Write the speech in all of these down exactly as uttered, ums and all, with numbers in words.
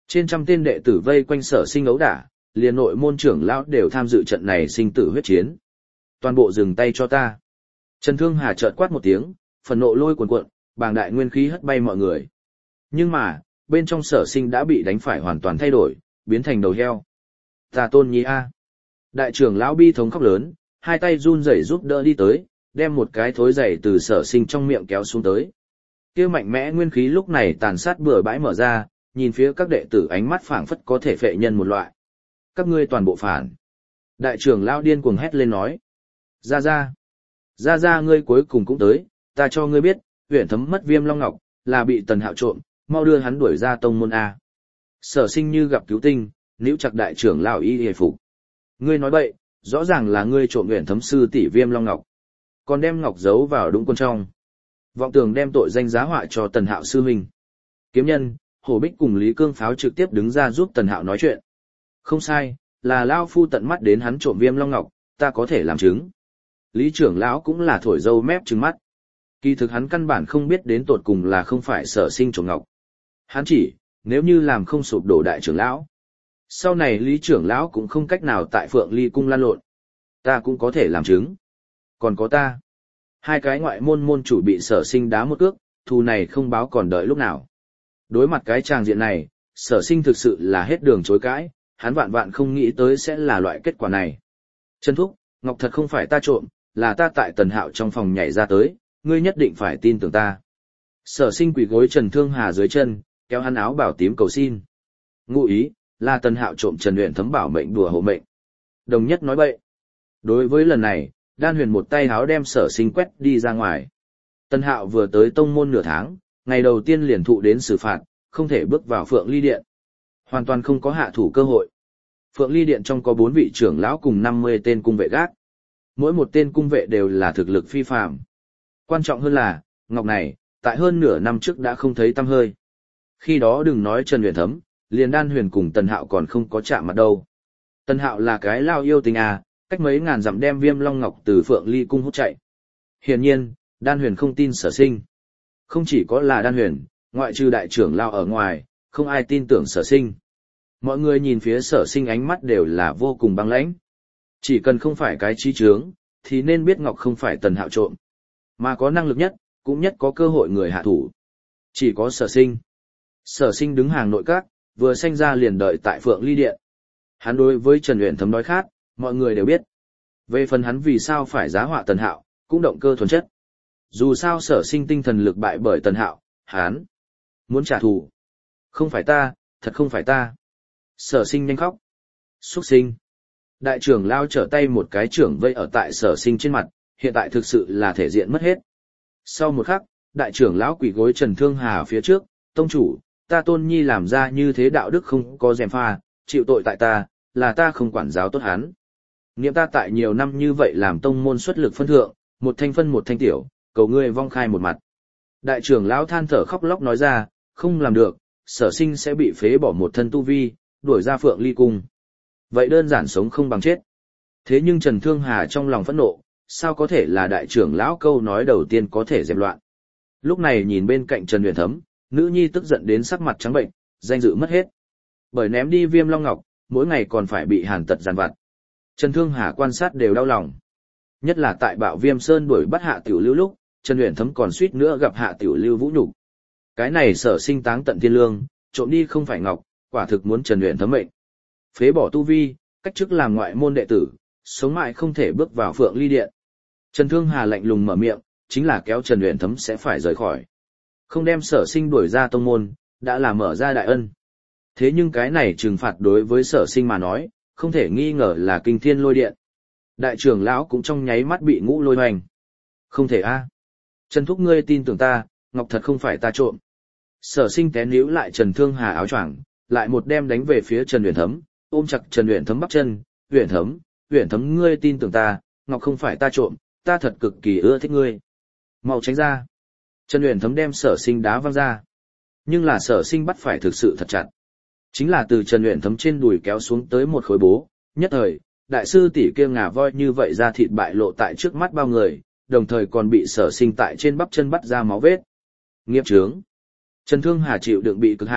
Trên trăm tên đệ tử vây quanh Sở Sinh ấu đả, liền nội môn trưởng lão đều tham dự trận này sinh tử huyết chiến. Toàn bộ dừng tay cho ta. Trần Thương Hà chợt quát một tiếng, phần nộ lôi cuồn cuộn, bàng đại nguyên khí hất bay mọi người. Nhưng mà, bên trong Sở Sinh đã bị đánh phải hoàn toàn thay đổi, biến thành đầu heo. Ta Tôn Nhi a. Đại trưởng lão bi thống khóc lớn, hai tay run rẩy giúp đỡ đi tới, đem một cái thối giày từ Sở Sinh trong miệng kéo xuống tới. Kia mạnh mẽ nguyên khí lúc này tàn sát bừa bãi mở ra, nhìn phía các đệ tử ánh mắt phảng phất có thể phệ nhân một loại. Các ngươi toàn bộ phản. Đại trưởng lão điên cuồng hét lên nói. Ra ra. Ra ra ngươi cuối cùng cũng tới, ta cho ngươi biết, Uyển Thấm mất Viêm Long Ngọc, là bị Tần Hạo trộm, mau đưa hắn đuổi ra tông môn A. Sở Sinh như gặp cứu tinh, níu chặt đại trưởng lão y hề phục. Ngươi nói bậy, rõ ràng là ngươi trộm Uyển Thấm sư tỷ Viêm Long Ngọc, còn đem ngọc giấu vào đúng quân trong. Vọng tưởng đem tội danh giá họa cho Tần Hạo sư huynh. Kiếm Nhân, Hổ Bích cùng Lý Cương Pháo trực tiếp đứng ra giúp Tần Hạo nói chuyện. Không sai, là lao phu tận mắt đến hắn trộm Viêm Long Ngọc, ta có thể làm chứng. Lý trưởng lão cũng là thổi dâu mép trừng mắt. Kỳ thực hắn căn bản không biết đến tột cùng là không phải Sở Sinh trộm ngọc. Hắn chỉ, nếu như làm không sụp đổ đại trưởng lão, sau này Lý trưởng lão cũng không cách nào tại Phượng Ly cung lan lộn. Ta cũng có thể làm chứng. Còn có ta. Hai cái ngoại môn môn chủ bị Sở Sinh đá một cước, thù này không báo còn đợi lúc nào. Đối mặt cái tràng diện này, Sở Sinh thực sự là hết đường chối cãi, hắn vạn vạn không nghĩ tới sẽ là loại kết quả này. Trần Thúc, ngọc thật không phải ta trộm, là ta tại Tần Hạo trong phòng nhảy ra tới, ngươi nhất định phải tin tưởng ta. Sở Sinh quỳ gối Trần Thương Hà dưới chân, kéo hắn áo bảo tím cầu xin. Ngụ ý, là Tần Hạo trộm Trần Uyển Thấm bảo mệnh đùa hộ mệnh. Đồng nhất nói bậy. Đối với lần này, Đan Huyền một tay háo đem Sở Sinh quét đi ra ngoài. Tần Hạo vừa tới tông môn nửa tháng, ngày đầu tiên liền thụ đến xử phạt, không thể bước vào Phượng Ly Điện. Hoàn toàn không có hạ thủ cơ hội. Phượng Ly Điện trong có bốn vị trưởng lão cùng năm mươi tên cung vệ gác. Mỗi một tên cung vệ đều là thực lực phi phàm. Quan trọng hơn là, ngọc này, tại hơn nửa năm trước đã không thấy tăm hơi. Khi đó đừng nói Trần Uyển Thấm, liền Đan Huyền cùng Tần Hạo còn không có chạm mặt đâu. Tần Hạo là cái lao yêu tình à, cách mấy ngàn dặm đem Viêm Long Ngọc từ Phượng Ly cung hút chạy. Hiển nhiên, Đan Huyền không tin Sở Sinh. Không chỉ có là Đan Huyền, ngoại trừ đại trưởng lao ở ngoài, không ai tin tưởng Sở Sinh. Mọi người nhìn phía Sở Sinh ánh mắt đều là vô cùng băng lãnh. Chỉ cần không phải cái trí chướng, thì nên biết ngọc không phải Tần Hạo trộm. Mà có năng lực nhất, cũng nhất có cơ hội người hạ thủ. Chỉ có Sở Sinh. Sở Sinh đứng hàng nội các, vừa sanh ra liền đợi tại Phượng Ly Điện. Hắn đối với Trần Uyển Thấm đói khát, mọi người đều biết. Về phần hắn vì sao phải giá họa Tần Hạo, cũng động cơ thuần chất. Dù sao Sở Sinh tinh thần lực bại bởi Tần Hạo, hắn muốn trả thù. Không phải ta, thật không phải ta. Sở Sinh nhanh khóc. Xuất sinh. Đại trưởng lao trở tay một cái trưởng vây ở tại Sở Sinh trên mặt, hiện tại thực sự là thể diện mất hết. Sau một khắc, đại trưởng lão quỳ gối Trần Thương Hà phía trước, tông chủ, ta Tôn Nhi làm ra như thế đạo đức không có dèm pha, chịu tội tại ta, là ta không quản giáo tốt hắn. Niệm ta tại nhiều năm như vậy làm tông môn xuất lực phân thượng, một thanh phân một thanh tiểu, cầu ngươi vong khai một mặt. Đại trưởng lão than thở khóc lóc nói ra, không làm được, Sở Sinh sẽ bị phế bỏ một thân tu vi, đuổi ra Phượng Ly cung. Vậy đơn giản sống không bằng chết. Thế nhưng Trần Thương Hà trong lòng phẫn nộ, sao có thể là đại trưởng lão câu nói đầu tiên có thể dẹp loạn. Lúc này nhìn bên cạnh Trần Uyển Thấm, nữ nhi tức giận đến sắc mặt trắng bệnh, danh dự mất hết. Bởi ném đi Viêm Long Ngọc, mỗi ngày còn phải bị hàn tật giàn vặt. Trần Thương Hà quan sát đều đau lòng. Nhất là tại Bạo Viêm Sơn đuổi bắt Hạ Tiểu Lưu lúc, Trần Uyển Thấm còn suýt nữa gặp Hạ Tiểu Lưu vũ nhục. Cái này Sở Sinh táng tận thiên lương, trộm đi không phải ngọc, quả thực muốn Trần Uyển Thấm mệnh. Phế bỏ tu vi, cách chức làm ngoại môn đệ tử, sống mãi không thể bước vào Phượng Ly Điện. Trần Thương Hà lạnh lùng mở miệng, chính là kéo Trần Uyển Thấm sẽ phải rời khỏi. Không đem Sở Sinh đuổi ra tông môn, đã là mở ra đại ân. Thế nhưng cái này trừng phạt đối với Sở Sinh mà nói, không thể nghi ngờ là kinh thiên lôi điện. Đại trưởng lão cũng trong nháy mắt bị ngũ lôi hoành. Không thể a. Trần thúc ngươi tin tưởng ta, ngọc thật không phải ta trộm. Sở Sinh té níu lại Trần Thương Hà áo choàng, lại một đem đánh về phía Trần Uyển Thấm, ôm chặt Trần Uyển Thấm bắp chân, "Uyển Thấm, Uyển Thấm ngươi tin tưởng ta, ngọc không phải ta trộm, ta thật cực kỳ ưa thích ngươi. Mau tránh ra." Trần Uyển Thấm đem Sở Sinh đá văng ra. Nhưng là Sở Sinh bắt phải thực sự thật chặt. Chính là từ Trần Uyển Thấm trên đùi kéo xuống tới một khối bố, nhất thời, đại sư tỷ kia ngà voi như vậy ra thịt bại lộ tại trước mắt bao người, đồng thời còn bị Sở Sinh tại trên bắp chân bắt ra máu vết. Nghiệp chướng. Trần Thương Hà chịu đựng bị cực hạn,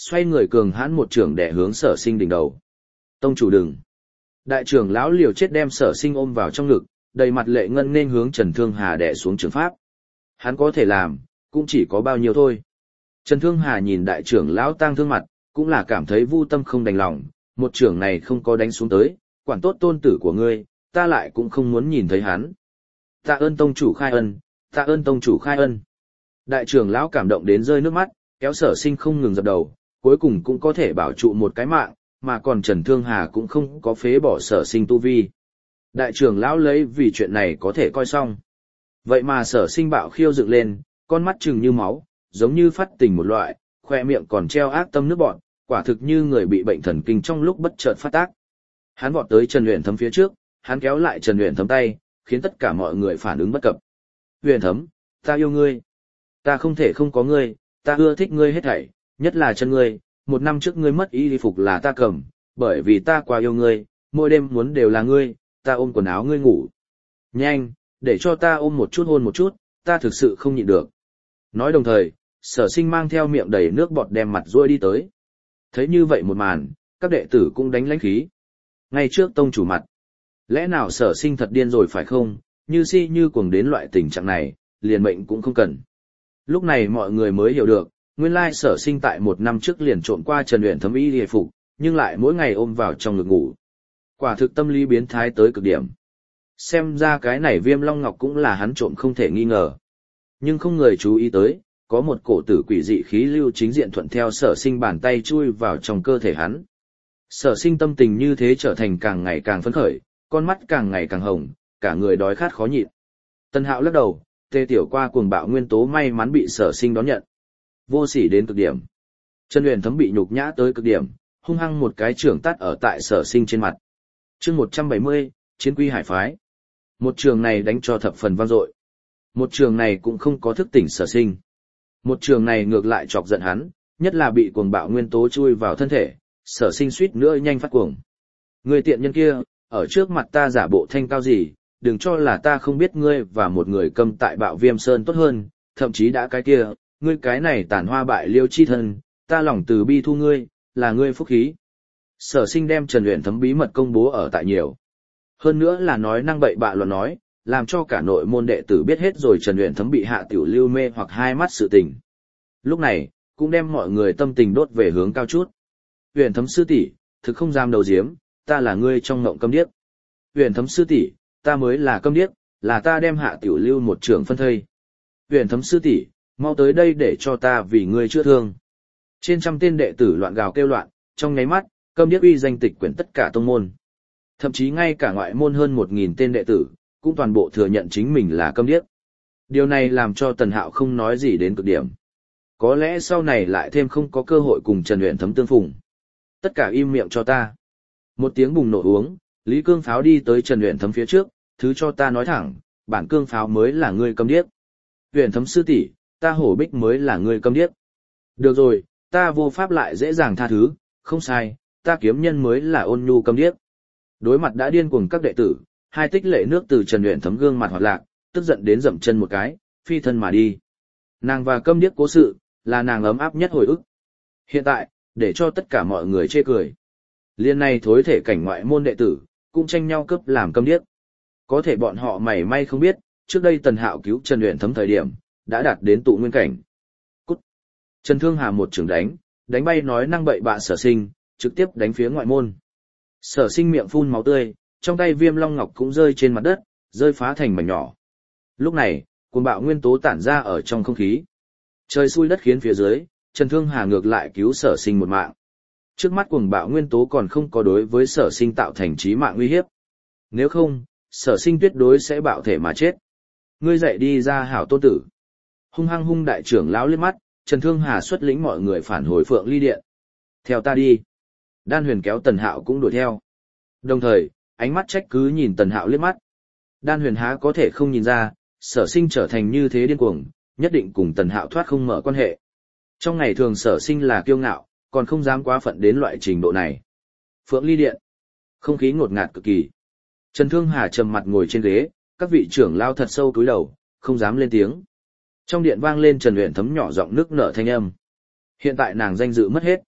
xoay người cường hãn một trường đè hướng Sở Sinh đỉnh đầu. Tông chủ đừng. Đại trưởng lão liều chết đem Sở Sinh ôm vào trong ngực, đầy mặt lệ ngân nên hướng Trần Thương Hà đè xuống trường pháp. Hắn có thể làm, cũng chỉ có bao nhiêu thôi. Trần Thương Hà nhìn đại trưởng lão tang thương mặt, cũng là cảm thấy vu tâm không đành lòng, một trưởng này không có đánh xuống tới, quản tốt tôn tử của ngươi, ta lại cũng không muốn nhìn thấy hắn. Tạ ơn tông chủ khai ân, tạ ơn tông chủ khai ân. Đại trưởng lão cảm động đến rơi nước mắt, kéo Sở Sinh không ngừng dập đầu, cuối cùng cũng có thể bảo trụ một cái mạng, mà còn Trần Thương Hà cũng không có phế bỏ Sở Sinh tu vi. Đại trưởng lão lấy vì chuyện này có thể coi xong. Vậy mà Sở Sinh bạo khiêu dựng lên, con mắt trừng như máu, giống như phát tình một loại, khoe miệng còn treo ác tâm nước bọt, quả thực như người bị bệnh thần kinh trong lúc bất chợt phát tác. Hắn vọt tới Trần Uyển Thấm phía trước, hắn kéo lại Trần Uyển Thấm tay, khiến tất cả mọi người phản ứng bất cập. Uyển Thấm, ta yêu ngươi. Ta không thể không có ngươi, ta ưa thích ngươi hết thảy, nhất là chân ngươi, một năm trước ngươi mất y phục là ta cầm, bởi vì ta quá yêu ngươi, mỗi đêm muốn đều là ngươi, ta ôm quần áo ngươi ngủ. Nhanh, để cho ta ôm một chút hôn một chút, ta thực sự không nhịn được. Nói đồng thời, Sở Sinh mang theo miệng đầy nước bọt đem mặt rôi đi tới. Thấy như vậy một màn, các đệ tử cũng đánh lãnh khí. Ngay trước tông chủ mặt. Lẽ nào Sở Sinh thật điên rồi phải không, như si như cuồng đến loại tình trạng này, liền mệnh cũng không cần. Lúc này mọi người mới hiểu được, nguyên lai Sở Sinh tại một năm trước liền trộn qua Trần Uyển Thấm y hề phục, nhưng lại mỗi ngày ôm vào trong ngực ngủ. Quả thực tâm lý biến thái tới cực điểm. Xem ra cái này Viêm Long Ngọc cũng là hắn trộm không thể nghi ngờ. Nhưng không người chú ý tới, có một cổ tử quỷ dị khí lưu chính diện thuận theo Sở Sinh bàn tay chui vào trong cơ thể hắn. Sở Sinh tâm tình như thế trở thành càng ngày càng phấn khởi, con mắt càng ngày càng hồng, cả người đói khát khó nhịn. Tân Hạo lắc đầu, Tê Tiểu qua cuồng bạo nguyên tố may mắn bị Sở Sinh đón nhận. Vô sỉ đến cực điểm. Trần Uyển Thấm bị nhục nhã tới cực điểm, hung hăng một cái trưởng tát ở tại Sở Sinh trên mặt. Chương một trăm bảy mươi, Chiến Quy Hải phái. Một trường này đánh cho thập phần vang dội. Một trường này cũng không có thức tỉnh Sở Sinh. Một trường này ngược lại chọc giận hắn, nhất là bị cuồng bạo nguyên tố chui vào thân thể, Sở Sinh suýt nữa nhanh phát cuồng. Người tiện nhân kia, ở trước mặt ta giả bộ thanh cao gì, đừng cho là ta không biết ngươi và một người câm tại Bạo Viêm Sơn tốt hơn, thậm chí đã cái kia, ngươi cái này tàn hoa bại liêu chi thân, ta lòng từ bi thu ngươi, là ngươi phúc khí. Sở Sinh đem Trần Uyển Thấm bí mật công bố ở tại nhiều. Hơn nữa là nói năng bậy bạ luận nói, làm cho cả nội môn đệ tử biết hết rồi Trần Uyển Thấm bị hạ tiểu lưu mê hoặc hai mắt sự tình. Lúc này, cũng đem mọi người tâm tình đốt về hướng cao chút. Uyển Thấm sư tỷ, thực không dám đầu diếm, ta là ngươi trong ngộng câm điếc. Uyển Thấm sư tỷ, ta mới là câm điếc, là ta đem hạ tiểu lưu một trường phân thây. Uyển Thấm sư tỷ, mau tới đây để cho ta vì ngươi chữa thương. Trên trăm tên đệ tử loạn gào kêu loạn, trong nháy mắt, câm điếc uy danh tịch quyển tất cả tông môn. Thậm chí ngay cả ngoại môn hơn một nghìn tên đệ tử, cũng toàn bộ thừa nhận chính mình là câm điếc. Điều này làm cho Tần Hạo không nói gì đến cực điểm. Có lẽ sau này lại thêm không có cơ hội cùng Trần Uyển Thấm tương phùng. Tất cả im miệng cho ta. Một tiếng bùng nổ uống, Lý Cương Pháo đi tới Trần Uyển Thấm phía trước, thứ cho ta nói thẳng, bản Cương Pháo mới là ngươi câm điếc. Uyển Thấm sư tỷ, ta Hổ Bích mới là ngươi câm điếc. Được rồi, ta vô pháp lại dễ dàng tha thứ, không sai, ta Kiếm Nhân mới là ôn nhu câm điếc. Đối mặt đã điên cuồng các đệ tử, hai tích lệ nước từ Trần Uyển Thấm gương mặt hoạt lạc, tức giận đến dậm chân một cái, phi thân mà đi. Nàng và câm điếc cố sự, là nàng ấm áp nhất hồi ức. Hiện tại, để cho tất cả mọi người chê cười. Liên này thối thể cảnh ngoại môn đệ tử, cũng tranh nhau cướp làm câm điếc. Có thể bọn họ mảy may không biết, trước đây Tần Hạo cứu Trần Uyển Thấm thời điểm, đã đạt đến tụ nguyên cảnh. Cút. Trần Thương Hà một trường đánh, đánh bay nói năng bậy bạ Sở Sinh, trực tiếp đánh phía ngoại môn. Sở Sinh miệng phun máu tươi, trong tay Viêm Long Ngọc cũng rơi trên mặt đất, rơi phá thành mảnh nhỏ. Lúc này, cuồng bạo nguyên tố tản ra ở trong không khí. Trời xui đất khiến phía dưới, Trần Thương Hà ngược lại cứu Sở Sinh một mạng. Trước mắt cuồng bạo nguyên tố còn không có đối với Sở Sinh tạo thành chí mạng uy hiếp. Nếu không, Sở Sinh tuyệt đối sẽ bạo thể mà chết. Ngươi dậy đi ra hảo tôn tử. Hung hăng hung đại trưởng lão liếc mắt, Trần Thương Hà xuất lĩnh mọi người phản hồi Phượng Ly Điện. Theo ta đi. Đan Huyền kéo Tần Hạo cũng đuổi theo. Đồng thời, ánh mắt trách cứ nhìn Tần Hạo liếc mắt. Đan Huyền há có thể không nhìn ra, Sở Sinh trở thành như thế điên cuồng, nhất định cùng Tần Hạo thoát không mở quan hệ. Trong ngày thường Sở Sinh là kiêu ngạo, còn không dám quá phận đến loại trình độ này. Phượng Ly Điện. Không khí ngột ngạt cực kỳ. Trần Thương Hà trầm mặt ngồi trên ghế, các vị trưởng lao thật sâu cúi đầu, không dám lên tiếng. Trong điện vang lên Trần Uyển Thấm nhỏ giọng nức nở thanh âm. Hiện tại nàng danh dự mất hết,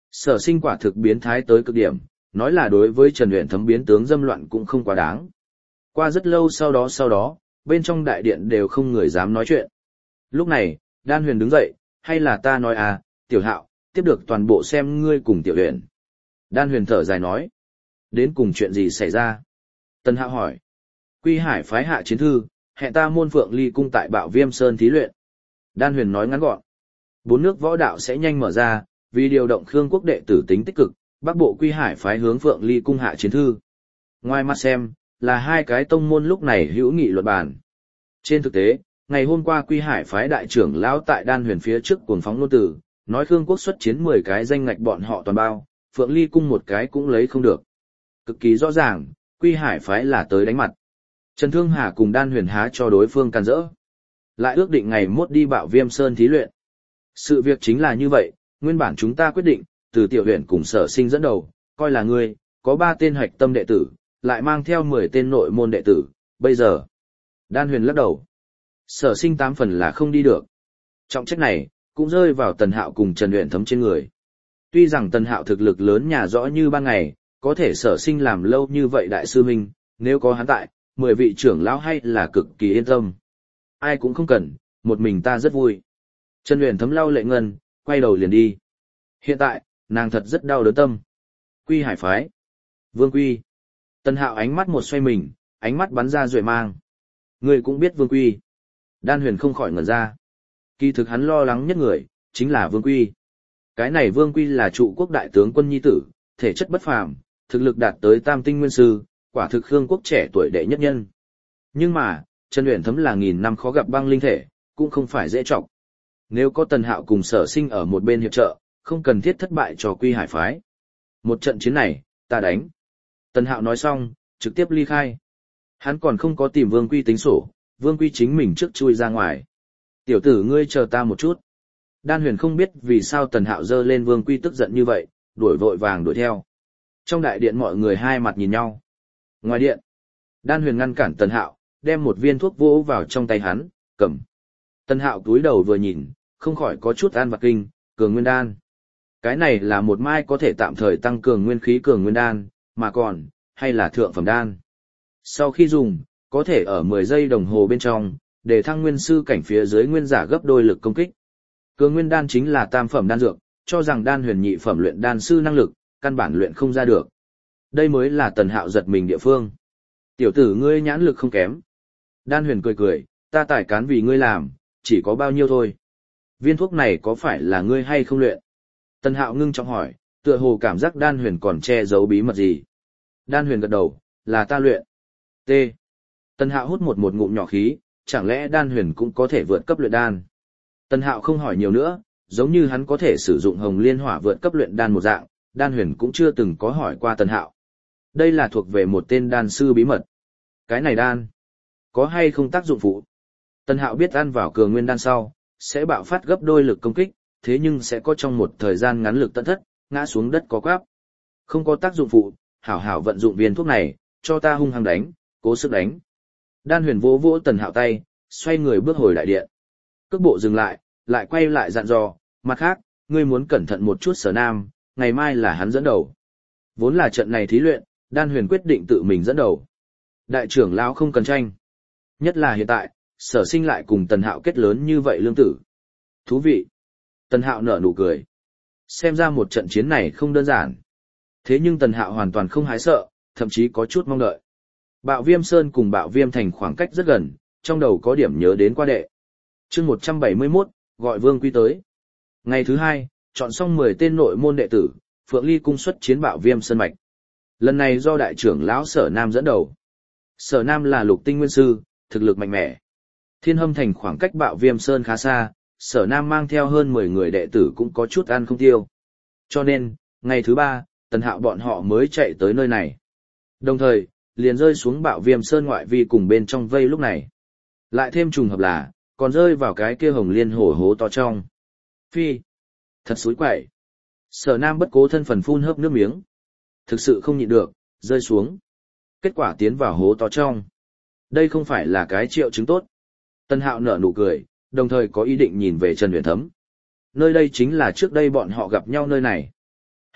Sở Sinh quả thực biến thái tới cực điểm, nói là đối với Trần Uyển Thấm biến tướng dâm loạn cũng không quá đáng. Qua rất lâu sau đó sau đó, bên trong đại điện đều không người dám nói chuyện. Lúc này, Đan Huyền đứng dậy, hay là ta nói à, Tiểu Hạo, tiếp được toàn bộ xem ngươi cùng Tiểu Huyền. Đan Huyền thở dài nói, đến cùng chuyện gì xảy ra? Tần Hạo hỏi, Quy Hải phái hạ chiến thư, hẹn ta môn Phượng Ly cung tại Bạo Viêm Sơn thí luyện. Đan Huyền nói ngắn gọn, bốn nước võ đạo sẽ nhanh mở ra, vì điều động Khương quốc đệ tử tính tích cực, Bắc bộ Quy Hải phái hướng Phượng Ly cung hạ chiến thư. Ngoài mặt xem, là hai cái tông môn lúc này hữu nghị luận bàn. Trên thực tế, ngày hôm qua Quy Hải phái đại trưởng lão tại Đan Huyền phía trước cuồng phóng nôn tử, nói Khương quốc xuất chiến mười cái danh ngạch bọn họ toàn bao, Phượng Ly cung một cái cũng lấy không được. Cực kỳ rõ ràng, Quy Hải phái là tới đánh mặt. Trần Thương Hà cùng Đan Huyền há cho đối phương can dỡ. Lại ước định ngày mốt đi Bạo Viêm Sơn thí luyện. Sự việc chính là như vậy, nguyên bản chúng ta quyết định, từ Tiểu Huyền cùng Sở Sinh dẫn đầu, coi là ngươi, có ba tên hạch tâm đệ tử, lại mang theo mười tên nội môn đệ tử, bây giờ. Đan Huyền lắc đầu. Sở Sinh tám phần là không đi được. Trọng trách này, cũng rơi vào Tần Hạo cùng Trần Uyển Thấm trên người. Tuy rằng Tần Hạo thực lực lớn nhà rõ như ban ngày, có thể Sở Sinh làm lâu như vậy đại sư huynh, nếu có hắn tại, mười vị trưởng lão hay là cực kỳ yên tâm. Ai cũng không cần, một mình ta rất vui. Trần Uyển Thấm lau lệ ngân, quay đầu liền đi. Hiện tại, nàng thật rất đau đớn tâm. Quy Hải phái. Vương Quy. Tần Hạo ánh mắt một xoay mình, ánh mắt bắn ra duệ mang. Người cũng biết Vương Quy. Đan Huyền không khỏi ngẩn ra. Kỳ thực hắn lo lắng nhất người, chính là Vương Quy. Cái này Vương Quy là trụ quốc đại tướng quân nhi tử, thể chất bất phàm, thực lực đạt tới tam tinh nguyên sư, quả thực Khương quốc trẻ tuổi đệ nhất nhân. Nhưng mà, Trần Uyển Thấm là nghìn năm khó gặp băng linh thể, cũng không phải dễ trọng. Nếu có Tần Hạo cùng Sở Sinh ở một bên hiệp trợ, không cần thiết thất bại cho Quy Hải phái. Một trận chiến này, ta đánh. Tần Hạo nói xong, trực tiếp ly khai. Hắn còn không có tìm Vương Quy tính sổ, Vương Quy chính mình trước chui ra ngoài. Tiểu tử ngươi chờ ta một chút. Đan Huyền không biết vì sao Tần Hạo dơ lên Vương Quy tức giận như vậy, đuổi vội vàng đuổi theo. Trong đại điện mọi người hai mặt nhìn nhau. Ngoài điện, Đan Huyền ngăn cản Tần Hạo, đem một viên thuốc vỗ vào trong tay hắn, cầm. Tần Hạo cúi đầu vừa nhìn, không khỏi có chút an vặt kinh, cường nguyên đan. Cái này là một mai có thể tạm thời tăng cường nguyên khí cường nguyên đan, mà còn, hay là thượng phẩm đan. Sau khi dùng, có thể ở mười giây đồng hồ bên trong, để thăng nguyên sư cảnh phía dưới nguyên giả gấp đôi lực công kích. Cường nguyên đan chính là tam phẩm đan dược, cho rằng Đan Huyền nhị phẩm luyện đan sư năng lực, căn bản luyện không ra được. Đây mới là Tần Hạo giật mình địa phương. Tiểu tử ngươi nhãn lực không kém. Đan Huyền cười cười, ta tải cán vì ngươi làm, chỉ có bao nhiêu thôi. Viên thuốc này có phải là ngươi hay không luyện? Tần Hạo ngưng trọng hỏi, tựa hồ cảm giác Đan Huyền còn che giấu bí mật gì. Đan Huyền gật đầu, là ta luyện. T. Tần Hạo hút một một ngụm nhỏ khí, chẳng lẽ Đan Huyền cũng có thể vượt cấp luyện đan? Tần Hạo không hỏi nhiều nữa, giống như hắn có thể sử dụng hồng liên hỏa vượt cấp luyện đan một dạng, Đan Huyền cũng chưa từng có hỏi qua Tần Hạo. Đây là thuộc về một tên đan sư bí mật. Cái này đan, có hay không tác dụng phụ? Tần Hạo biết ăn vào cường nguyên đan sau, sẽ bạo phát gấp đôi lực công kích, thế nhưng sẽ có trong một thời gian ngắn lực tận thất, ngã xuống đất có quáp. Không có tác dụng phụ, hảo hảo vận dụng viên thuốc này, cho ta hung hăng đánh, cố sức đánh. Đan Huyền vỗ vỗ Tần Hạo tay, xoay người bước hồi đại điện. Cước bộ dừng lại, lại quay lại dặn dò, mặt khác, ngươi muốn cẩn thận một chút Sở Nam, ngày mai là hắn dẫn đầu. Vốn là trận này thí luyện, Đan Huyền quyết định tự mình dẫn đầu. Đại trưởng lão không cần tranh. Nhất là hiện tại, Sở Sinh lại cùng Tần Hạo kết lớn như vậy lương tử. Thú vị. Tần Hạo nở nụ cười. Xem ra một trận chiến này không đơn giản. Thế nhưng Tần Hạo hoàn toàn không hái sợ, thậm chí có chút mong đợi. Bạo Viêm Sơn cùng Bạo Viêm Thành khoảng cách rất gần, trong đầu có điểm nhớ đến qua đệ. Chương một trăm bảy mươi mốt, gọi Vương Quy tới. Ngày thứ hai, chọn xong mười tên nội môn đệ tử, Phượng Ly cung xuất chiến Bạo Viêm Sơn mạch. Lần này do đại trưởng lão Sở Nam dẫn đầu. Sở Nam là lục tinh nguyên sư, thực lực mạnh mẽ. Thiên Hâm Thành khoảng cách Bạo Viêm Sơn khá xa, Sở Nam mang theo hơn mười người đệ tử cũng có chút ăn không tiêu. Cho nên, ngày thứ ba, Tần Hạo bọn họ mới chạy tới nơi này. Đồng thời, liền rơi xuống Bạo Viêm Sơn ngoại vi cùng bên trong vây lúc này. Lại thêm trùng hợp là, còn rơi vào cái kia hồng liên hổ hố to trong. Phi! Thật xúi quậy! Sở Nam bất cố thân phần phun hớp nước miếng. Thực sự không nhịn được, rơi xuống. Kết quả tiến vào hố to trong. Đây không phải là cái triệu chứng tốt. Tần Hạo nở nụ cười, đồng thời có ý định nhìn về Trần Uyển Thấm. Nơi đây chính là trước đây bọn họ gặp nhau nơi này.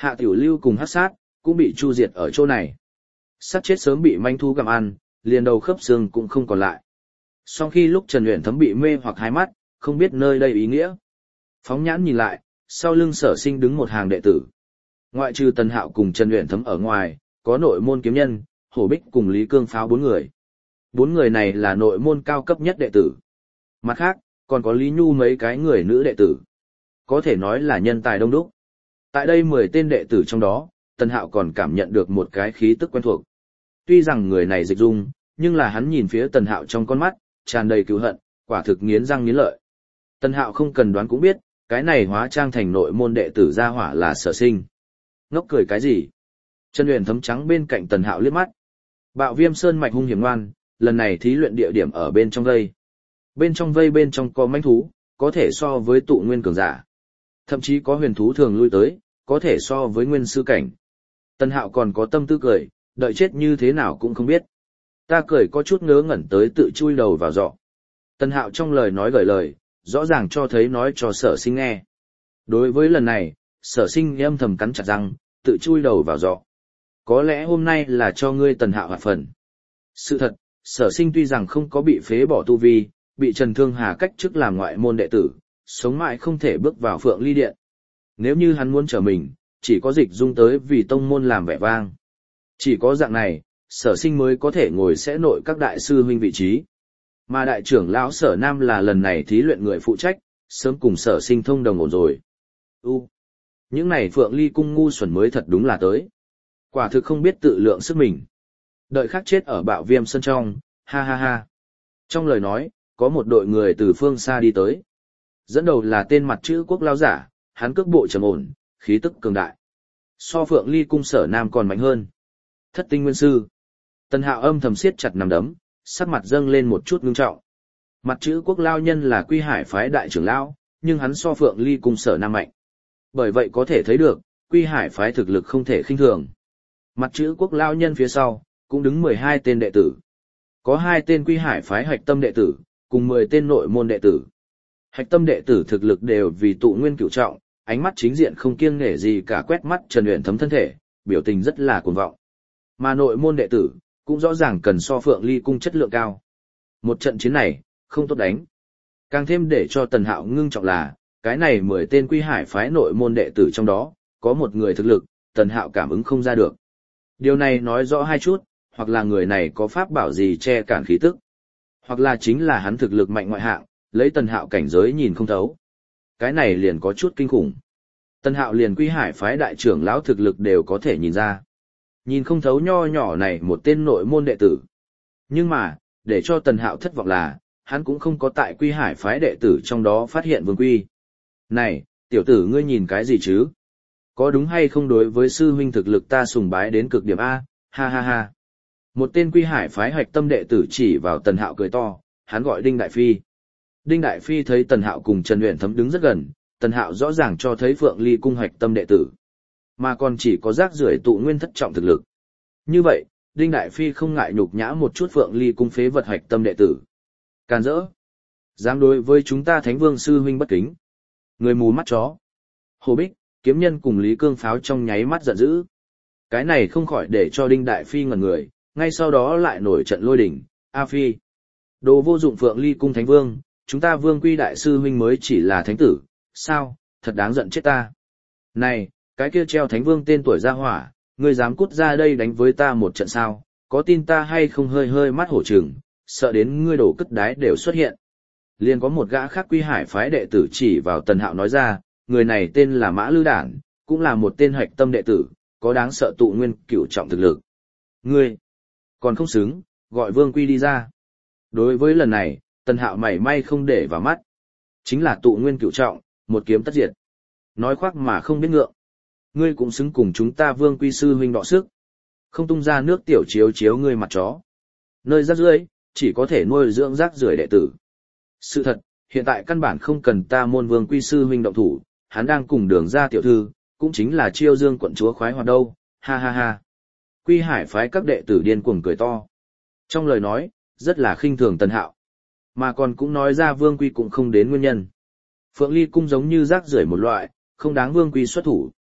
Hạ Tiểu Lưu cùng Hắc Sát cũng bị chu diệt ở chỗ này. Sát chết sớm bị manh thú gặm ăn, liền đầu khớp xương cũng không còn lại. Sau khi lúc Trần Uyển Thấm bị mê hoặc hai mắt, không biết nơi đây ý nghĩa. Phóng nhãn nhìn lại, sau lưng Sở Sinh đứng một hàng đệ tử. Ngoại trừ Tần Hạo cùng Trần Uyển Thấm ở ngoài, có nội môn kiếm nhân, Hổ Bích cùng Lý Cương Pháo bốn người. Bốn người này là nội môn cao cấp nhất đệ tử. Mặt khác, còn có Lý Nhu mấy cái người nữ đệ tử. Có thể nói là nhân tài đông đúc. Tại đây mười tên đệ tử trong đó, Tần Hạo còn cảm nhận được một cái khí tức quen thuộc. Tuy rằng người này dịch dung, nhưng là hắn nhìn phía Tần Hạo trong con mắt, tràn đầy cứu hận, quả thực nghiến răng nghiến lợi. Tần Hạo không cần đoán cũng biết, cái này hóa trang thành nội môn đệ tử gia hỏa là Sở Sinh. Ngốc cười cái gì? Trần Uyển Thấm trắng bên cạnh Tần Hạo liếc mắt. Bạo Viêm Sơn mạch hung hiểm ngoan, lần này thí luyện địa điểm ở bên trong vây. Bên trong vây bên trong có mãnh thú, có thể so với tụ nguyên cường giả. Thậm chí có huyền thú thường lui tới, có thể so với nguyên sư cảnh. Tần Hạo còn có tâm tư cười, đợi chết như thế nào cũng không biết. Ta cười có chút ngớ ngẩn tới tự chui đầu vào giọ. Tần Hạo trong lời nói gợi lời, rõ ràng cho thấy nói cho Sở Sinh nghe. Đối với lần này, Sở Sinh âm thầm cắn chặt răng, tự chui đầu vào giọ. Có lẽ hôm nay là cho ngươi Tần Hạo hoạt phần. Sự thật, Sở Sinh tuy rằng không có bị phế bỏ tu vi, bị Trần Thương Hà cách chức làm ngoại môn đệ tử, sống mãi không thể bước vào Phượng Ly Điện. Nếu như hắn muốn trở mình, chỉ có dịch dung tới vì tông môn làm vẻ vang. Chỉ có dạng này, Sở Sinh mới có thể ngồi sẽ nội các đại sư huynh vị trí. Mà đại trưởng lão Sở Nam là lần này thí luyện người phụ trách, sớm cùng Sở Sinh thông đồng ổn rồi. U, những này Phượng Ly cung ngu xuẩn mới thật đúng là tới. Quả thực không biết tự lượng sức mình. Đợi khắc chết ở Bạo Viêm Sơn trong, ha ha ha. Trong lời nói, có một đội người từ phương xa đi tới. Dẫn đầu là tên mặt chữ Quốc lão giả, hắn cước bộ trầm ổn, khí tức cường đại. So Phượng Ly cung Sở Nam còn mạnh hơn. Thất tinh nguyên sư. Tần Hạo âm thầm siết chặt nằm đấm, sắc mặt dâng lên một chút ngưng trọng. Mặt chữ Quốc lão nhân là Quy Hải phái đại trưởng lão, nhưng hắn so Phượng Ly cung Sở Nam mạnh. Bởi vậy có thể thấy được, Quy Hải phái thực lực không thể khinh thường. Mặt chữ Quốc lão nhân phía sau, cũng đứng mười hai tên đệ tử. Có hai tên Quy Hải phái hạch tâm đệ tử, cùng mười tên nội môn đệ tử. Hạch tâm đệ tử thực lực đều vì tụ nguyên cửu trọng, ánh mắt chính diện không kiêng nể gì cả quét mắt Trần Uyển Thấm thân thể, biểu tình rất là cuồng vọng. Mà nội môn đệ tử, cũng rõ ràng cần so Phượng Ly cung chất lượng cao. Một trận chiến này, không tốt đánh. Càng thêm để cho Tần Hạo ngưng trọng là, cái này mười tên Quy Hải phái nội môn đệ tử trong đó, có một người thực lực, Tần Hạo cảm ứng không ra được. Điều này nói rõ hai chút, hoặc là người này có pháp bảo gì che cản khí tức, hoặc là chính là hắn thực lực mạnh ngoại hạng, lấy Tần Hạo cảnh giới nhìn không thấu. Cái này liền có chút kinh khủng. Tần Hạo liền Quy Hải phái đại trưởng lão thực lực đều có thể nhìn ra. Nhìn không thấu nho nhỏ này một tên nội môn đệ tử. Nhưng mà, để cho Tần Hạo thất vọng là, hắn cũng không có tại Quy Hải phái đệ tử trong đó phát hiện Vương Quy. Này, tiểu tử ngươi nhìn cái gì chứ? Có đúng hay không đối với sư huynh thực lực ta sùng bái đến cực điểm A, ha ha ha. Một tên Quy Hải phái hoạch tâm đệ tử chỉ vào Tần Hạo cười to, hắn gọi Đinh Đại Phi. Đinh Đại Phi thấy Tần Hạo cùng Trần Uyển Thấm đứng rất gần, Tần Hạo rõ ràng cho thấy Phượng Ly cung hoạch tâm đệ tử, mà còn chỉ có rác rưởi tụ nguyên thất trọng thực lực. Như vậy, Đinh Đại Phi không ngại nhục nhã một chút Phượng Ly cung phế vật hoạch tâm đệ tử. Càn rỡ, dám đối với chúng ta Thánh Vương sư huynh bất kính. Người mù mắt chó. Hồ Bích, kiếm nhân cùng Lý Cương Pháo trong nháy mắt giận dữ. Cái này không khỏi để cho Đinh Đại Phi ngẩn người, ngay sau đó lại nổi trận lôi đình. A Phi, đồ vô dụng Phượng Ly cung Thánh Vương, chúng ta Vương Quy đại sư huynh mới chỉ là thánh tử, sao, thật đáng giận chết ta. Này, cái kia treo Thánh Vương tên tuổi ra hỏa, ngươi dám cút ra đây đánh với ta một trận sao, có tin ta hay không hơi hơi mắt hổ trừng, sợ đến ngươi đổ cất đái đều xuất hiện. Liền có một gã khác Quy Hải phái đệ tử chỉ vào Tần Hạo nói ra, người này tên là Mã Lư Đản, cũng là một tên hoạch tâm đệ tử, có đáng sợ tụ nguyên cửu trọng thực lực. Ngươi, còn không xứng, gọi Vương Quy đi ra. Đối với lần này, Tần Hạo mảy may không để vào mắt. Chính là tụ nguyên cửu trọng, một kiếm tất diệt. Nói khoác mà không biết ngượng. Ngươi cũng xứng cùng chúng ta Vương Quy sư huynh đọ sức. Không tung ra nước tiểu chiếu chiếu ngươi mặt chó. Nơi rác rưởi chỉ có thể nuôi dưỡng rác rưởi đệ tử. Sự thật, hiện tại căn bản không cần ta môn Vương Quy sư huynh động thủ, hắn đang cùng Đường ra tiểu thư, cũng chính là Chiêu Dương quận chúa khoái hoạt đâu, ha ha ha. Quy Hải phái các đệ tử điên cuồng cười to. Trong lời nói, rất là khinh thường Tần Hạo. Mà còn cũng nói ra Vương Quy cũng không đến nguyên nhân. Phượng Ly cung giống như rác rưởi một loại, không đáng Vương Quy xuất thủ.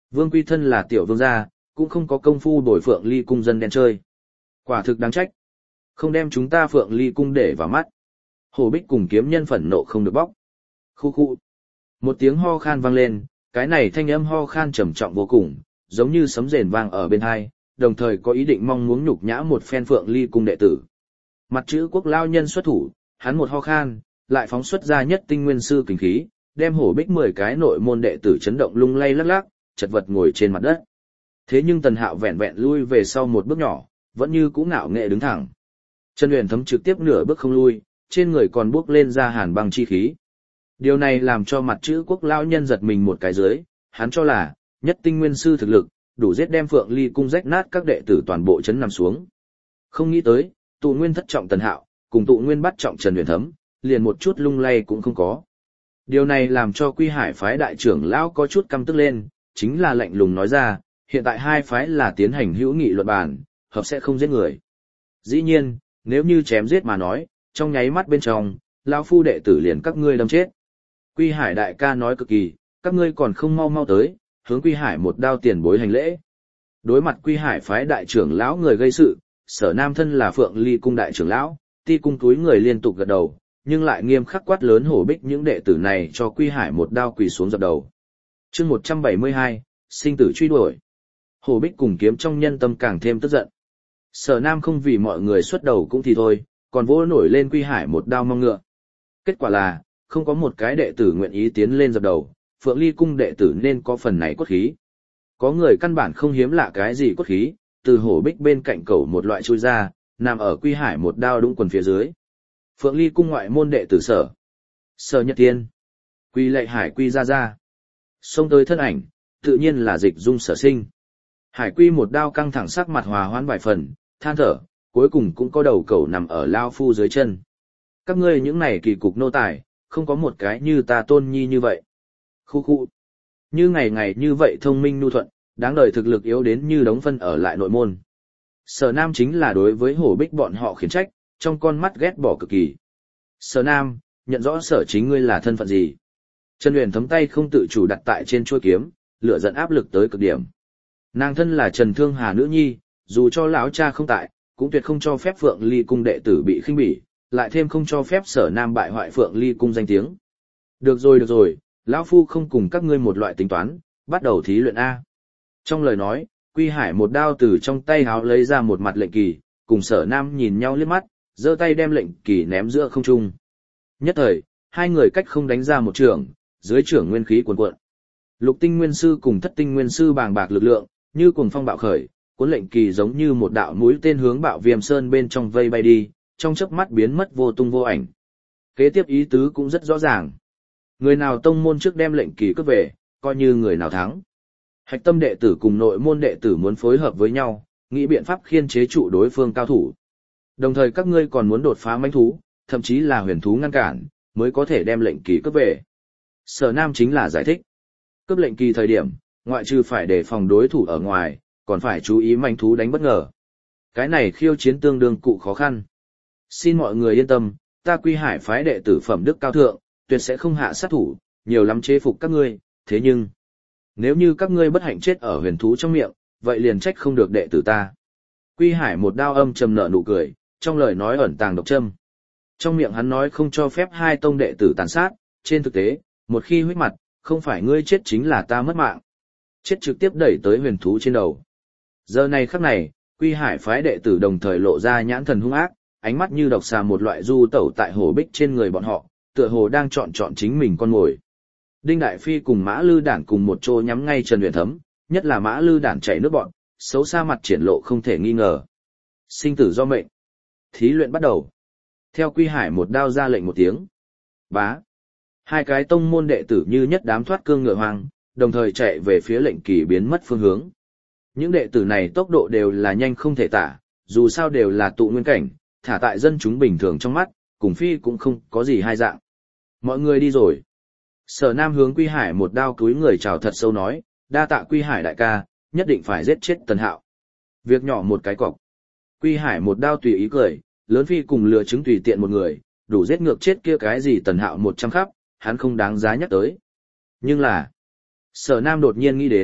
Vương Quy thân là tiểu vương gia, cũng không có công phu bồi Phượng Ly cung dân đen chơi. Quả thực đáng trách. Không đem chúng ta Phượng Ly cung để vào mắt. Hổ Bích cùng kiếm nhân phẫn nộ không được bóc. Khu khu. Một tiếng ho khan vang lên, cái này thanh âm ho khan trầm trọng vô cùng, giống như sấm rền vang ở bên hai, đồng thời có ý định mong muốn nhục nhã một phen Phượng Ly cung đệ tử. Mặt chữ quốc lao nhân xuất thủ, hắn một ho khan, lại phóng xuất ra nhất tinh nguyên sư kình khí, đem Hổ Bích mười cái nội môn đệ tử chấn động lung lay lắc lắc, chật vật ngồi trên mặt đất. Thế nhưng Tần Hạo vẹn vẹn lui về sau một bước nhỏ, vẫn như cũ ngạo nghệ đứng thẳng. Trần Uyển Thấm trực tiếp nửa bước không lui, trên người còn bước lên ra hàn băng chi khí. Điều này làm cho mặt chữ quốc lão nhân giật mình một cái dưới, hắn cho là, nhất tinh nguyên sư thực lực, đủ giết đem Phượng Ly cung rách nát các đệ tử toàn bộ chấn nằm xuống. Không nghĩ tới, tụ nguyên thất trọng Tần Hạo, cùng tụ nguyên bắt trọng Trần Uyển Thấm, liền một chút lung lay cũng không có. Điều này làm cho Quy Hải phái đại trưởng lão có chút căm tức lên, chính là lạnh lùng nói ra, hiện tại hai phái là tiến hành hữu nghị luận bàn, hợp sẽ không giết người. Dĩ nhiên, nếu như chém giết mà nói, trong nháy mắt bên trong, lão phu đệ tử liền các ngươi đâm chết. Quy Hải đại ca nói cực kỳ, các ngươi còn không mau mau tới, hướng Quy Hải một đao tiền bối hành lễ. Đối mặt Quy Hải phái đại trưởng lão người gây sự, Sở Nam thân là Phượng Ly cung đại trưởng lão, ti cung túi người liên tục gật đầu, nhưng lại nghiêm khắc quát lớn Hổ Bích những đệ tử này cho Quy Hải một đao quỳ xuống dập đầu. Chương một trăm bảy mươi hai, sinh tử truy đuổi. Hổ Bích cùng kiếm trong nhân tâm càng thêm tức giận. Sở Nam không vì mọi người xuất đầu cũng thì thôi, còn vỗ nổi lên Quy Hải một đao mong ngựa. Kết quả là, không có một cái đệ tử nguyện ý tiến lên dập đầu, Phượng Ly cung đệ tử nên có phần này cốt khí. Có người căn bản không hiếm lạ cái gì cốt khí, từ Hổ Bích bên cạnh cầu một loại chui ra, nằm ở Quy Hải một đao đũng quần phía dưới. Phượng Ly cung ngoại môn đệ tử Sở. Sở Nhật Tiên. Quy lệ Hải Quy ra ra. Xông tới thân ảnh, tự nhiên là Dịch Dung Sở Sinh. Hải Quy một đao căng thẳng sắc mặt hòa hoãn vài phần, than thở, cuối cùng cũng có đầu cầu nằm ở lao phu dưới chân. Các ngươi những này kỳ cục nô tài, không có một cái như ta Tôn Nhi như vậy. Khu khu. Như ngày ngày như vậy thông minh nhu thuận, đáng đời thực lực yếu đến như đống phân ở lại nội môn. Sở Nam chính là đối với Hổ Bích bọn họ khiển trách, trong con mắt ghét bỏ cực kỳ. Sở Nam, nhận rõ Sở chính ngươi là thân phận gì. Trần Uyển Thấm tay không tự chủ đặt tại trên chuôi kiếm, lửa giận áp lực tới cực điểm. Nàng thân là Trần Thương Hà nữ nhi, dù cho lão cha không tại, cũng tuyệt không cho phép Phượng Ly cung đệ tử bị khinh bỉ, lại thêm không cho phép Sở Nam bại hoại Phượng Ly cung danh tiếng. Được rồi được rồi, lão phu không cùng các ngươi một loại tính toán, bắt đầu thí luyện a. Trong lời nói, Quy Hải một đao từ trong tay háo lấy ra một mặt lệnh kỳ, cùng Sở Nam nhìn nhau liếc mắt, giơ tay đem lệnh kỳ ném giữa không trung. Nhất thời, hai người cách không đánh ra một trường, dưới trưởng nguyên khí cuồn cuộn. Lục tinh nguyên sư cùng thất tinh nguyên sư bàng bạc lực lượng, như cuồng phong bạo khởi, cuốn lệnh kỳ giống như một đạo mũi tên hướng Bạo Viêm Sơn bên trong vây bay đi, trong chớp mắt biến mất vô tung vô ảnh. Kế tiếp ý tứ cũng rất rõ ràng. Người nào tông môn trước đem lệnh kỳ cướp về, coi như người nào thắng. Hạch tâm đệ tử cùng nội môn đệ tử muốn phối hợp với nhau, nghĩ biện pháp khiên chế trụ đối phương cao thủ. Đồng thời các ngươi còn muốn đột phá mãnh thú, thậm chí là huyền thú ngăn cản, mới có thể đem lệnh kỳ cướp về. Sở Nam chính là giải thích. Cướp lệnh kỳ thời điểm, ngoại trừ phải đề phòng đối thủ ở ngoài, còn phải chú ý manh thú đánh bất ngờ. Cái này khiêu chiến tương đương cụ khó khăn. Xin mọi người yên tâm, ta Quy Hải phái đệ tử phẩm đức cao thượng, tuyệt sẽ không hạ sát thủ, nhiều lắm chế phục các ngươi, thế nhưng, nếu như các ngươi bất hạnh chết ở huyền thú trong miệng, vậy liền trách không được đệ tử ta. Quy Hải một đao âm trầm nở nụ cười, trong lời nói ẩn tàng độc châm. Trong miệng hắn nói không cho phép hai tông đệ tử tàn sát, trên thực tế, một khi huyết mặt, không phải ngươi chết chính là ta mất mạng. Chết trực tiếp đẩy tới huyền thú trên đầu. Giờ này khắc này, Quy Hải phái đệ tử đồng thời lộ ra nhãn thần hung ác, ánh mắt như độc xà một loại du tẩu tại Hổ Bích trên người bọn họ, tựa hồ đang chọn chọn chính mình con mồi. Đinh Đại Phi cùng Mã Lư Đản cùng một chỗ nhắm ngay Trần Uyển Thấm, nhất là Mã Lư Đản chảy nước bọn, xấu xa mặt triển lộ không thể nghi ngờ. Sinh tử do mệnh. Thí luyện bắt đầu. Theo Quy Hải một đao ra lệnh một tiếng. Bá. Hai cái tông môn đệ tử như nhất đám thoát cương ngựa hoang, đồng thời chạy về phía lệnh kỳ biến mất phương hướng. Những đệ tử này tốc độ đều là nhanh không thể tả, dù sao đều là tụ nguyên cảnh, thả tại dân chúng bình thường trong mắt, cùng phi cũng không có gì hai dạng. Mọi người đi rồi. Sở Nam hướng Quy Hải một đao túi người chào thật sâu nói, đa tạ Quy Hải đại ca, nhất định phải giết chết Tần Hạo. Việc nhỏ một cái cọc. Quy Hải một đao tùy ý cười, lớn phi cùng lừa chứng tùy tiện một người, đủ giết ngược chết kia cái gì Tần Hạo một trăm khắp, hắn không đáng giá nhắc tới. Nhưng là, Sở Nam đột nhiên nghĩ đến,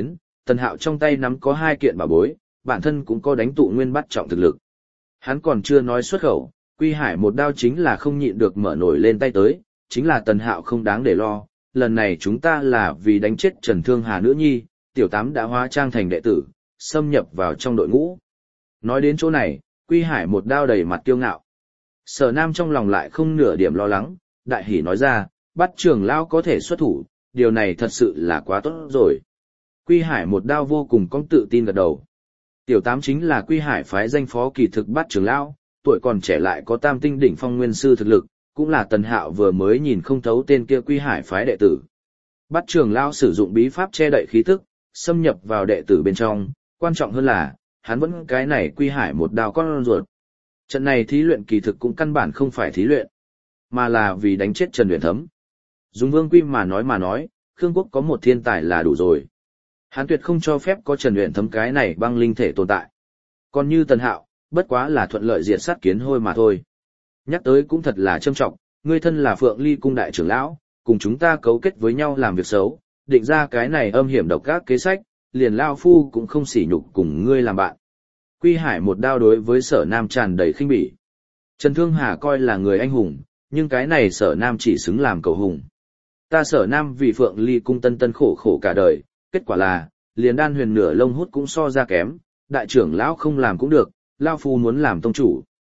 Tần Hạo trong tay nắm có hai kiện bảo bối, bản thân cũng có đánh tụ nguyên bắt trọng thực lực. Hắn còn chưa nói xuất khẩu, Quy Hải một đao chính là không nhịn được mở nổi lên tay tới, chính là Tần Hạo không đáng để lo, lần này chúng ta là vì đánh chết Trần Thương Hà nữ nhi, tiểu tám đã hóa trang thành đệ tử, xâm nhập vào trong đội ngũ. Nói đến chỗ này, Quy Hải một đao đầy mặt kiêu ngạo. Sở Nam trong lòng lại không nửa điểm lo lắng, đại hỉ nói ra, bắt trưởng lão có thể xuất thủ, điều này thật sự là quá tốt rồi. Quy Hải một đao vô cùng có tự tin gật đầu. Tiểu tám chính là Quy Hải phái danh phó kỳ thực bắt trưởng lão, tuổi còn trẻ lại có tam tinh đỉnh phong nguyên sư thực lực, cũng là Tần Hạo vừa mới nhìn không thấu tên kia Quy Hải phái đệ tử. Bắt trưởng lão sử dụng bí pháp che đậy khí tức, xâm nhập vào đệ tử bên trong, quan trọng hơn là, hắn vẫn cái này Quy Hải một đao con ruột. Trận này thí luyện kỳ thực cũng căn bản không phải thí luyện, mà là vì đánh chết Trần Uyển Thấm. Dùng Vương Quy mà nói mà nói, Khương Quốc có một thiên tài là đủ rồi. Hắn tuyệt không cho phép có Trần Uyển Thấm cái này băng linh thể tồn tại. Còn như Tần Hạo, bất quá là thuận lợi diệt sát kiến hôi mà thôi. Nhắc tới cũng thật là trâm trọng, ngươi thân là Phượng Ly cung đại trưởng lão, cùng chúng ta cấu kết với nhau làm việc xấu, định ra cái này âm hiểm độc ác kế sách, liền lao phu cũng không sỉ nhục cùng ngươi làm bạn. Quy Hải một đao đối với Sở Nam tràn đầy khinh bỉ. Trần Thương Hà coi là người anh hùng, nhưng cái này Sở Nam chỉ xứng làm cầu hùng. Ta Sở Nam vì Phượng Ly cung tân tân khổ khổ cả đời, kết quả là, liền đan huyền nửa lông hút cũng so ra kém, đại trưởng lão không làm cũng được, lao phu muốn làm tông chủ.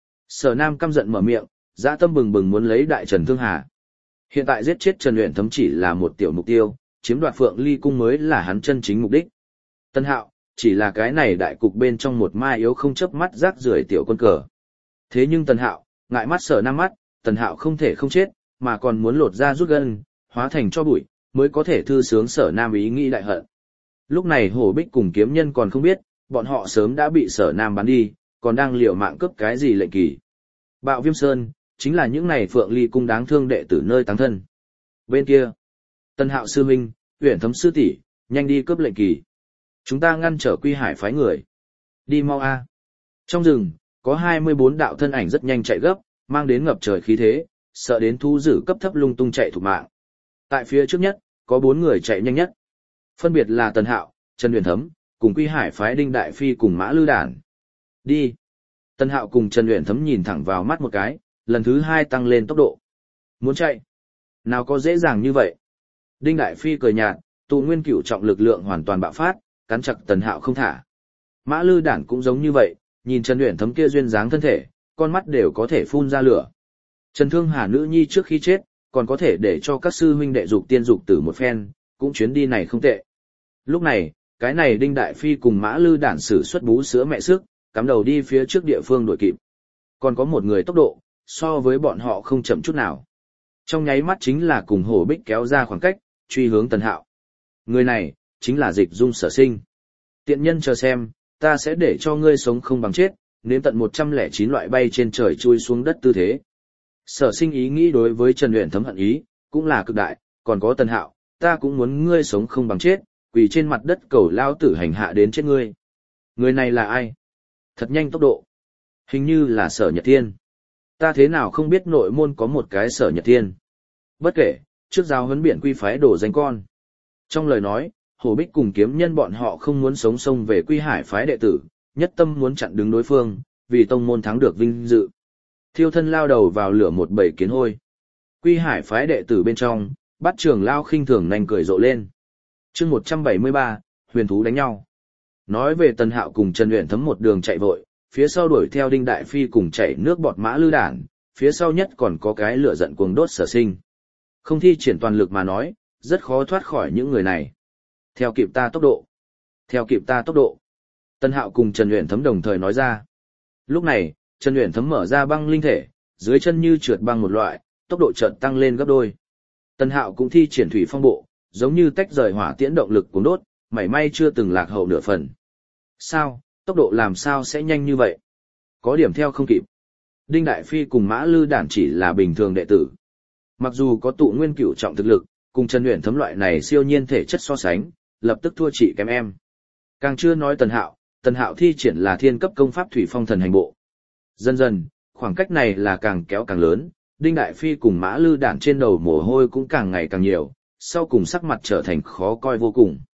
Sở Nam căm giận mở miệng, dã tâm bừng bừng muốn lấy đại Trần Thương Hà. Hiện tại giết chết Trần Uyển Thấm chỉ là một tiểu mục tiêu, chiếm đoạt Phượng Ly cung mới là hắn chân chính mục đích. Tân Hạo, chỉ là cái này đại cục bên trong một mai yếu không chớp mắt rác rưởi tiểu quân cờ. Thế nhưng Tần Hạo, ngại mắt Sở Nam mắt, Tần Hạo không thể không chết, mà còn muốn lột ra rút gân, hóa thành cho bụi, mới có thể thư sướng Sở Nam ý nghĩ đại hận. Lúc này Hổ Bích cùng kiếm nhân còn không biết, bọn họ sớm đã bị Sở Nam bắn đi, còn đang liều mạng cướp cái gì lệnh kỳ. Bạo Viêm Sơn, chính là những này Phượng Ly cung đáng thương đệ tử nơi táng thân. Bên kia, Tần Hạo sư huynh, Uyển Thấm sư tỷ, nhanh đi cướp lệnh kỳ. Chúng ta ngăn trở Quy Hải phái người. Đi mau a. Trong rừng, có hai mươi bốn đạo thân ảnh rất nhanh chạy gấp, mang đến ngập trời khí thế, sợ đến thú dữ cấp thấp lung tung chạy thục mạng. Tại phía trước nhất, có bốn người chạy nhanh nhất. Phân biệt là Tần Hạo, Trần Uyển Thấm, cùng Quy Hải phái Đinh Đại Phi cùng Mã Lư Đản. Đi. Tần Hạo cùng Trần Uyển Thấm nhìn thẳng vào mắt một cái, lần thứ hai tăng lên tốc độ. Muốn chạy? Nào có dễ dàng như vậy? Đinh Đại Phi cười nhạt, tụ nguyên cửu trọng lực lượng hoàn toàn bạo phát, cắn chặt Tần Hạo không thả. Mã Lư Đản cũng giống như vậy, nhìn Trần Uyển Thấm kia duyên dáng thân thể, con mắt đều có thể phun ra lửa. Trần Thương Hà nữ nhi trước khi chết, còn có thể để cho các sư huynh đệ dục tiên dục tử một phen, cũng chuyến đi này không tệ. Lúc này, cái này Đinh Đại Phi cùng Mã Lư Đản sử xuất bú sữa mẹ sức, cắm đầu đi phía trước địa phương đuổi kịp. Còn có một người tốc độ, so với bọn họ không chậm chút nào. Trong nháy mắt chính là cùng Hổ Bích kéo ra khoảng cách, truy hướng Tần Hạo. Người này, chính là Dịch Dung Sở Sinh. Tiện nhân chờ xem, ta sẽ để cho ngươi sống không bằng chết, nếm tận một trăm lẻ chín loại bay trên trời chui xuống đất tư thế. Sở Sinh ý nghĩ đối với Trần Uyển Thấm hận ý, cũng là cực đại, còn có Tần Hạo, ta cũng muốn ngươi sống không bằng chết, quỳ trên mặt đất cầu lao tử hành hạ đến chết ngươi. Người này là ai? Thật nhanh tốc độ. Hình như là Sở Nhật Thiên. Ta thế nào không biết nội môn có một cái Sở Nhật Thiên. Bất kể, trước giáo huấn biển quy phái đổ danh con. Trong lời nói, Hổ Bích cùng kiếm nhân bọn họ không muốn sống sông về Quy Hải phái đệ tử, nhất tâm muốn chặn đứng đối phương, vì tông môn thắng được vinh dự. Thiêu thân lao đầu vào lửa một bầy kiến hôi. Quy Hải phái đệ tử bên trong, Bát Trường Lao khinh thường nành cười rộ lên. Chương một trăm bảy mươi ba, huyền thú đánh nhau. Nói về Tần Hạo cùng Trần Uyển Thấm một đường chạy vội, phía sau đuổi theo Đinh Đại Phi cùng chạy nước bọt Mã Lư Đản, phía sau nhất còn có cái lửa giận cuồng đốt Sở Sinh. Không thi triển toàn lực mà nói, rất khó thoát khỏi những người này. Theo kịp ta tốc độ. Theo kịp ta tốc độ. Tần Hạo cùng Trần Uyển Thấm đồng thời nói ra. Lúc này, Trần Uyển Thấm mở ra băng linh thể, dưới chân như trượt băng một loại, tốc độ chợt tăng lên gấp đôi. Tần Hạo cũng thi triển thủy phong bộ, giống như tách rời hỏa tiễn động lực cuốn đốt, mảy may chưa từng lạc hậu nửa phần. Sao, tốc độ làm sao sẽ nhanh như vậy? Có điểm theo không kịp. Đinh Đại Phi cùng Mã Lư Đản chỉ là bình thường đệ tử. Mặc dù có tụ nguyên cửu trọng thực lực, cùng Trần Uyển Thấm loại này siêu nhiên thể chất so sánh, lập tức thua chị kém em. Càng chưa nói Tần Hạo, Tần Hạo thi triển là thiên cấp công pháp thủy phong thần hành bộ. Dần dần, khoảng cách này là càng kéo càng lớn, Đinh Đại Phi cùng Mã Lư Đản trên đầu mồ hôi cũng càng ngày càng nhiều, sau cùng sắc mặt trở thành khó coi vô cùng.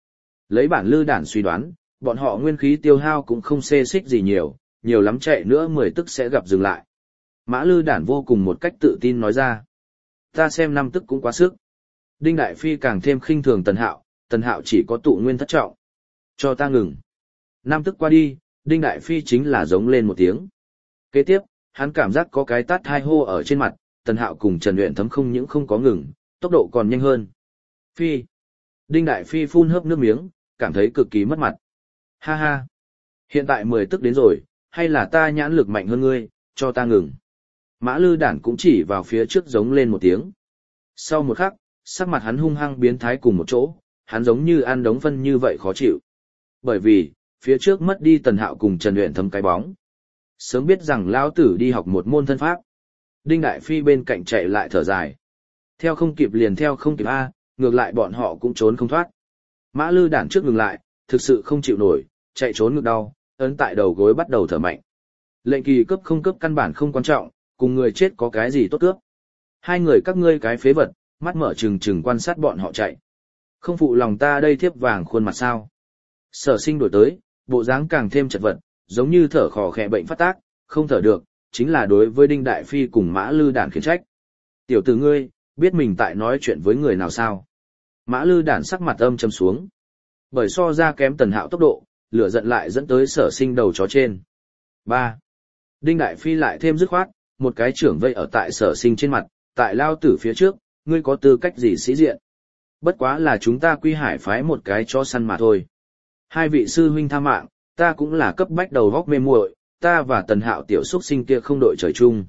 Lấy bản lư đản suy đoán, bọn họ nguyên khí tiêu hao cũng không xê xích gì nhiều, nhiều lắm chạy nữa mười tức sẽ gặp dừng lại. Mã lư đản vô cùng một cách tự tin nói ra. Ta xem năm tức cũng quá sức. Đinh Đại Phi càng thêm khinh thường Tần Hạo, Tần Hạo chỉ có tụ nguyên thất trọng. Cho ta ngừng. Năm tức qua đi, Đinh Đại Phi chính là giống lên một tiếng. Kế tiếp, hắn cảm giác có cái tát hai hô ở trên mặt, Tần Hạo cùng Trần Uyển Thấm không những không có ngừng, tốc độ còn nhanh hơn. Phi. Đinh Đại Phi phun hớp nước miếng, cảm thấy cực kỳ mất mặt. Ha ha. Hiện tại mười tức đến rồi, hay là ta nhãn lực mạnh hơn ngươi, cho ta ngừng. Mã lư đản cũng chỉ vào phía trước giống lên một tiếng. Sau một khắc, sắc mặt hắn hung hăng biến thái cùng một chỗ, hắn giống như ăn đống phân như vậy khó chịu. Bởi vì, phía trước mất đi Tần Hạo cùng Trần Uyển Thấm cái bóng. Sớm biết rằng lão tử đi học một môn thân pháp. Đinh Đại Phi bên cạnh chạy lại thở dài. Theo không kịp liền theo không kịp A, ngược lại bọn họ cũng trốn không thoát. Mã lư đản trước ngừng lại, thực sự không chịu nổi, chạy trốn ngược đau, ấn tại đầu gối bắt đầu thở mạnh. Lệnh kỳ cấp không cấp căn bản không quan trọng, cùng người chết có cái gì tốt cướp. Hai người các ngươi cái phế vật, mắt mở trừng trừng quan sát bọn họ chạy. Không phụ lòng ta đây thiếp vàng khuôn mặt sao. Sở Sinh đổi tới, bộ dáng càng thêm chật vật, giống như thở khò khẽ bệnh phát tác, không thở được, chính là đối với Đinh Đại Phi cùng Mã lư đản khiển trách. Tiểu tử ngươi, biết mình tại nói chuyện với người nào sao? Mã lư đản sắc mặt âm trầm xuống. Bởi so ra kém Tần Hạo tốc độ, lửa giận lại dẫn tới Sở Sinh đầu chó trên. ba. Đinh Đại Phi lại thêm dứt khoát, một cái trưởng vây ở tại Sở Sinh trên mặt, tại lao tử phía trước, ngươi có tư cách gì sĩ diện? Bất quá là chúng ta Quy Hải phái một cái cho săn mà thôi. Hai vị sư huynh tha mạng, ta cũng là cấp bách đầu góc mê muội, ta và Tần Hạo tiểu xuất sinh kia không đội trời chung.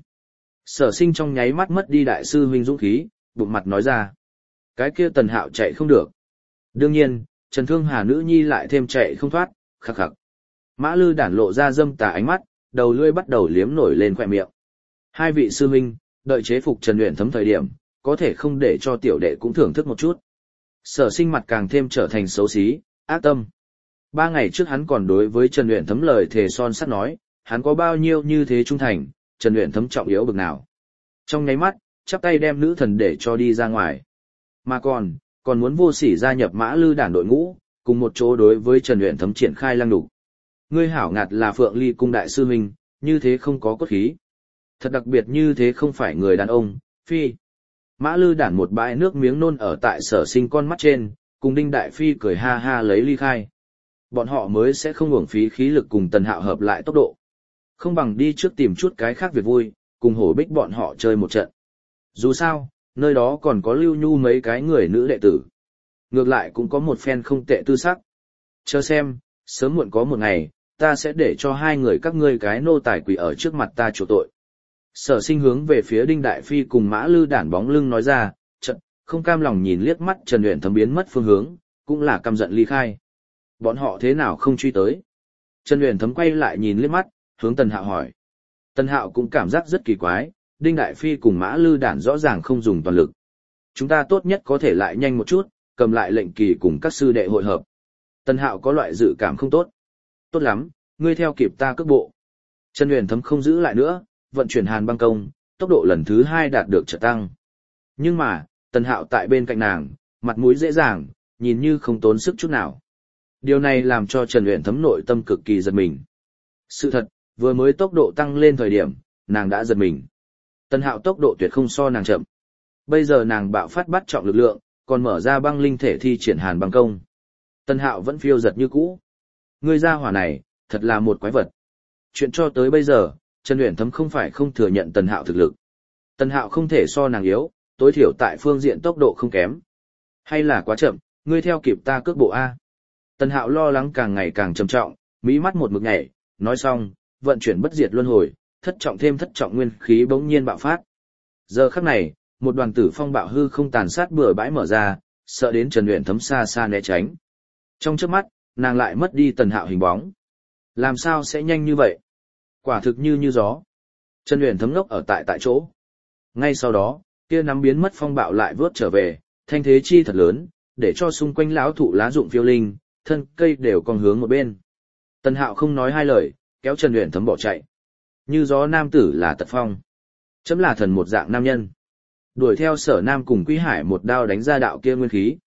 Sở Sinh trong nháy mắt mất đi đại sư huynh dũng khí, bụng mặt nói ra. Cái kia Tần Hạo chạy không được. Đương nhiên, Trần Thương Hà nữ nhi lại thêm chạy không thoát, khắc khắc. Mã lư đản lộ ra dâm tà ánh mắt, đầu lưỡi bắt đầu liếm nổi lên khỏe miệng. Hai vị sư huynh, đợi chế phục Trần Uyển Thấm thời điểm, có thể không để cho tiểu đệ cũng thưởng thức một chút. Sở Sinh mặt càng thêm trở thành xấu xí, ác tâm. Ba ngày trước hắn còn đối với Trần Uyển Thấm lời thề son sắt nói, hắn có bao nhiêu như thế trung thành, Trần Uyển Thấm trọng yếu bực nào. Trong nháy mắt, chắp tay đem nữ thần để cho đi ra ngoài. Mà còn, còn muốn vô sỉ gia nhập Mã lư đản đội ngũ, cùng một chỗ đối với Trần Uyển Thấm triển khai lăng đục. Ngươi hảo ngạt là Phượng Ly cung đại sư huynh, như thế không có cốt khí. Thật đặc biệt như thế không phải người đàn ông, phi. Mã lư đản một bãi nước miếng nôn ở tại Sở Sinh con mắt trên, cùng Đinh Đại Phi cười ha ha lấy ly khai. Bọn họ mới sẽ không uổng phí khí lực cùng Tần Hạo hợp lại tốc độ. Không bằng đi trước tìm chút cái khác việc vui, cùng hổ bích bọn họ chơi một trận. Dù sao, nơi đó còn có lưu nhu mấy cái người nữ đệ tử. Ngược lại cũng có một phen không tệ tư sắc. Chờ xem, sớm muộn có một ngày, ta sẽ để cho hai người các ngươi cái nô tài quỷ ở trước mặt ta chịu tội. Sở Sinh hướng về phía Đinh Đại Phi cùng Mã lư đản bóng lưng nói ra, chợt không cam lòng nhìn liếc mắt Trần Uyển Thấm biến mất phương hướng, cũng là căm giận ly khai. Bọn họ thế nào không truy tới? Trần Uyển Thấm quay lại nhìn liếc mắt, hướng Tần Hạo hỏi. Tần Hạo cũng cảm giác rất kỳ quái, Đinh Đại Phi cùng Mã lư đản rõ ràng không dùng toàn lực. Chúng ta tốt nhất có thể lại nhanh một chút, cầm lại lệnh kỳ cùng các sư đệ hội hợp. Tần Hạo có loại dự cảm không tốt. Tốt lắm, ngươi theo kịp ta cước bộ. Trần Uyển Thấm không giữ lại nữa, vận chuyển hàn băng công, tốc độ lần thứ hai đạt được trợ tăng. Nhưng mà, Tần Hạo tại bên cạnh nàng, mặt mũi dễ dàng, nhìn như không tốn sức chút nào. Điều này làm cho Trần Uyển Thấm nội tâm cực kỳ giật mình. Sự thật, vừa mới tốc độ tăng lên thời điểm, nàng đã giật mình. Tần Hạo tốc độ tuyệt không so nàng chậm. Bây giờ nàng bạo phát bắt trọng lực lượng, còn mở ra băng linh thể thi triển hàn băng công. Tần Hạo vẫn phiêu giật như cũ. Ngươi gia hỏa này, thật là một quái vật. Chuyện cho tới bây giờ, Trần Uyển Thấm không phải không thừa nhận Tần Hạo thực lực. Tần Hạo không thể so nàng yếu, tối thiểu tại phương diện tốc độ không kém. Hay là quá chậm, ngươi theo kịp ta cước bộ A. Tần Hạo lo lắng càng ngày càng trầm trọng, mỹ mắt một mực nhảy, nói xong, vận chuyển bất diệt luân hồi, thất trọng thêm thất trọng nguyên khí bỗng nhiên bạo phát. Giờ khắc này, một đoàn tử phong bạo hư không tàn sát bừa bãi mở ra, sợ đến Trần Uyển Thấm xa xa né tránh. Trong chớp mắt, nàng lại mất đi Tần Hạo hình bóng. Làm sao sẽ nhanh như vậy? Quả thực như như gió. Trần Uyển Thấm ngốc ở tại tại chỗ. Ngay sau đó, kia nắm biến mất phong bạo lại vớt trở về, thanh thế chi thật lớn, để cho xung quanh lão thụ lá rụng phiêu linh, thân cây đều còn hướng một bên. Tần Hạo không nói hai lời, kéo Trần Uyển Thấm bỏ chạy. Như gió nam tử là tật phong. Chấm là thần một dạng nam nhân. Đuổi theo Sở Nam cùng Quý Hải một đao đánh ra đạo kia nguyên khí.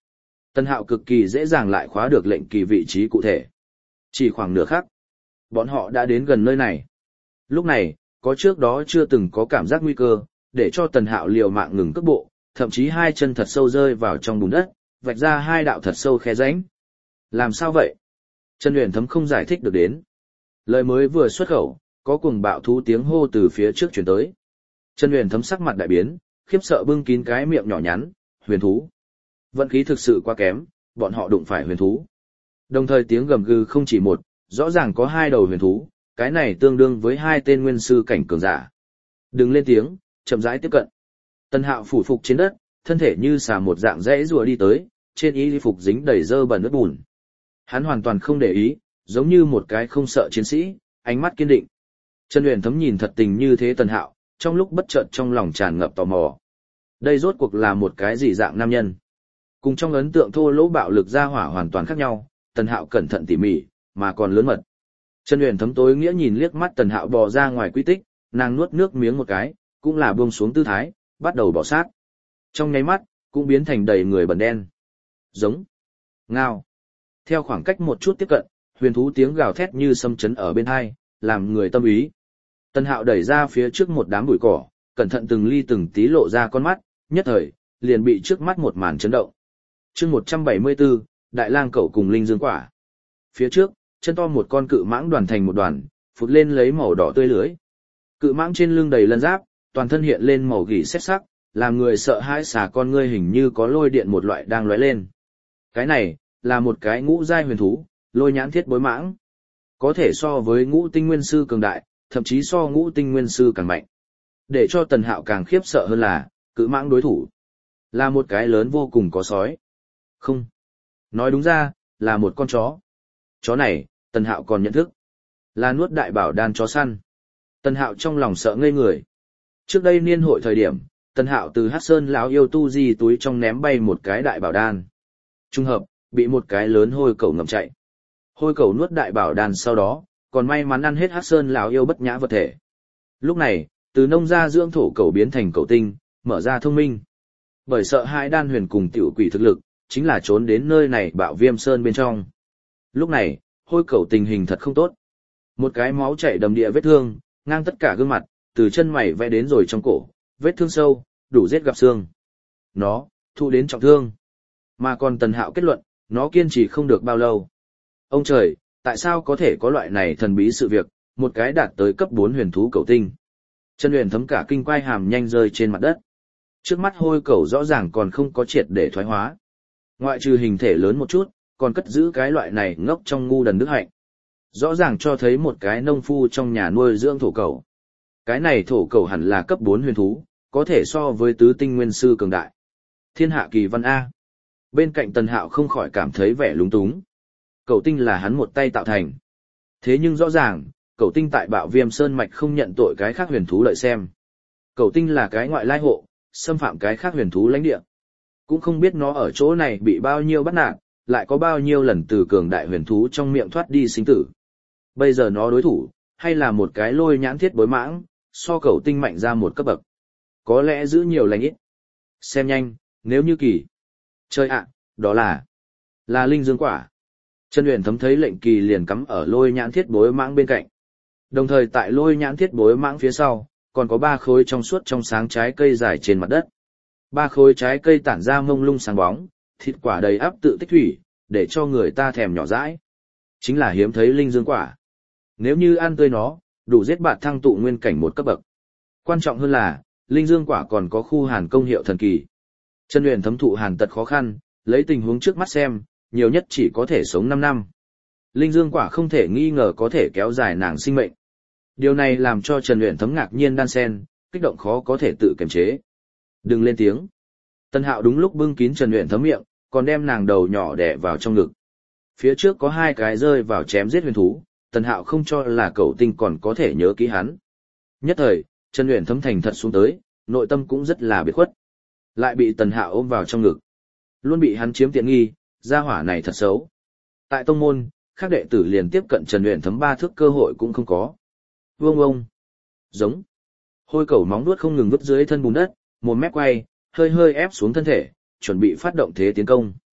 Tần Hạo cực kỳ dễ dàng lại khóa được lệnh kỳ vị trí cụ thể. Chỉ khoảng nửa khắc, bọn họ đã đến gần nơi này. Lúc này, có trước đó chưa từng có cảm giác nguy cơ, để cho Tần Hạo liều mạng ngừng cước bộ, thậm chí hai chân thật sâu rơi vào trong bùn đất, vạch ra hai đạo thật sâu khe rãnh. Làm sao vậy? Trần Uyển Thấm không giải thích được đến. Lời mới vừa xuất khẩu, có cuồng bạo thú tiếng hô từ phía trước truyền tới. Trần Uyển Thấm sắc mặt đại biến, khiếp sợ bưng kín cái miệng nhỏ nhắn, huyền thú. Vận khí thực sự quá kém, bọn họ đụng phải huyền thú. Đồng thời tiếng gầm gừ không chỉ một, rõ ràng có hai đầu huyền thú, cái này tương đương với hai tên nguyên sư cảnh cường giả. Đừng lên tiếng, chậm rãi tiếp cận. Tần Hạo phủ phục trên đất, thân thể như xà một dạng rẽ rùa đi tới, trên y phục dính đầy dơ bẩn ướt bùn. Hắn hoàn toàn không để ý, giống như một cái không sợ chiến sĩ, ánh mắt kiên định. Trần Uyển Thấm nhìn thật tình như thế Tần Hạo, trong lúc bất chợt trong lòng tràn ngập tò mò. Đây rốt cuộc là một cái gì dạng nam nhân? Cùng trong ấn tượng thô lỗ bạo lực ra hỏa hoàn toàn khác nhau, Tần Hạo cẩn thận tỉ mỉ, mà còn lớn mật. Trần Uyển Thấm tối nghĩa nhìn liếc mắt Tần Hạo bò ra ngoài quy tích, nàng nuốt nước miếng một cái, cũng là buông xuống tư thái, bắt đầu bỏ sát. Trong nháy mắt, cũng biến thành đầy người bẩn đen. Giống. Ngao. Theo khoảng cách một chút tiếp cận, huyền thú tiếng gào thét như sấm chấn ở bên hai, làm người tâm ý. Tần Hạo đẩy ra phía trước một đám bụi cỏ, cẩn thận từng ly từng tí lộ ra con mắt, nhất thời, liền bị trước mắt một màn chấn động. Chương một trăm bảy mươi tư, Đại Lang Cẩu cùng Linh Dương Quả. Phía trước, chân to một con cự mãng đoàn thành một đoàn, phụt lên lấy màu đỏ tươi lưới. Cự mãng trên lưng đầy lân giáp, toàn thân hiện lên màu gỉ xét sắc, làm người sợ hãi xà con ngươi hình như có lôi điện một loại đang lóe lên. Cái này, là một cái ngũ giai huyền thú, lôi nhãn thiết bối mãng. Có thể so với ngũ tinh nguyên sư cường đại, thậm chí so ngũ tinh nguyên sư càng mạnh. Để cho Tần Hạo càng khiếp sợ hơn là, cự mãng đối thủ là một cái lớn vô cùng có sói. Không. Nói đúng ra, là một con chó. Chó này, Tần Hạo còn nhận thức. Là nuốt đại bảo đan chó săn. Tần Hạo trong lòng sợ ngây người. Trước đây niên hội thời điểm, Tần Hạo từ Hắc Sơn lão yêu tu di túi trong ném bay một cái đại bảo đan. Trung hợp, bị một cái lớn hôi cẩu ngầm chạy. Hôi cẩu nuốt đại bảo đan sau đó, còn may mắn ăn hết Hắc Sơn lão yêu bất nhã vật thể. Lúc này, từ nông gia dưỡng thổ cẩu biến thành cẩu tinh, mở ra thông minh. Bởi sợ hai đan huyền cùng tiểu quỷ thực lực, chính là trốn đến nơi này bạo viêm sơn bên trong. Lúc này, hôi cẩu tình hình thật không tốt. Một cái máu chảy đầm địa vết thương, ngang tất cả gương mặt, từ chân mày vẽ đến rồi trong cổ, vết thương sâu, đủ giết gặp xương. Nó, thụ đến trọng thương. Mà còn Tần Hạo kết luận, nó kiên trì không được bao lâu. Ông trời, tại sao có thể có loại này thần bí sự việc, một cái đạt tới cấp bốn huyền thú cẩu tinh. Trần Uyển Thấm cả kinh quay hàm nhanh rơi trên mặt đất. Trước mắt hôi cẩu rõ ràng còn không có triệt để thoái hóa. Ngoại trừ hình thể lớn một chút, còn cất giữ cái loại này ngốc trong ngu đần đức hạnh. Rõ ràng cho thấy một cái nông phu trong nhà nuôi dưỡng thổ cẩu. Cái này thổ cẩu hẳn là cấp bốn huyền thú, có thể so với tứ tinh nguyên sư cường đại. Thiên hạ kỳ văn A. Bên cạnh Tần Hạo không khỏi cảm thấy vẻ lúng túng. Cẩu tinh là hắn một tay tạo thành. Thế nhưng rõ ràng, cẩu tinh tại Bạo Viêm Sơn mạch không nhận tội cái khác huyền thú lợi xem. Cẩu tinh là cái ngoại lai hộ, xâm phạm cái khác huyền thú lãnh địa. Cũng không biết nó ở chỗ này bị bao nhiêu bắt nạt, lại có bao nhiêu lần từ cường đại huyền thú trong miệng thoát đi sinh tử. Bây giờ nó đối thủ, hay là một cái lôi nhãn thiết bối mãng, so cẩu tinh mạnh ra một cấp bậc. Có lẽ giữ nhiều lành ít. Xem nhanh, nếu như kỳ. Chơi ạ, đó là... là linh dương quả. Trần Uyển Thấm thấy lệnh kỳ liền cắm ở lôi nhãn thiết bối mãng bên cạnh. Đồng thời tại lôi nhãn thiết bối mãng phía sau, còn có ba khối trong suốt trong sáng trái cây dài trên mặt đất. Ba khối trái cây tản ra mông lung sáng bóng, thịt quả đầy ắp tự tích thủy, để cho người ta thèm nhỏ dãi. Chính là hiếm thấy linh dương quả. Nếu như ăn tươi nó, đủ giết bạt thăng tụ nguyên cảnh một cấp bậc. Quan trọng hơn là, linh dương quả còn có khu hàn công hiệu thần kỳ. Trần Uyển Thấm thụ hàn tật khó khăn, lấy tình huống trước mắt xem, nhiều nhất chỉ có thể sống năm năm. Linh dương quả không thể nghi ngờ có thể kéo dài nàng sinh mệnh. Điều này làm cho Trần Uyển Thấm ngạc nhiên đan sen, kích động khó có thể tự kiềm chế. Đừng lên tiếng. Tần Hạo đúng lúc bưng kín Trần Uyển Thấm miệng, còn đem nàng đầu nhỏ đè vào trong ngực. Phía trước có hai cái rơi vào chém giết huyền thú, Tần Hạo không cho là cẩu tinh còn có thể nhớ kỹ hắn. Nhất thời, Trần Uyển Thấm thành thật xuống tới, nội tâm cũng rất là biệt khuất. Lại bị Tần Hạo ôm vào trong ngực. Luôn bị hắn chiếm tiện nghi, gia hỏa này thật xấu. Tại tông môn, các đệ tử liền tiếp cận Trần Uyển Thấm ba thước cơ hội cũng không có. Vương ông. Giống. Hôi cẩu móng vuốt không ngừng vứt dưới thân bùn đất, một mép quay, hơi hơi ép xuống thân thể, chuẩn bị phát động thế tiến công.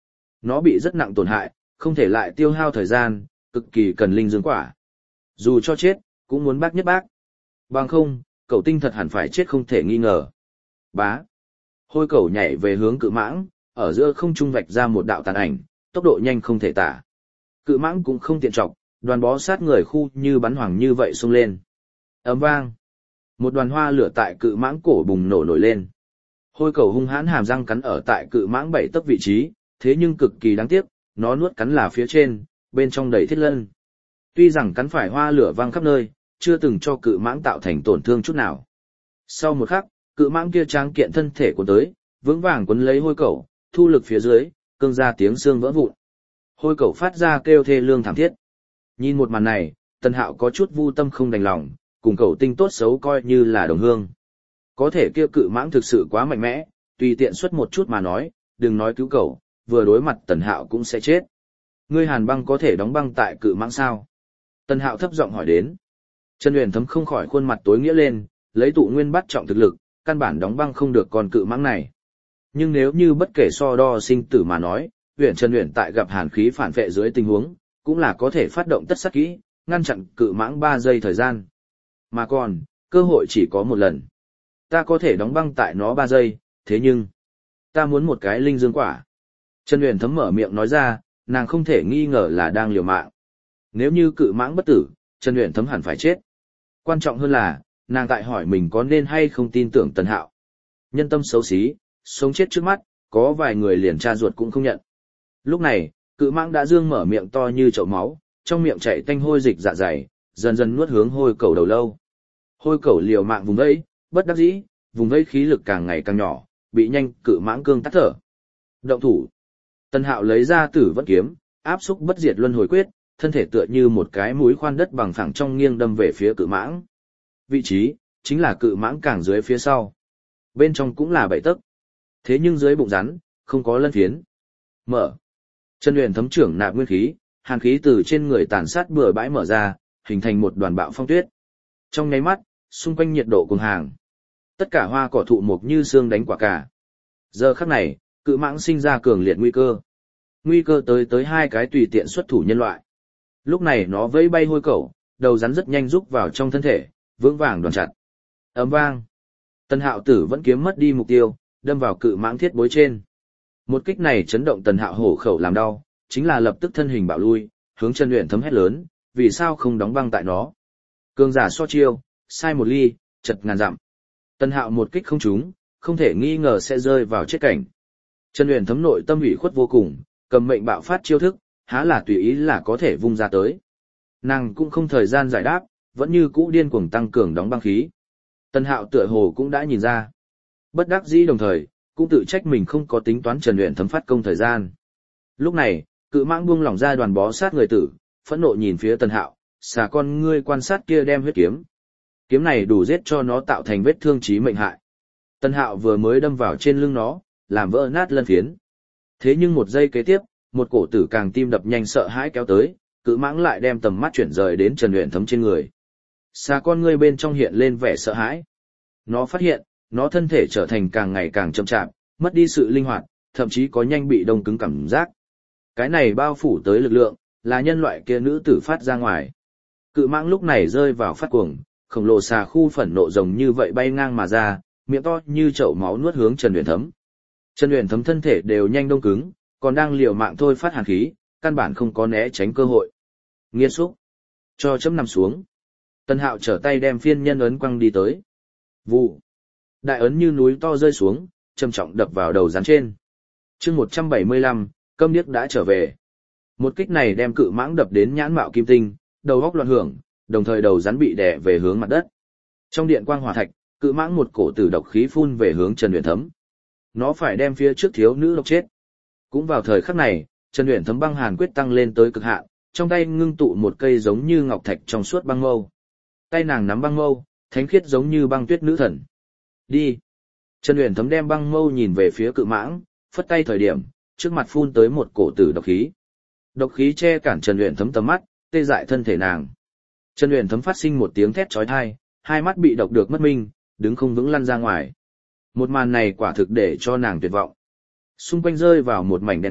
Nó bị rất nặng tổn hại, không thể lại tiêu hao thời gian, cực kỳ cần linh dương quả. Dù cho chết, cũng muốn bác nhất bác. Bằng không, cậu tinh thật hẳn phải chết không thể nghi ngờ. Bá. Hôi cẩu nhảy về hướng cự mãng, ở giữa không trung vạch ra một đạo tàn ảnh, tốc độ nhanh không thể tả. Cự mãng cũng không tiện trọng, đoàn bó sát người khu như bắn hoàng như vậy xông lên. Ấm vang. Một đoàn hoa lửa tại cự mãng cổ bùng nổ nổi lên. Hôi cẩu hung hãn hàm răng cắn ở tại cự mãng bảy tấc vị trí, thế nhưng cực kỳ đáng tiếc, nó nuốt cắn là phía trên, bên trong đầy thiết lân. Tuy rằng cắn phải hoa lửa văng khắp nơi, chưa từng cho cự mãng tạo thành tổn thương chút nào. Sau một khắc, cự mãng kia tráng kiện thân thể của tới, vững vàng quấn lấy hôi cẩu, thu lực phía dưới, cương ra tiếng xương vỡ vụn. Hôi cẩu phát ra kêu thê lương thảm thiết. Nhìn một màn này, Tần Hạo có chút vu tâm không đành lòng, cùng cẩu tinh tốt xấu coi như là đồng hương. Có thể kia cự mãng thực sự quá mạnh mẽ, tùy tiện xuất một chút mà nói, đừng nói cứu cẩu, vừa đối mặt Tần Hạo cũng sẽ chết. Ngươi Hàn Băng có thể đóng băng tại cự mãng sao? Tần Hạo thấp giọng hỏi đến. Trần Uyển Thấm không khỏi khuôn mặt tối nghĩa lên, lấy tụ nguyên bắt trọng thực lực, căn bản đóng băng không được con cự mãng này. Nhưng nếu như bất kể so đo sinh tử mà nói, Uyển Trần Uyển tại gặp hàn khí phản vệ dưới tình huống, cũng là có thể phát động tất sát kỹ, ngăn chặn cự mãng ba giây thời gian. Mà còn, cơ hội chỉ có một lần. Ta có thể đóng băng tại nó ba giây, thế nhưng, ta muốn một cái linh dương quả. Trần Uyển Thấm mở miệng nói ra, nàng không thể nghi ngờ là đang liều mạng. Nếu như cự mãng bất tử, Trần Uyển Thấm hẳn phải chết. Quan trọng hơn là, nàng tại hỏi mình có nên hay không tin tưởng Tần Hạo. Nhân tâm xấu xí, sống chết trước mắt, có vài người liền cha ruột cũng không nhận. Lúc này, cự mãng đã dương mở miệng to như chậu máu, trong miệng chảy tanh hôi dịch dạ dày, dần dần nuốt hướng hôi cẩu đầu lâu. Hôi cẩu liều mạng vùng vẫy, bất đắc dĩ, vùng vẫy khí lực càng ngày càng nhỏ, bị nhanh cự mãng cương tắt thở. Động thủ. Tần Hạo lấy ra Tử Vẫn kiếm, áp xúc bất diệt luân hồi quyết, thân thể tựa như một cái mũi khoan đất bằng phẳng trong nghiêng đâm về phía cự mãng. Vị trí chính là cự mãng càng dưới phía sau. Bên trong cũng là bảy tấc. Thế nhưng dưới bụng rắn không có lân phiến. Mở. Trần Uyển Thấm trưởng nạp nguyên khí, hàn khí từ trên người tàn sát bừa bãi mở ra, hình thành một đoàn bạo phong tuyết. Trong nháy mắt, xung quanh nhiệt độ cùng hàng. Tất cả hoa cỏ thụ mục như xương đánh quả cả. Giờ khắc này, cự mãng sinh ra cường liệt nguy cơ. Nguy cơ tới tới hai cái tùy tiện xuất thủ nhân loại. Lúc này nó vẫy bay hôi cẩu, đầu rắn rất nhanh rúc vào trong thân thể, vững vàng đoàn chặt. Ấm vang. Tần Hạo Tử Vẫn kiếm mất đi mục tiêu, đâm vào cự mãng thiết bối trên. Một kích này chấn động Tần Hạo hổ khẩu làm đau, chính là lập tức thân hình bạo lui, hướng Trần Uyển Thấm hét lớn, vì sao không đóng băng tại nó? Cường giả so chiêu, sai một ly, chật ngàn dặm. Tần Hạo một kích không trúng, không thể nghi ngờ sẽ rơi vào chết cảnh. Trần Uyển Thấm nội tâm ủy khuất vô cùng, cầm mệnh bạo phát chiêu thức, há là tùy ý là có thể vung ra tới. Nàng cũng không thời gian giải đáp, vẫn như cũ điên cuồng tăng cường đóng băng khí. Tần Hạo tựa hồ cũng đã nhìn ra. Bất đắc dĩ đồng thời, cũng tự trách mình không có tính toán Trần Uyển Thấm phát công thời gian. Lúc này, cự mãng buông lỏng ra đoàn bó sát người tử, phẫn nộ nhìn phía Tần Hạo, xà con ngươi quan sát kia đem huyết kiếm. Kiếm này đủ giết cho nó tạo thành vết thương chí mệnh hại. Tần Hạo vừa mới đâm vào trên lưng nó, làm vỡ nát lân phiến. Thế nhưng một giây kế tiếp, một cổ tử càng tim đập nhanh sợ hãi kéo tới, cự mãng lại đem tầm mắt chuyển rời đến Trần Uyển Thấm trên người. Xà con ngươi bên trong hiện lên vẻ sợ hãi. Nó phát hiện, nó thân thể trở thành càng ngày càng chậm chạp, mất đi sự linh hoạt, thậm chí có nhanh bị đông cứng cảm giác. Cái này bao phủ tới lực lượng, là nhân loại kia nữ tử phát ra ngoài. Cự mãng lúc này rơi vào phát cuồng, khổng lồ xà khu phẫn nộ rồng như vậy bay ngang mà ra, miệng to như chậu máu nuốt hướng Trần Uyển Thấm. Trần Uyển Thấm thân thể đều nhanh đông cứng, còn đang liều mạng thôi phát hàn khí, căn bản không có né tránh cơ hội. Nghiên xúc. Cho chấm nằm xuống. Tần Hạo trở tay đem phiên nhân ấn quăng đi tới. Vụ. Đại ấn như núi to rơi xuống, trầm trọng đập vào đầu rắn trên. chương một trăm bảy mươi lăm, câm điếc đã trở về. Một kích này đem cự mãng đập đến nhãn mạo kim tinh, đầu góc loạn hưởng, đồng thời đầu rắn bị đè về hướng mặt đất. Trong điện quang hỏa thạch, cự mãng một cổ tử độc khí phun về hướng Trần Uyển Thấm. Nó phải đem phía trước thiếu nữ độc chết. Cũng vào thời khắc này, Trần Uyển Thấm băng hàn quyết tăng lên tới cực hạn, trong tay ngưng tụ một cây giống như ngọc thạch trong suốt băng mâu. Tay nàng nắm băng mâu, thánh khiết giống như băng tuyết nữ thần. Đi. Trần Uyển Thấm đem băng mâu nhìn về phía cự mãng, phất tay thời điểm, trước mặt phun tới một cổ tử độc khí. Độc khí che cản Trần Uyển Thấm tầm mắt, tê dại thân thể nàng. Trần Uyển Thấm phát sinh một tiếng thét chói tai, hai mắt bị độc được mất minh, đứng không vững lăn ra ngoài. Một màn này quả thực để cho nàng tuyệt vọng. Xung quanh rơi vào một mảnh đen kịt,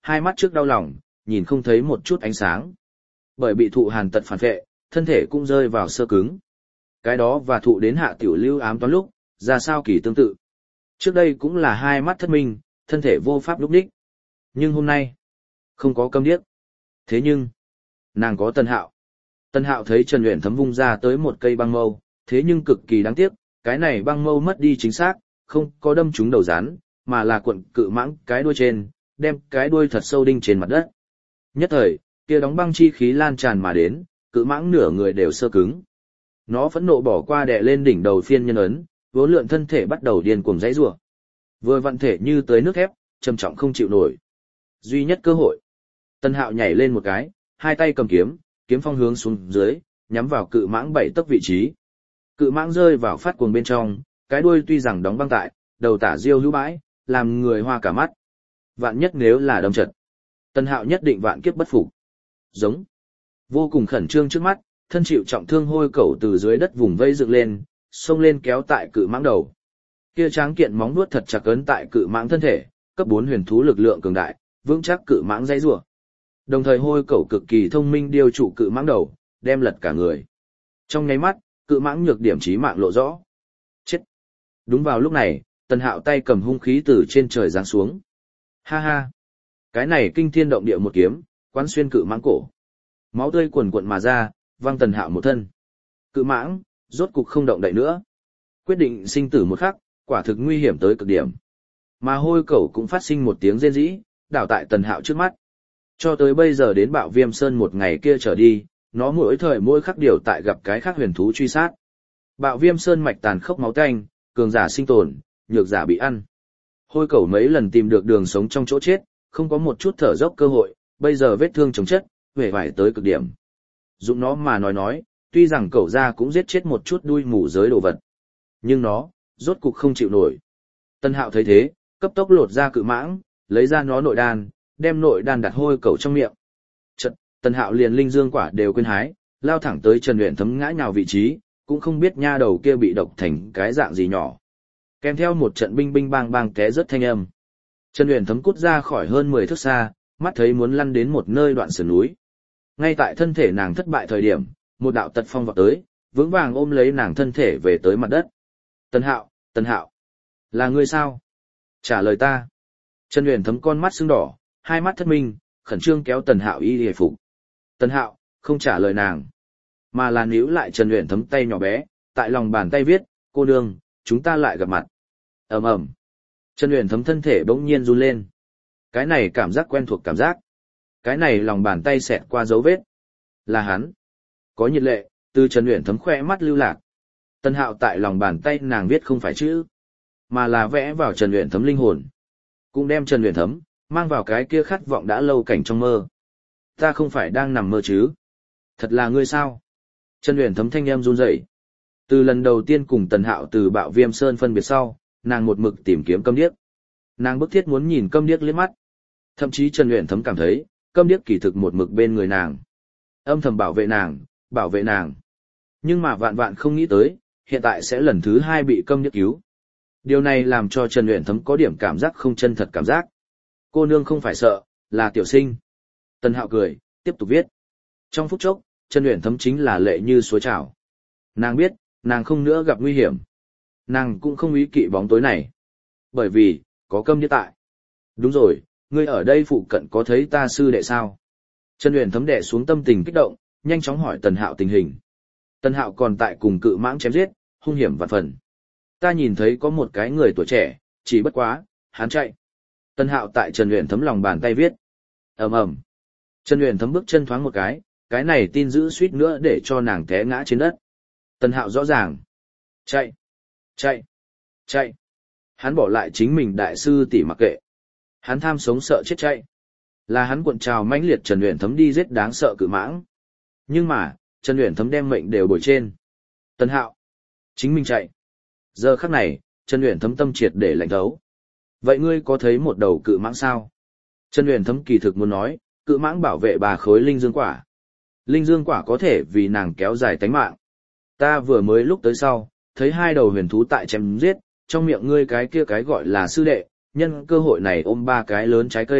hai mắt trước đau lòng, nhìn không thấy một chút ánh sáng. Bởi bị thụ hàn tật phản vệ, thân thể cũng rơi vào sơ cứng. Cái đó và thụ đến hạ tiểu lưu ám toán lúc, ra sao kỳ tương tự. Trước đây cũng là hai mắt thất minh, thân thể vô pháp lúc đích. Nhưng hôm nay, không có câm điếc. Thế nhưng, nàng có Tân Hạo. Tân Hạo thấy Trần Uyển Thấm vung ra tới một cây băng mâu, thế nhưng cực kỳ đáng tiếc, cái này băng mâu mất đi chính xác, không có đâm trúng đầu rắn, mà là cuộn cự mãng cái đuôi trên, đem cái đuôi thật sâu đinh trên mặt đất. Nhất thời, kia đóng băng chi khí lan tràn mà đến, cự mãng nửa người đều sơ cứng. Nó phẫn nộ bỏ qua đè lên đỉnh đầu phiên nhân ấn, vốn lượn thân thể bắt đầu điên cuồng giãy giụa. Vừa vặn thể như tới nước thép, trầm trọng không chịu nổi. Duy nhất cơ hội. Tân Hạo nhảy lên một cái, hai tay cầm kiếm, kiếm phong hướng xuống dưới, nhắm vào cự mãng bảy tấc vị trí. Cự mãng rơi vào phát cuồng bên trong, cái đuôi tuy rằng đóng băng tại, đầu tả diêu hữu bãi, làm người hoa cả mắt. Vạn nhất nếu là đâm trật, Tân Hạo nhất định vạn kiếp bất phục. Giống. Vô cùng khẩn trương trước mắt, thân chịu trọng thương hôi cẩu từ dưới đất vùng vây dựng lên, xông lên kéo tại cự mãng đầu. Kia tráng kiện móng vuốt thật chặt ấn tại cự mãng thân thể, cấp bốn huyền thú lực lượng cường đại, vững chắc cự mãng dãy rủa. Đồng thời hôi cẩu cực kỳ thông minh điều trụ cự mãng đầu, đem lật cả người. Trong nháy mắt, cự mãng nhược điểm chí mạng lộ rõ. Chết. Đúng vào lúc này, Tân Hạo tay cầm hung khí từ trên trời giáng xuống. Ha ha. Cái này kinh thiên động địa một kiếm, quán xuyên cự mãng cổ. Máu tươi cuồn cuộn mà ra, văng Tân Hạo một thân. Cự mãng, rốt cục không động đậy nữa. Quyết định sinh tử một khắc, quả thực nguy hiểm tới cực điểm. Mà hôi cẩu cũng phát sinh một tiếng rên rỉ, đảo tại Tân Hạo trước mắt. Cho tới bây giờ đến Bạo Viêm Sơn một ngày kia trở đi, nó mỗi thời mỗi khắc điều tại gặp cái khác huyền thú truy sát. Bạo Viêm Sơn mạch tàn khốc máu tanh, cường giả sinh tồn, nhược giả bị ăn. Hôi cẩu mấy lần tìm được đường sống trong chỗ chết, không có một chút thở dốc cơ hội, bây giờ vết thương chồng chất, vẻ vải tới cực điểm. Dụng nó mà nói nói, tuy rằng cẩu ra cũng giết chết một chút đuôi mù giới đồ vật. Nhưng nó, rốt cục không chịu nổi. Tân Hạo thấy thế, cấp tốc lột ra cự mãng, lấy ra nó nội đan, đem nội đan đặt hôi cẩu trong miệng. Chợt, Tân Hạo liền linh dương quả đều quên hái, lao thẳng tới Trần Uyển Thấm ngã nhào vị trí, cũng không biết nha đầu kia bị độc thành cái dạng gì nhỏ. Kèm theo một trận binh binh bang bang té rất thanh âm. Trần Uyển Thấm cút ra khỏi hơn mười thước xa, mắt thấy muốn lăn đến một nơi đoạn sườn núi. Ngay tại thân thể nàng thất bại thời điểm, một đạo tật phong vọt tới, vững vàng ôm lấy nàng thân thể về tới mặt đất. Tân Hạo, Tân Hạo, là ngươi sao? Trả lời ta. Trần Uyển Thấm con mắt sưng đỏ, hai mắt thất minh, khẩn trương kéo Tần Hạo y hề phục. Tần Hạo, không trả lời nàng, mà là níu lại Trần Uyển Thấm tay nhỏ bé, tại lòng bàn tay viết, cô nương, chúng ta lại gặp mặt. ầm ầm. Trần Uyển Thấm thân thể bỗng nhiên run lên. Cái này cảm giác quen thuộc cảm giác. Cái này lòng bàn tay xẹt qua dấu vết. Là hắn. Có nhiệt lệ, từ Trần Uyển Thấm khỏe mắt lưu lạc. Tần Hạo tại lòng bàn tay nàng viết không phải chữ, mà là vẽ vào Trần Uyển Thấm linh hồn. Cũng đem Trần Uyển Thấm mang vào cái kia khát vọng đã lâu cảnh trong mơ. Ta không phải đang nằm mơ chứ? Thật là ngươi sao? Trần Uyển Thấm thanh em run rẩy. Từ lần đầu tiên cùng Tần Hạo từ Bạo Viêm Sơn phân biệt sau, nàng một mực tìm kiếm Câm Điếc. Nàng bức thiết muốn nhìn Câm Điếc liếc mắt. Thậm chí Trần Uyển Thấm cảm thấy, Câm Điếc kỳ thực một mực bên người nàng, âm thầm bảo vệ nàng, bảo vệ nàng. Nhưng mà vạn vạn không nghĩ tới, hiện tại sẽ lần thứ hai bị Câm Điếc cứu. Điều này làm cho Trần Uyển Thấm có điểm cảm giác không chân thật cảm giác. Cô nương không phải sợ, là tiểu sinh. Tần Hạo cười, tiếp tục viết. Trong phút chốc, Trần Uyển Thấm chính là lệ như suối trào. Nàng biết, nàng không nữa gặp nguy hiểm. Nàng cũng không ý kỵ bóng tối này. Bởi vì, có Câm Điếc tại. Đúng rồi, ngươi ở đây phụ cận có thấy ta sư đệ sao? Trần Uyển Thấm đè xuống tâm tình kích động, nhanh chóng hỏi Tần Hạo tình hình. Tần Hạo còn tại cùng cự mãng chém giết, hung hiểm vạn phần. Ta nhìn thấy có một cái người tuổi trẻ, chỉ bất quá, hắn chạy. Tần Hạo tại Trần Uyển Thấm lòng bàn tay viết. ầm ầm. Trần Uyển Thấm bước chân thoáng một cái, cái này tin dữ suýt nữa để cho nàng té ngã trên đất. Tần Hạo rõ ràng. Chạy, chạy, chạy. Hắn bỏ lại chính mình đại sư tỷ mặc kệ. Hắn tham sống sợ chết chạy. Là hắn cuộn trào mãnh liệt Trần Uyển Thấm đi giết đáng sợ cự mãng. Nhưng mà, Trần Uyển Thấm đem mệnh đều bồi trên. Tần Hạo, chính mình chạy. Giờ khắc này, Trần Uyển Thấm tâm triệt để lạnh thấu. Vậy ngươi có thấy một đầu cự mãng sao? Trần Uyển Thấm kỳ thực muốn nói, cự mãng bảo vệ bà khối linh dương quả. Linh dương quả có thể vì nàng kéo dài tánh mạng. Ta vừa mới lúc tới sau, thấy hai đầu huyền thú tại chém giết, trong miệng ngươi cái kia cái gọi là sư đệ, nhân cơ hội này ôm ba cái lớn trái cây,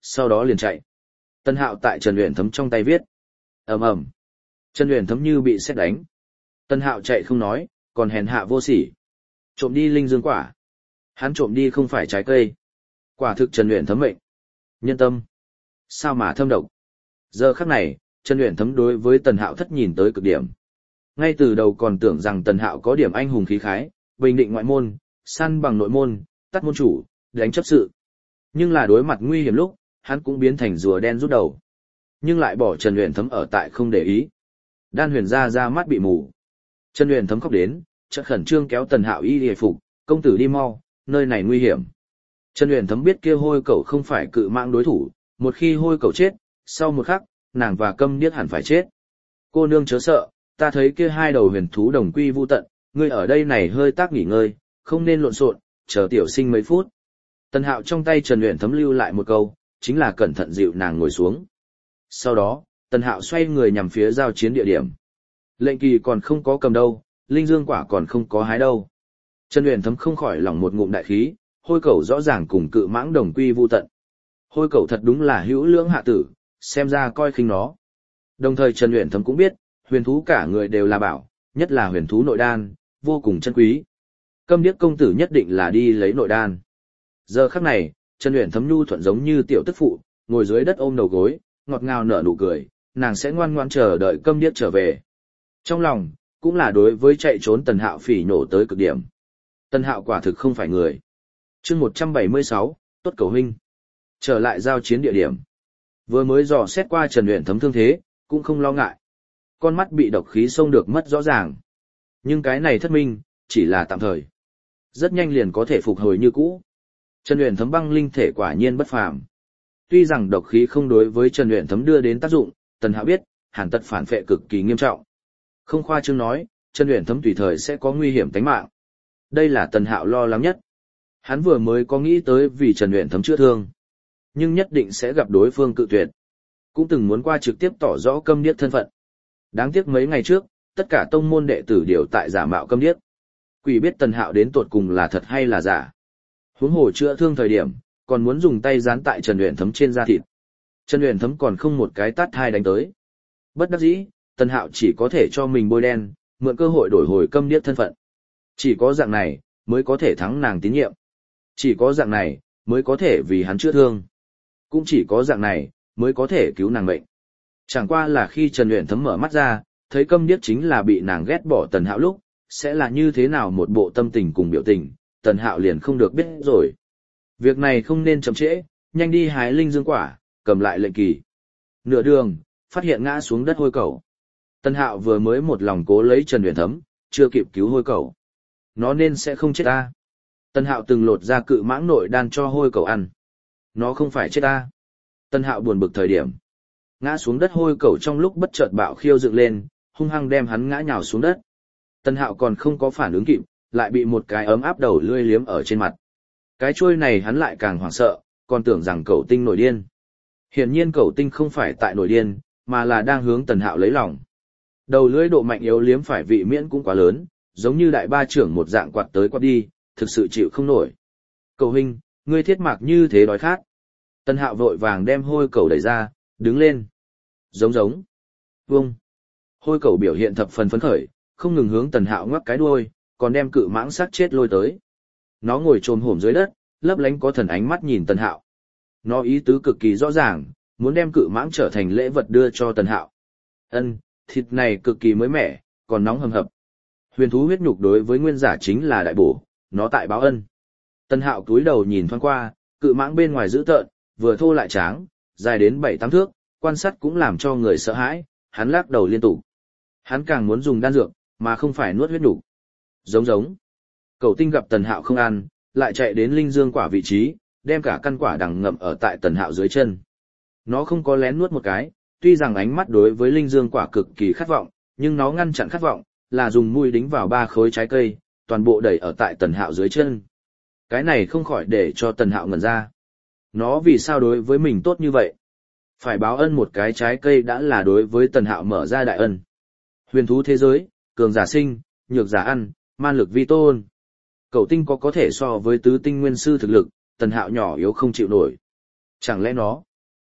sau đó liền chạy. Tần Hạo tại Trần Uyển Thấm trong tay viết. Ầm ầm. Trần Uyển Thấm như bị sét đánh. Tần Hạo chạy không nói, còn hèn hạ vô sỉ. Trộm đi linh dương quả. Hắn trộm đi không phải trái cây. Quả thực Trần Uyển Thấm mệnh. Nhân tâm. Sao mà thâm độc. Giờ khắc này, Trần Uyển Thấm đối với Tần Hạo thất nhìn tới cực điểm. Ngay từ đầu còn tưởng rằng Tần Hạo có điểm anh hùng khí khái, bình định ngoại môn, săn bằng nội môn, tắt môn chủ, đánh chấp sự. Nhưng là đối mặt nguy hiểm lúc, hắn cũng biến thành rùa đen rút đầu. Nhưng lại bỏ Trần Uyển Thấm ở tại không để ý. Đan Huyền ra ra mắt bị mù. Trần Uyển Thấm khóc đến, chợt khẩn trương kéo Tần Hạo y hề phục, công tử đi mau, nơi này nguy hiểm. Trần Uyển Thấm biết kia hôi cẩu không phải cự mạng đối thủ, một khi hôi cẩu chết, sau một khắc, nàng và Câm Điếc hẳn phải chết. Cô nương chớ sợ, ta thấy kia hai đầu huyền thú đồng quy vu tận, ngươi ở đây này hơi tác nghỉ ngơi, không nên lộn xộn, chờ tiểu sinh mấy phút. Tần Hạo trong tay Trần Uyển Thấm lưu lại một câu, chính là cẩn thận dịu nàng ngồi xuống. Sau đó, Tần Hạo xoay người nhằm phía giao chiến địa điểm. Lệnh kỳ còn không có cầm đâu, linh dương quả còn không có hái đâu. Trần Uyển Thấm không khỏi lỏng một ngụm đại khí, hôi cẩu rõ ràng cùng cự mãng đồng quy vu tận. Hôi cẩu thật đúng là hữu lưỡng hạ tử, xem ra coi khinh nó. Đồng thời Trần Uyển Thấm cũng biết, huyền thú cả người đều là bảo, nhất là huyền thú nội đan, vô cùng chân quý. Câm Điếc công tử nhất định là đi lấy nội đan. Giờ khắc này, Trần Uyển Thấm nhu thuận giống như tiểu tức phụ, ngồi dưới đất ôm đầu gối, ngọt ngào nở nụ cười, nàng sẽ ngoan ngoãn chờ đợi Câm Điếc trở về. Trong lòng, cũng là đối với chạy trốn Tần Hạo phỉ nhổ tới cực điểm. Tần Hạo quả thực không phải người. Chương một trăm bảy mươi sáu, tốt cầu huynh. Trở lại giao chiến địa điểm. Vừa mới dò xét qua Trần Uyển Thấm thương thế, cũng không lo ngại. Con mắt bị độc khí xông được mất rõ ràng. Nhưng cái này thất minh, chỉ là tạm thời. Rất nhanh liền có thể phục hồi như cũ. Trần Uyển Thấm băng linh thể quả nhiên bất phàm. Tuy rằng độc khí không đối với Trần Uyển Thấm đưa đến tác dụng, Tần Hạo biết, hàn tật phản phệ cực kỳ nghiêm trọng. Không khoa trương nói, Trần Uyển Thấm tùy thời sẽ có nguy hiểm tính mạng. Đây là Tần Hạo lo lắng nhất. Hắn vừa mới có nghĩ tới vì Trần Uyển Thấm chữa thương, nhưng nhất định sẽ gặp đối phương cự tuyệt. Cũng từng muốn qua trực tiếp tỏ rõ Câm Điếc thân phận. Đáng tiếc mấy ngày trước, tất cả tông môn đệ tử đều tại giả mạo Câm Điếc. Quỷ biết Tần Hạo đến tột cùng là thật hay là giả. Huống hồ chữa thương thời điểm, còn muốn dùng tay dán tại Trần Uyển Thấm trên da thịt. Trần Uyển Thấm còn không một cái tát hai đánh tới. Bất đắc dĩ, Tần Hạo chỉ có thể cho mình bôi đen, mượn cơ hội đổi hồi Câm Điếc thân phận. Chỉ có dạng này, mới có thể thắng nàng tín nhiệm. Chỉ có dạng này, mới có thể vì hắn chữa thương. Cũng chỉ có dạng này, mới có thể cứu nàng mệnh. Chẳng qua là khi Trần Uyển Thấm mở mắt ra, thấy Câm Điếc chính là bị nàng ghét bỏ Tần Hạo lúc, sẽ là như thế nào một bộ tâm tình cùng biểu tình, Tần Hạo liền không được biết rồi. Việc này không nên chậm trễ, nhanh đi hái linh dương quả, cầm lại lệnh kỳ. Nửa đường, phát hiện ngã xuống đất hôi cẩu. Tần Hạo vừa mới một lòng cố lấy Trần Uyển Thấm, chưa kịp cứu hôi cẩu. Nó nên sẽ không chết ta. Tần Hạo từng lột ra cự mãng nội đan cho hôi cẩu ăn. Nó không phải chết ta. Tần Hạo buồn bực thời điểm. Ngã xuống đất hôi cẩu trong lúc bất chợt bạo khiêu dựng lên, hung hăng đem hắn ngã nhào xuống đất. Tần Hạo còn không có phản ứng kịp, lại bị một cái ấm áp đầu lươi liếm ở trên mặt. Cái chuôi này hắn lại càng hoảng sợ, còn tưởng rằng cẩu tinh nổi điên. Hiển nhiên cẩu tinh không phải tại nổi điên, mà là đang hướng Tần Hạo lấy lòng. Đầu lưỡi độ mạnh yếu liếm phải vị miễn cũng quá lớn, giống như đại ba trưởng một dạng quạt tới quạt đi, thực sự chịu không nổi. Cậu huynh, ngươi thiết mạc như thế đói khát. Tần Hạo vội vàng đem hôi cẩu đẩy ra, đứng lên. Giống giống. Vông. Hôi cẩu biểu hiện thập phần phấn khởi, không ngừng hướng Tần Hạo ngoắc cái đuôi, còn đem cự mãng xác chết lôi tới. Nó ngồi chồm hổm dưới đất, lấp lánh có thần ánh mắt nhìn Tần Hạo. Nó ý tứ cực kỳ rõ ràng, muốn đem cự mãng trở thành lễ vật đưa cho Tần Hạo. Ân, thịt này cực kỳ mới mẻ, còn nóng hầm hập. Huyền thú huyết nhục đối với nguyên giả chính là đại bổ, nó tại báo ân. Tần Hạo cúi đầu nhìn thoáng qua, cự mãng bên ngoài dữ tợn, vừa thô lại tráng, dài đến bảy tám thước, quan sát cũng làm cho người sợ hãi, hắn lắc đầu liên tục. Hắn càng muốn dùng đan dược, mà không phải nuốt huyết nhục. Giống giống. Cẩu tinh gặp Tần Hạo không ăn, lại chạy đến linh dương quả vị trí, đem cả căn quả đằng ngậm ở tại Tần Hạo dưới chân. Nó không có lén nuốt một cái, tuy rằng ánh mắt đối với linh dương quả cực kỳ khát vọng, nhưng nó ngăn chặn khát vọng, là dùng mũi đính vào ba khối trái cây, toàn bộ đẩy ở tại Tần Hạo dưới chân. Cái này không khỏi để cho Tần Hạo ngẩn ra. Nó vì sao đối với mình tốt như vậy? Phải báo ân một cái trái cây đã là đối với Tần Hạo mở ra đại ân. Huyền thú thế giới, cường giả sinh, nhược giả ăn, man lực vi tôn. Cẩu tinh có có thể so với tứ tinh nguyên sư thực lực, Tần Hạo nhỏ yếu không chịu nổi. Chẳng lẽ nó,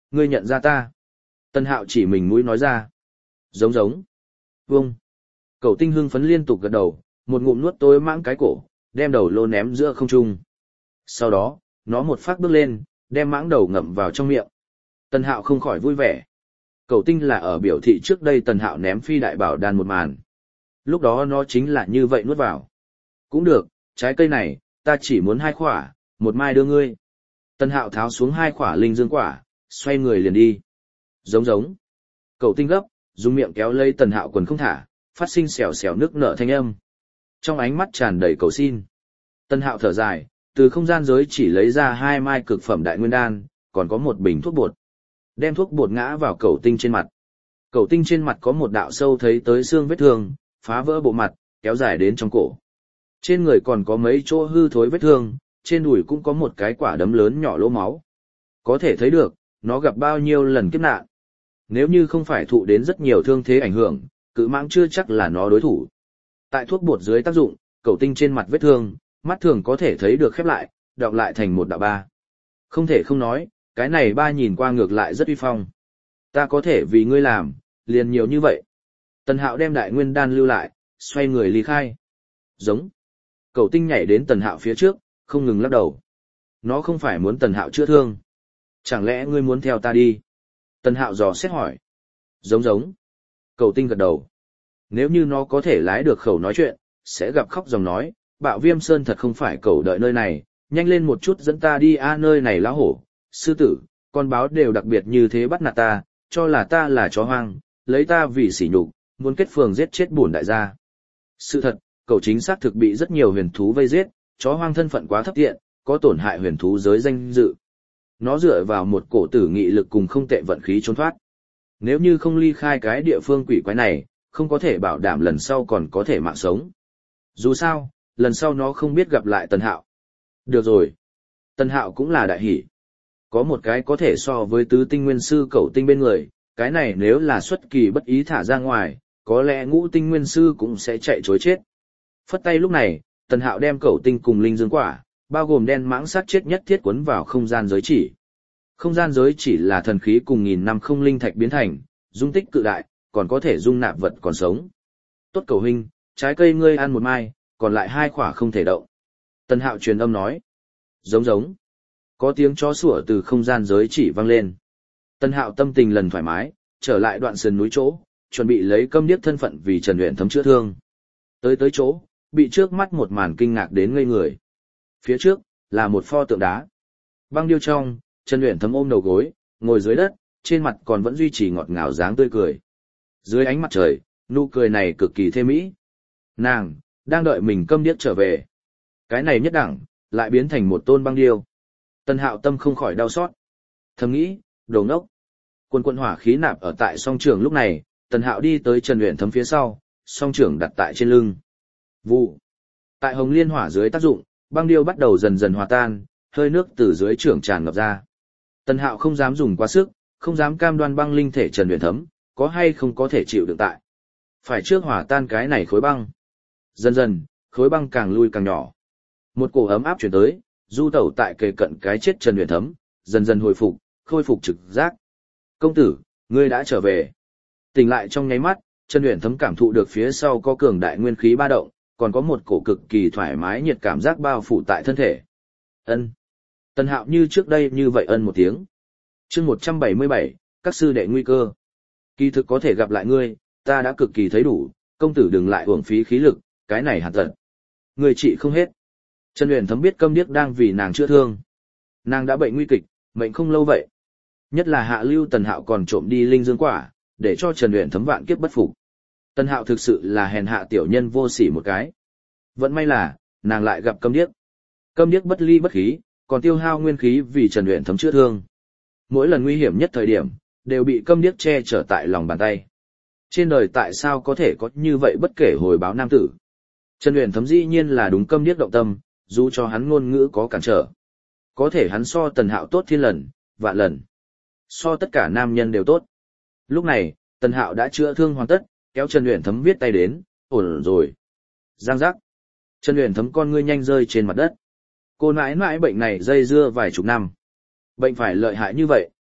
ngươi nhận ra ta. Tân Hạo chỉ mình mũi nói ra. Giống giống. Vâng. Cậu tinh hưng phấn liên tục gật đầu, một ngụm nuốt tối mãng cái cổ, đem đầu lô ném giữa không trung. Sau đó, nó một phát bước lên, đem mãng đầu ngậm vào trong miệng. Tân Hạo không khỏi vui vẻ. Cậu tinh là ở biểu thị trước đây Tần Hạo ném phi đại bảo đan một màn. Lúc đó nó chính là như vậy nuốt vào. Cũng được, trái cây này, ta chỉ muốn hai quả, một mai đưa ngươi. Tần Hạo tháo xuống hai quả linh dương quả, xoay người liền đi. Giống giống. Cậu tinh gấp, dùng miệng kéo lấy Tần Hạo quần không thả, phát sinh xèo xèo nước nở thanh âm. Trong ánh mắt tràn đầy cầu xin. Tần Hạo thở dài, từ không gian giới chỉ lấy ra hai mai cực phẩm đại nguyên đan, còn có một bình thuốc bột. Đem thuốc bột ngã vào cậu tinh trên mặt. Cậu tinh trên mặt có một đạo sâu thấy tới xương vết thương, phá vỡ bộ mặt, kéo dài đến trong cổ. Trên người còn có mấy chỗ hư thối vết thương, trên đùi cũng có một cái quả đấm lớn nhỏ lỗ máu. Có thể thấy được, nó gặp bao nhiêu lần kiếp nạn. Nếu như không phải thụ đến rất nhiều thương thế ảnh hưởng, cự mãng chưa chắc là nó đối thủ. Tại thuốc bột dưới tác dụng, cậu tinh trên mặt vết thương, mắt thường có thể thấy được khép lại, đọng lại thành một đạo ba. Không thể không nói, cái này ba nhìn qua ngược lại rất uy phong. Ta có thể vì ngươi làm, liền nhiều như vậy. Tần Hạo đem đại nguyên đan lưu lại, xoay người ly khai. Giống. Cậu tinh nhảy đến Tần Hạo phía trước, không ngừng lắc đầu. Nó không phải muốn Tần Hạo chữa thương. Chẳng lẽ ngươi muốn theo ta đi? Tần Hạo dò xét hỏi. Giống giống. Cậu tinh gật đầu. Nếu như nó có thể lái được khẩu nói chuyện, sẽ gặp khóc dòng nói, Bạo Viêm Sơn thật không phải cậu đợi nơi này, nhanh lên một chút dẫn ta đi a nơi này lão hổ, sư tử, con báo đều đặc biệt như thế bắt nạt ta, cho là ta là chó hoang, lấy ta vì sỉ nhục, muốn kết phường giết chết bổn đại gia. Sự thật, cậu chính xác thực bị rất nhiều huyền thú vây giết, chó hoang thân phận quá thấp tiện, có tổn hại huyền thú giới danh dự. Nó dựa vào một cổ tử nghị lực cùng không tệ vận khí trốn thoát. Nếu như không ly khai cái địa phương quỷ quái này, không có thể bảo đảm lần sau còn có thể mạng sống. Dù sao, lần sau nó không biết gặp lại Tần Hạo. Được rồi. Tần Hạo cũng là đại hỷ. Có một cái có thể so với tứ tinh nguyên sư cẩu tinh bên người, cái này nếu là xuất kỳ bất ý thả ra ngoài, có lẽ ngũ tinh nguyên sư cũng sẽ chạy chối chết. Phất tay lúc này, Tần Hạo đem cẩu tinh cùng linh dương quả, bao gồm đen mãng sát chết nhất thiết cuốn vào không gian giới chỉ. Không gian giới chỉ là thần khí cùng nghìn năm không linh thạch biến thành, dung tích cự đại, còn có thể dung nạp vật còn sống. Tốt cẩu huynh, trái cây ngươi ăn một mai, còn lại hai quả không thể động. Tần Hạo truyền âm nói. Giống giống. Có tiếng chó sủa từ không gian giới chỉ vang lên. Tần Hạo tâm tình lần thoải mái, trở lại đoạn sườn núi chỗ, chuẩn bị lấy câm điếc thân phận vì Trần Uyển Thấm chữa thương. Tới tới chỗ, bị trước mắt một màn kinh ngạc đến ngây người. Phía trước, là một pho tượng đá. Băng điêu trong, Trần Uyển Thấm ôm đầu gối, ngồi dưới đất, trên mặt còn vẫn duy trì ngọt ngào dáng tươi cười. Dưới ánh mặt trời, nụ cười này cực kỳ thê mỹ. Nàng, đang đợi mình câm điếc trở về. Cái này nhất đẳng, lại biến thành một tôn băng điêu. Tần Hạo tâm không khỏi đau xót. Thầm nghĩ, đồ ngốc. Quân quân hỏa khí nạp ở tại song trường lúc này, Tần Hạo đi tới Trần Uyển Thấm phía sau, song trường đặt tại trên lưng. Vụ. Tại hồng liên hỏa dưới tác dụng, băng điêu bắt đầu dần dần hòa tan, hơi nước từ dưới trường tràn ngập ra. Tần Hạo không dám dùng quá sức, không dám cam đoan băng linh thể Trần Uyển Thấm, có hay không có thể chịu đựng tại. Phải trước hòa tan cái này khối băng. Dần dần, khối băng càng lui càng nhỏ. Một cổ ấm áp chuyển tới, du tẩu tại kề cận cái chết Trần Uyển Thấm, dần dần hồi phục, khôi phục trực giác. Công tử, ngươi đã trở về. Tỉnh lại trong nháy mắt, Trần Uyển Thấm cảm thụ được phía sau có cường đại nguyên khí ba động, còn có một cổ cực kỳ thoải mái nhiệt cảm giác bao phủ tại thân thể. Ân. Tần Hạo như trước đây như vậy ân một tiếng. Chương một trăm bảy mươi bảy, các sư đệ nguy cơ. Kỳ thực có thể gặp lại ngươi, ta đã cực kỳ thấy đủ, công tử đừng lại uổng phí khí lực, cái này hạt tật. Ngươi trị không hết. Trần Uyển Thấm biết câm điếc đang vì nàng chữa thương. Nàng đã bệnh nguy kịch, mệnh không lâu vậy. Nhất là hạ lưu Tần Hạo còn trộm đi linh dương quả, để cho Trần Uyển Thấm vạn kiếp bất phục. Tần Hạo thực sự là hèn hạ tiểu nhân vô sỉ một cái. Vẫn may là, nàng lại gặp câm điếc. Câm điếc bất ly bất khí, còn tiêu hao nguyên khí vì Trần Uyển Thấm chữa thương. Mỗi lần nguy hiểm nhất thời điểm, đều bị câm điếc che chở tại lòng bàn tay. Trên đời tại sao có thể có như vậy bất kể hồi báo nam tử? Trần Uyển Thấm dĩ nhiên là đúng câm điếc động tâm, dù cho hắn ngôn ngữ có cản trở. Có thể hắn so Tần Hạo tốt thiên lần, vạn lần. So tất cả nam nhân đều tốt. Lúc này, Tần Hạo đã chữa thương hoàn tất, kéo Trần Uyển Thấm viết tay đến, ổn rồi. Giang giác. Trần Uyển Thấm con ngươi nhanh rơi trên mặt đất. Cô nãi nãi bệnh này dây dưa vài chục năm. Bệnh phải lợi hại như vậy.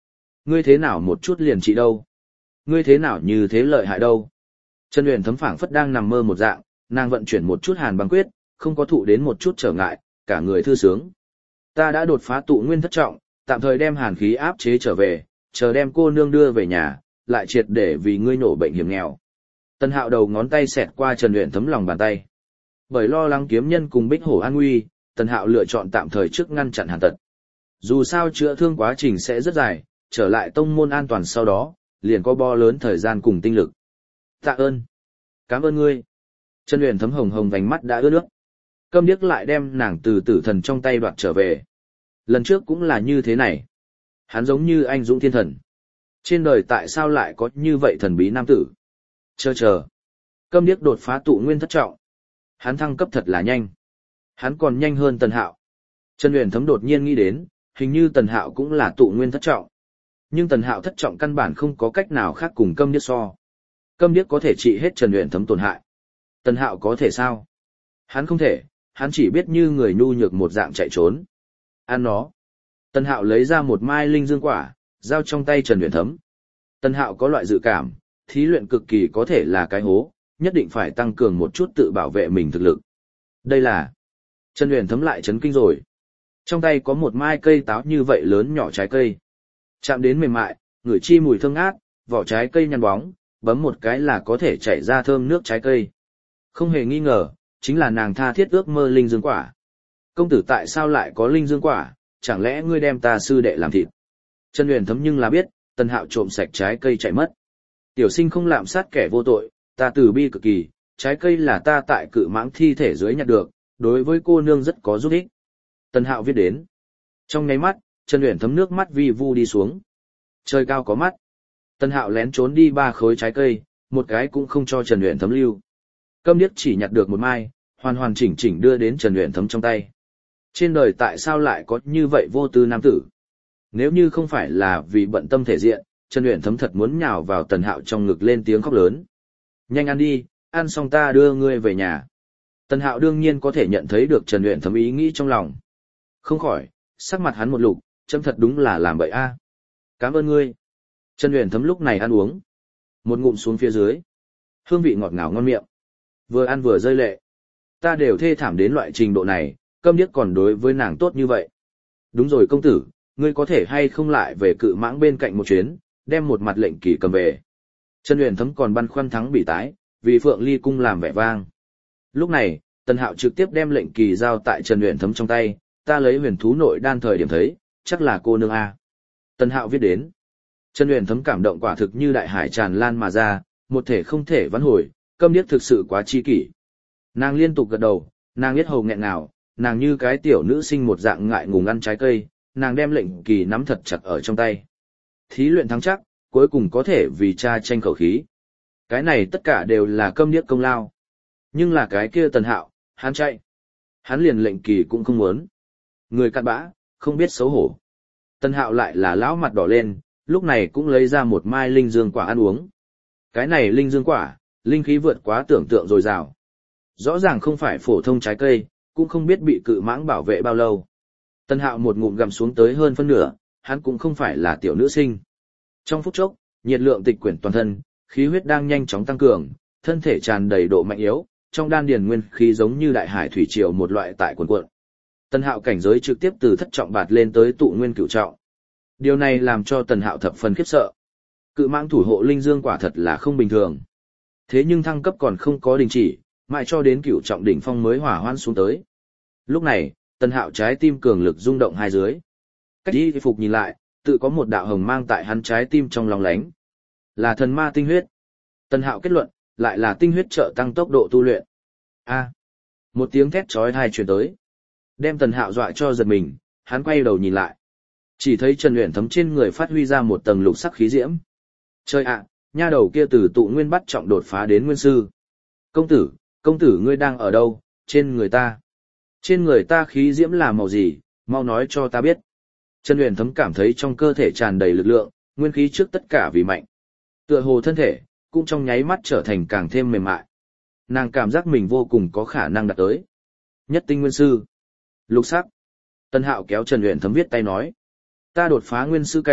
Ngươi thế nào một chút liền trị đâu? Ngươi thế nào như thế lợi hại đâu? Trần Uyển Thấm phảng phất đang nằm mơ một dạng, nàng vận chuyển một chút hàn băng quyết, không có thụ đến một chút trở ngại, cả người thư sướng. Ta đã đột phá tụ nguyên thất trọng, tạm thời đem hàn khí áp chế trở về, chờ đem cô nương đưa về nhà, lại triệt để vì ngươi nổ bệnh hiểm nghèo. Tân Hạo đầu ngón tay xẹt qua Trần Uyển Thấm lòng bàn tay. Bởi lo lắng kiếm nhân cùng Bích Hổ an nguy, Tân Hạo lựa chọn tạm thời trước ngăn chặn hàn tật. Dù sao chữa thương quá trình sẽ rất dài, trở lại tông môn an toàn sau đó, liền có bo lớn thời gian cùng tinh lực. Tạ ơn. Cảm ơn ngươi. Trần Uyển Thấm hồng hồng vành mắt đã ướt nước. Câm điếc lại đem nàng từ tử thần trong tay đoạt trở về. Lần trước cũng là như thế này. Hắn giống như anh dũng thiên thần. Trên đời tại sao lại có như vậy thần bí nam tử? Chờ chờ. Câm điếc đột phá tụ nguyên thất trọng. Hắn thăng cấp thật là nhanh. Hắn còn nhanh hơn Tần Hạo. Trần Uyển Thấm đột nhiên nghĩ đến, hình như Tần Hạo cũng là tụ nguyên thất trọng. Nhưng Tần Hạo thất trọng căn bản không có cách nào khác cùng Câm điếc so. Câm điếc có thể trị hết Trần Uyển Thấm tổn hại. Tần Hạo có thể sao? Hắn không thể, hắn chỉ biết như người nhu nhược một dạng chạy trốn. Ăn nó. Tần Hạo lấy ra một mai linh dương quả, giao trong tay Trần Uyển Thấm. Tần Hạo có loại dự cảm, thí luyện cực kỳ có thể là cái hố, nhất định phải tăng cường một chút tự bảo vệ mình thực lực. Đây là... Trần Uyển Thấm lại chấn kinh rồi. Trong tay có một mai cây táo như vậy lớn nhỏ trái cây. Chạm đến mềm mại, ngửi chi mùi thơm ngát, vỏ trái cây nhăn bóng, bấm một cái là có thể chảy ra thơm nước trái cây. Không hề nghi ngờ, chính là nàng tha thiết ước mơ linh dương quả. Công tử tại sao lại có linh dương quả, chẳng lẽ ngươi đem ta sư đệ làm thịt? Trần Uyển Thấm nhưng là biết, Tần Hạo trộm sạch trái cây chạy mất. Tiểu sinh không lạm sát kẻ vô tội, ta từ bi cực kỳ, trái cây là ta tại cự mãng thi thể dưới nhặt được, đối với cô nương rất có giúp ích. Tần Hạo viết đến. Trong nháy mắt, Trần Uyển Thấm nước mắt vi vu đi xuống. Trời cao có mắt. Tần Hạo lén trốn đi ba khối trái cây, một cái cũng không cho Trần Uyển Thấm lưu. Câm điếc chỉ nhặt được một mai, hoàn hoàn chỉnh chỉnh đưa đến Trần Uyển Thấm trong tay. Trên đời tại sao lại có như vậy vô tư nam tử? Nếu như không phải là vì bận tâm thể diện, Trần Uyển Thấm thật muốn nhào vào Tần Hạo trong ngực lên tiếng khóc lớn. Nhanh ăn đi, ăn xong ta đưa ngươi về nhà. Tần Hạo đương nhiên có thể nhận thấy được Trần Uyển Thấm ý nghĩ trong lòng. Không khỏi, sắc mặt hắn một lục, chấm thật đúng là làm bậy a. À. Cảm ơn ngươi. Trần Uyển Thấm lúc này ăn uống. Một ngụm xuống phía dưới. Hương vị ngọt ngào ngon miệng. Vừa ăn vừa rơi lệ. Ta đều thê thảm đến loại trình độ này, Câm điếc còn đối với nàng tốt như vậy. Đúng rồi công tử, ngươi có thể hay không lại về cự mãng bên cạnh một chuyến, đem một mặt lệnh kỳ cầm về. Trần Uyển Thấm còn băn khoăn thắng bị tái, vì Phượng Ly cung làm vẻ vang. Lúc này, Tần Hạo trực tiếp đem lệnh kỳ giao tại Trần Uyển Thấm trong tay, ta lấy huyền thú nội đan thời điểm thấy, chắc là cô nương A. Tần Hạo viết đến. Trần Uyển Thấm cảm động quả thực như đại hải tràn lan mà ra, một thể không thể vãn hồi, Câm điếc thực sự quá chi kỷ. Nàng liên tục gật đầu, nàng biết hầu nghẹn nào, nàng như cái tiểu nữ sinh một dạng ngại ngùng ăn trái cây, nàng đem lệnh kỳ nắm thật chặt ở trong tay. Thí luyện thắng chắc, cuối cùng có thể vì cha tranh khẩu khí. Cái này tất cả đều là Câm điếc công lao. Nhưng là cái kia Tần Hạo, hắn chạy. Hắn liền lệnh kỳ cũng không muốn. Người cặn bã, không biết xấu hổ. Tần Hạo lại là lão mặt đỏ lên, lúc này cũng lấy ra một mai linh dương quả ăn uống. Cái này linh dương quả, linh khí vượt quá tưởng tượng dồi dào. Rõ ràng không phải phổ thông trái cây, cũng không biết bị cự mãng bảo vệ bao lâu. Tần Hạo một ngụm gặm xuống tới hơn phân nửa, hắn cũng không phải là tiểu nữ sinh. Trong phút chốc, nhiệt lượng tịch quyển toàn thân, khí huyết đang nhanh chóng tăng cường, thân thể tràn đầy độ mạnh yếu, trong đan điền nguyên khí giống như đại hải thủy triều một loại tại cuồn cuộn. Tần Hạo cảnh giới trực tiếp từ thất trọng bạt lên tới tụ nguyên cửu trọng. Điều này làm cho Tần Hạo thập phần khiếp sợ. Cự mãng thủ hộ linh dương quả thật là không bình thường. Thế nhưng thăng cấp còn không có đình chỉ, mãi cho đến cửu trọng đỉnh phong mới hỏa hoan xuống tới. Lúc này, Tần Hạo trái tim cường lực rung động hai dưới. Cách y phục nhìn lại, tự có một đạo hồng mang tại hắn trái tim trong lòng lánh. Là thần ma tinh huyết. Tần Hạo kết luận, lại là tinh huyết trợ tăng tốc độ tu luyện. A. Một tiếng thét chói tai truyền tới. Đem Tần Hạo dọa cho giật mình, hắn quay đầu nhìn lại. Chỉ thấy Trần Uyển Thấm trên người phát huy ra một tầng lục sắc khí diễm. Trời ạ, nha đầu kia từ tụ nguyên bắt trọng đột phá đến nguyên sư. Công tử, công tử ngươi đang ở đâu, trên người ta. Trên người ta khí diễm là màu gì, mau nói cho ta biết. Trần Uyển Thấm cảm thấy trong cơ thể tràn đầy lực lượng, nguyên khí trước tất cả vì mạnh. Tựa hồ thân thể, cũng trong nháy mắt trở thành càng thêm mềm mại. Nàng cảm giác mình vô cùng có khả năng đạt tới. Nhất tinh nguyên sư. Lục sắc. Tân Hạo kéo Trần Uyển Thấm viết tay nói. Ta đột phá nguyên sư cảnh,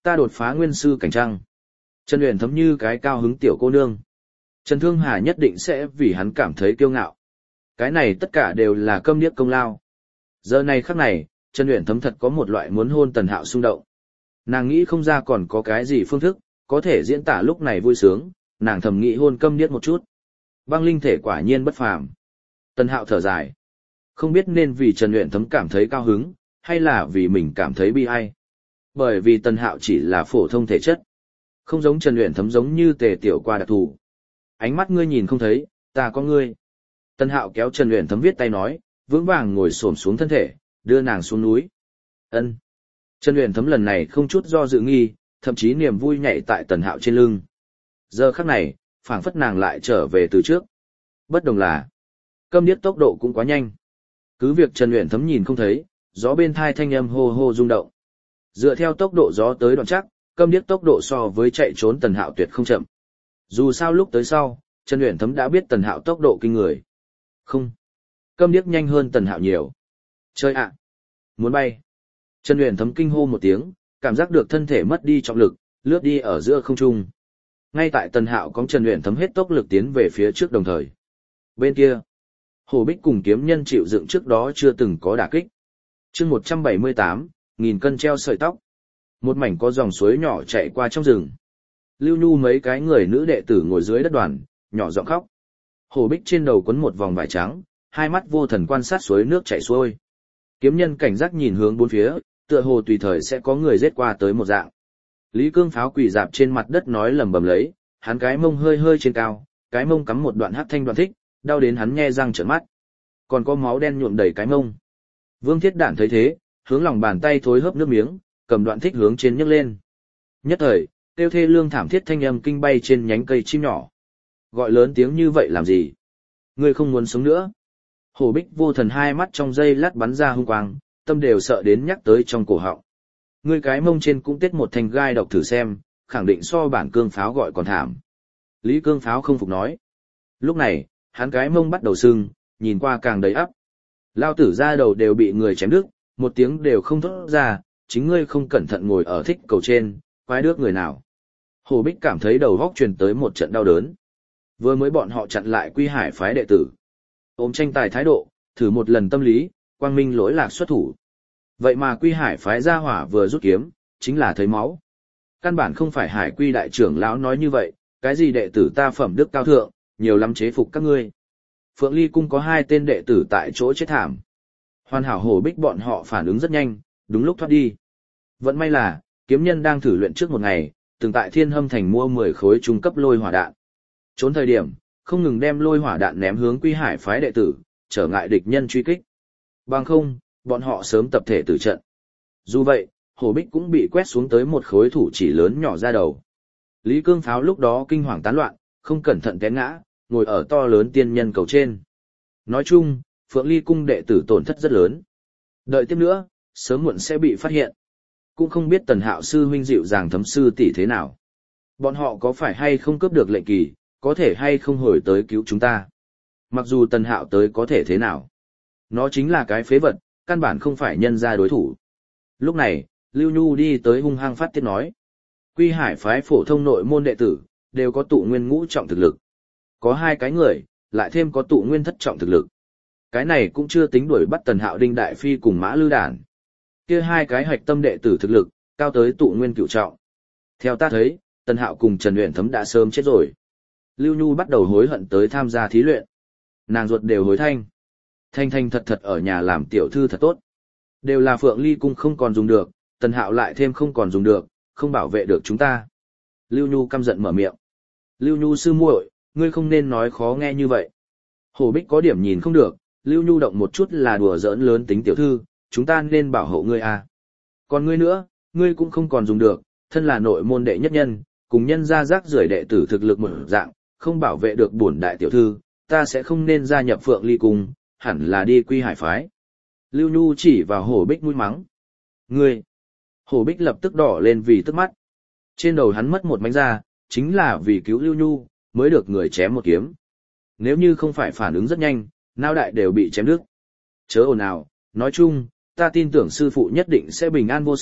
ta đột phá nguyên sư cảnh trăng. Trần Uyển Thấm như cái cao hứng tiểu cô nương. Trần Thương Hà nhất định sẽ vì hắn cảm thấy kiêu ngạo. Cái này tất cả đều là câm điếc công lao. Giờ này khắc này, Trần Uyển Thấm thật có một loại muốn hôn Tần Hạo xung động. Nàng nghĩ không ra còn có cái gì phương thức, có thể diễn tả lúc này vui sướng, nàng thầm nghĩ hôn câm điếc một chút. Băng linh thể quả nhiên bất phàm. Tần Hạo thở dài. Không biết nên vì Trần Uyển Thấm cảm thấy cao hứng, hay là vì mình cảm thấy bi ai. Bởi vì Tần Hạo chỉ là phổ thông thể chất. Không giống Trần Uyển Thấm giống như Tề Tiểu Qua đặc thù. Ánh mắt ngươi nhìn không thấy, ta có ngươi. Tần Hạo kéo Trần Uyển Thấm viết tay nói, vững vàng ngồi xổm xuống thân thể, đưa nàng xuống núi. Ân. Trần Uyển Thấm lần này không chút do dự nghi, thậm chí niềm vui nhảy tại Tần Hạo trên lưng. Giờ khắc này, phảng phất nàng lại trở về từ trước. Bất đồng là, câm điếc tốc độ cũng quá nhanh. Cứ việc Trần Uyển Thấm nhìn không thấy, gió bên thai thanh âm hô hô rung động. Dựa theo tốc độ gió tới đoạn chắc, câm điếc tốc độ so với chạy trốn Tần Hạo tuyệt không chậm. Dù sao lúc tới sau, Trần Uyển Thấm đã biết Tần Hạo tốc độ kinh người. Không, câm điếc nhanh hơn Tần Hạo nhiều. Chơi ạ, muốn bay. Trần Uyển Thấm kinh hô một tiếng, cảm giác được thân thể mất đi trọng lực, lướt đi ở giữa không trung. Ngay tại Tần Hạo cóng Trần Uyển Thấm hết tốc lực tiến về phía trước đồng thời. Bên kia, Hồ Bích cùng kiếm nhân chịu dựng trước đó chưa từng có đả kích. Chương một trăm bảy mươi tám, nghìn cân treo sợi tóc. Một mảnh có dòng suối nhỏ chạy qua trong rừng. Lưu Nhu mấy cái người nữ đệ tử ngồi dưới đất đoàn, nhỏ giọng khóc. Hồ Bích trên đầu quấn một vòng vải trắng, hai mắt vô thần quan sát suối nước chảy xuôi. Kiếm nhân cảnh giác nhìn hướng bốn phía, tựa hồ tùy thời sẽ có người giết qua tới một dạng. Lý Cương Pháo quỳ dạp trên mặt đất nói lầm bầm lấy, hắn cái mông hơi hơi trên cao, cái mông cắm một đoạn hắc thanh đoạn thích, đau đến hắn nhe răng trợn mắt. Còn có máu đen nhuộm đầy cái mông. Vương Thiết Đản thấy thế, hướng lòng bàn tay thối hớp nước miếng, cầm đoạn thích hướng trên nhấc lên. Nhất thời, tiêu thê lương thảm thiết thanh âm kinh bay trên nhánh cây chim nhỏ. Gọi lớn tiếng như vậy làm gì? Ngươi không muốn sống nữa. Hồ Bích vô thần hai mắt trong dây lát bắn ra hung quang, tâm đều sợ đến nhắc tới trong cổ họng. Ngươi cái mông trên cũng tết một thanh gai độc thử xem, khẳng định so bản Cương Pháo gọi còn thảm. Lý Cương Pháo không phục nói. Lúc này, hắn cái mông bắt đầu sưng, nhìn qua càng đầy ắp. Lao tử ra đầu đều bị người chém đứt, một tiếng đều không thốt ra, chính ngươi không cẩn thận ngồi ở thích cầu trên, quái đước người nào. Hồ Bích cảm thấy đầu góc truyền tới một trận đau đớn. Vừa mới bọn họ chặn lại Quy Hải phái đệ tử. Ôm tranh tài thái độ, thử một lần tâm lý, quang minh lỗi lạc xuất thủ. Vậy mà Quy Hải phái ra hỏa vừa rút kiếm, chính là thấy máu. Căn bản không phải Hải Quy đại trưởng lão nói như vậy, cái gì đệ tử ta phẩm đức cao thượng, nhiều lắm chế phục các ngươi. Phượng Ly Cung có hai tên đệ tử tại chỗ chết thảm. Hoàn hảo Hồ Bích bọn họ phản ứng rất nhanh, đúng lúc thoát đi. Vẫn may là, kiếm nhân đang thử luyện trước một ngày, từng tại Thiên Hâm Thành mua mười khối trung cấp lôi hỏa đạn. Trốn thời điểm, không ngừng đem lôi hỏa đạn ném hướng Quy Hải phái đệ tử, trở ngại địch nhân truy kích. Bằng không, bọn họ sớm tập thể tử trận. Dù vậy, Hồ Bích cũng bị quét xuống tới một khối thủ chỉ lớn nhỏ ra đầu. Lý Cương Pháo lúc đó kinh hoàng tán loạn, không cẩn thận té ngã, ngồi ở to lớn tiên nhân cầu trên. Nói chung, Phượng Ly Cung đệ tử tổn thất rất lớn. Đợi tiếp nữa, sớm muộn sẽ bị phát hiện. Cũng không biết Tần Hạo sư huynh dịu dàng thấm sư tỷ thế nào. Bọn họ có phải hay không cướp được lệnh kỳ, có thể hay không hồi tới cứu chúng ta. Mặc dù Tần Hạo tới có thể thế nào. Nó chính là cái phế vật, căn bản không phải nhân ra đối thủ. Lúc này, Lưu Nhu đi tới hung hăng phát tiết nói. Quy Hải phái phổ thông nội môn đệ tử, đều có tụ nguyên ngũ trọng thực lực. Có hai cái người, lại thêm có tụ nguyên thất trọng thực lực. Cái này cũng chưa tính đuổi bắt Tần Hạo Đinh Đại Phi cùng Mã Lư Đản. Kia hai cái hạch tâm đệ tử thực lực, cao tới tụ nguyên cửu trọng. Theo ta thấy, Tần Hạo cùng Trần Uyển Thấm đã sớm chết rồi. Lưu Nhu bắt đầu hối hận tới tham gia thí luyện. Nàng ruột đều hối thanh. Thanh thanh thật thật ở nhà làm tiểu thư thật tốt. Đều là Phượng Ly Cung không còn dùng được, Tần Hạo lại thêm không còn dùng được, không bảo vệ được chúng ta. Lưu Nhu căm giận mở miệng. Lưu Nhu sư muội, ngươi không nên nói khó nghe như vậy. Hồ Bích có điểm nhìn không được, Lưu Nhu động một chút là đùa giỡn lớn tính tiểu thư, chúng ta nên bảo hộ ngươi à. Còn ngươi nữa, ngươi cũng không còn dùng được, thân là nội môn đệ nhất nhân, cùng nhân ra rác rưởi đệ tử thực lực một dạng, không bảo vệ được bổn đại tiểu thư, ta sẽ không nên gia nhập Phượng Ly Cung, hẳn là đi Quy Hải phái. Lưu Nhu chỉ vào Hồ Bích mũi mắng. Ngươi! Hồ Bích lập tức đỏ lên vì tức mắt. Trên đầu hắn mất một mảnh da, chính là vì cứu Lưu Nhu, mới được người chém một kiếm. Nếu như không phải phản ứng rất nhanh, nao đại đều bị chém đứt. Chớ ồn ào, nói chung, ta tin tưởng sư phụ nhất định sẽ bình an vô sự,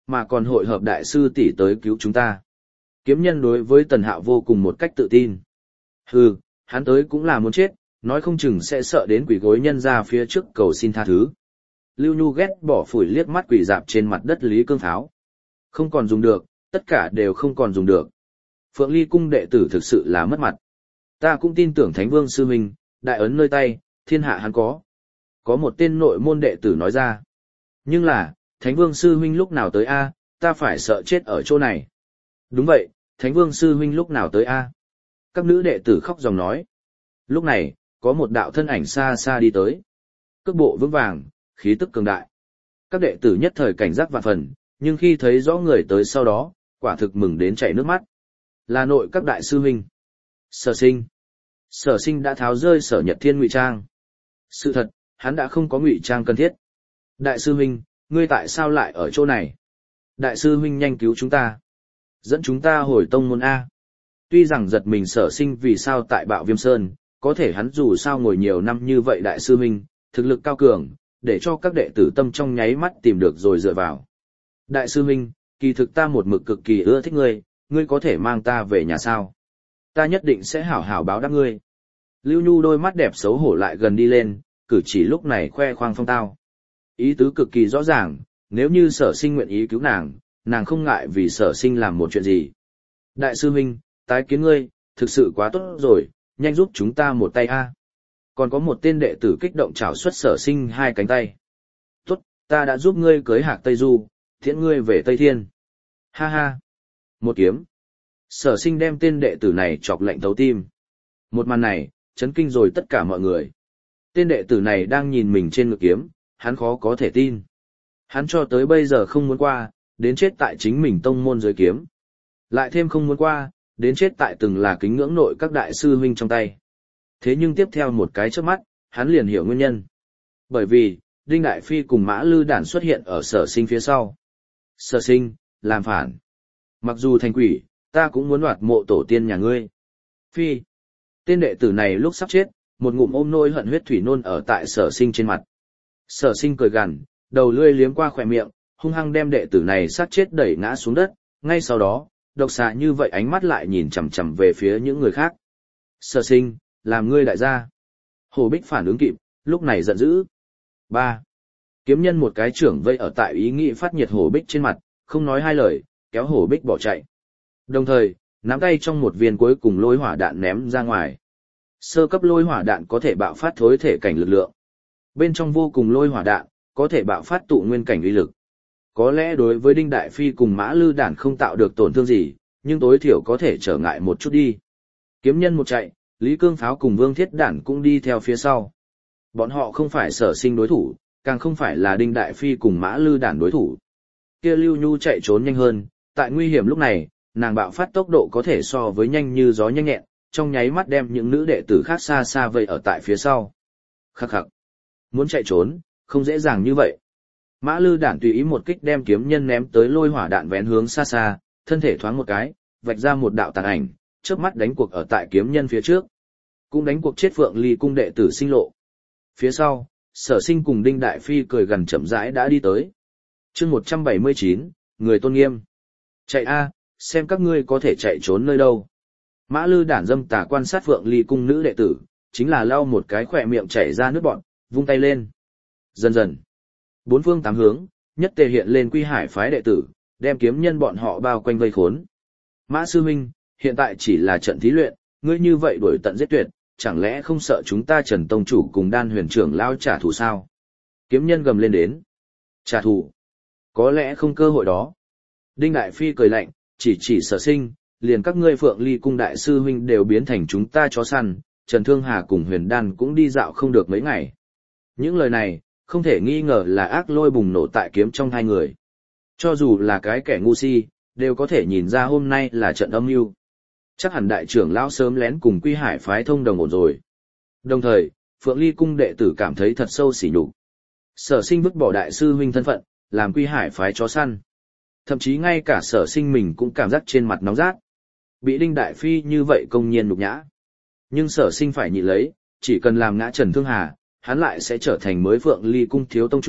mà còn hội hợp đại sư tỷ tới cứu chúng ta. Kiếm nhân đối với Tần Hạo vô cùng một cách tự tin. Hừ, hắn tới cũng là muốn chết, nói không chừng sẽ sợ đến quỷ gối nhân ra phía trước cầu xin tha thứ. Lưu Nhu ghét bỏ phủi liếc mắt quỷ dạp trên mặt đất Lý Cương Pháo. Không còn dùng được, tất cả đều không còn dùng được. Phượng Ly cung đệ tử thực sự là mất mặt. Ta cũng tin tưởng Thánh Vương sư huynh, đại ấn nơi tay, thiên hạ hắn có. Có một tên nội môn đệ tử nói ra. Nhưng là, Thánh Vương sư huynh lúc nào tới a, ta phải sợ chết ở chỗ này. Đúng vậy, Thánh Vương sư huynh lúc nào tới a? Các nữ đệ tử khóc dòng nói. Lúc này, có một đạo thân ảnh xa xa đi tới. Cước bộ vững vàng, khí tức cường đại. Các đệ tử nhất thời cảnh giác vạn phần, nhưng khi thấy rõ người tới sau đó, quả thực mừng đến chảy nước mắt. Là nội các đại sư huynh. Sở Sinh. Sở Sinh đã tháo rơi Sở Nhật Thiên ngụy trang. Sự thật, hắn đã không có ngụy trang cần thiết. Đại sư huynh, ngươi tại sao lại ở chỗ này? Đại sư huynh nhanh cứu chúng ta. Dẫn chúng ta hồi tông môn A. Tuy rằng giật mình Sở Sinh vì sao tại Bạo Viêm Sơn, có thể hắn dù sao ngồi nhiều năm như vậy đại sư huynh, thực lực cao cường, để cho các đệ tử tâm trong nháy mắt tìm được rồi dựa vào. Đại sư huynh, kỳ thực ta một mực cực kỳ ưa thích ngươi, ngươi có thể mang ta về nhà sao? Ta nhất định sẽ hảo hảo báo đáp ngươi. Lưu Nhu đôi mắt đẹp xấu hổ lại gần đi lên, cử chỉ lúc này khoe khoang phong tao. Ý tứ cực kỳ rõ ràng, nếu như Sở Sinh nguyện ý cứu nàng, nàng không ngại vì Sở Sinh làm một chuyện gì. Đại sư huynh, tái kiến ngươi, thực sự quá tốt rồi, nhanh giúp chúng ta một tay a. Còn có một tên đệ tử kích động chào xuất Sở Sinh hai cánh tay. Tốt, ta đã giúp ngươi cưới Hạc Tây Du, thiện ngươi về Tây Thiên. Ha ha. Một kiếm. Sở Sinh đem tên đệ tử này chọc lạnh thấu tim. Một màn này, chấn kinh rồi tất cả mọi người. Tên đệ tử này đang nhìn mình trên ngực kiếm, hắn khó có thể tin. Hắn cho tới bây giờ không muốn qua, đến chết tại chính mình tông môn dưới kiếm. Lại thêm không muốn qua, đến chết tại từng là kính ngưỡng nội các đại sư huynh trong tay. Thế nhưng tiếp theo một cái chớp mắt, hắn liền hiểu nguyên nhân. Bởi vì, Đinh Đại Phi cùng Mã Lư Đản xuất hiện ở Sở Sinh phía sau. Sở Sinh, làm phản. Mặc dù thành quỷ, ta cũng muốn đoạt mộ tổ tiên nhà ngươi. Phi. Tên đệ tử này lúc sắp chết, một ngụm ôm nôi hận huyết thủy nôn ở tại Sở Sinh trên mặt. Sở Sinh cười gằn, đầu lưỡi liếm qua khỏe miệng, hung hăng đem đệ tử này sát chết đẩy ngã xuống đất, ngay sau đó, độc xà như vậy ánh mắt lại nhìn chằm chằm về phía những người khác. Sở Sinh, làm ngươi đại gia. Hồ Bích phản ứng kịp, lúc này giận dữ. Ba. Kiếm nhân một cái trưởng vây ở tại ý nghĩ phát nhiệt Hồ Bích trên mặt, không nói hai lời, kéo Hồ Bích bỏ chạy. Đồng thời, nắm tay trong một viên cuối cùng lôi hỏa đạn ném ra ngoài. Sơ cấp lôi hỏa đạn có thể bạo phát thối thể cảnh lực lượng. Bên trong vô cùng lôi hỏa đạn, có thể bạo phát tụ nguyên cảnh uy lực. Có lẽ đối với Đinh Đại Phi cùng Mã Lư Đản không tạo được tổn thương gì, nhưng tối thiểu có thể trở ngại một chút đi. Kiếm nhân một chạy, Lý Cương Pháo cùng Vương Thiết Đản cũng đi theo phía sau. Bọn họ không phải Sở Sinh đối thủ, càng không phải là Đinh Đại Phi cùng Mã Lư Đản đối thủ. Kia Lưu Nhu chạy trốn nhanh hơn, tại nguy hiểm lúc này, nàng bạo phát tốc độ có thể so với nhanh như gió nhanh nhẹn, trong nháy mắt đem những nữ đệ tử khác xa xa vây ở tại phía sau. Khắc khắc. Muốn chạy trốn, không dễ dàng như vậy. Mã Lư Đản tùy ý một kích đem kiếm nhân ném tới lôi hỏa đạn vén hướng xa xa, thân thể thoáng một cái, vạch ra một đạo tàn ảnh, chớp mắt đánh cuộc ở tại kiếm nhân phía trước. Cũng đánh cuộc chết Phượng Ly cung đệ tử Sinh lộ. Phía sau, Sở Sinh cùng Đinh Đại Phi cười gần chậm rãi đã đi tới. Chương một trăm bảy mươi chín, người tôn nghiêm. Chạy a, xem các ngươi có thể chạy trốn nơi đâu. Mã Lư Đản dâm tà quan sát Phượng Ly cung nữ đệ tử, chính là lau một cái khỏe miệng chảy ra nước bọt, vung tay lên. Dần dần, bốn phương tám hướng, nhất tề hiện lên Quy Hải phái đệ tử, đem kiếm nhân bọn họ bao quanh vây khốn. Mã sư huynh, hiện tại chỉ là trận thí luyện, ngươi như vậy đuổi tận giết tuyệt, chẳng lẽ không sợ chúng ta Trần tông chủ cùng Đan Huyền trưởng lao trả thù sao? Kiếm nhân gầm lên đến. Trả thù? Có lẽ không cơ hội đó. Đinh Đại Phi cười lạnh, chỉ chỉ Sở Sinh, liền các ngươi Phượng Ly cung đại sư huynh đều biến thành chúng ta chó săn, Trần Thương Hà cùng Huyền Đan cũng đi dạo không được mấy ngày. Những lời này, không thể nghi ngờ là ác lôi bùng nổ tại kiếm trong hai người. Cho dù là cái kẻ ngu si, đều có thể nhìn ra hôm nay là trận âm mưu. Chắc hẳn đại trưởng lão sớm lén cùng Quy Hải phái thông đồng ổn rồi. Đồng thời, Phượng Ly cung đệ tử cảm thấy thật sâu sỉ nhục. Sở Sinh vứt bỏ đại sư huynh thân phận, làm Quy Hải phái chó săn. Thậm chí ngay cả Sở Sinh mình cũng cảm giác trên mặt nóng rát. Bị Đinh Đại Phi như vậy công nhiên nhục nhã. Nhưng Sở Sinh phải nhịn lấy, chỉ cần làm ngã Trần Thương Hà, hắn lại sẽ trở thành mới Phượng Ly cung thiếu tông chủ,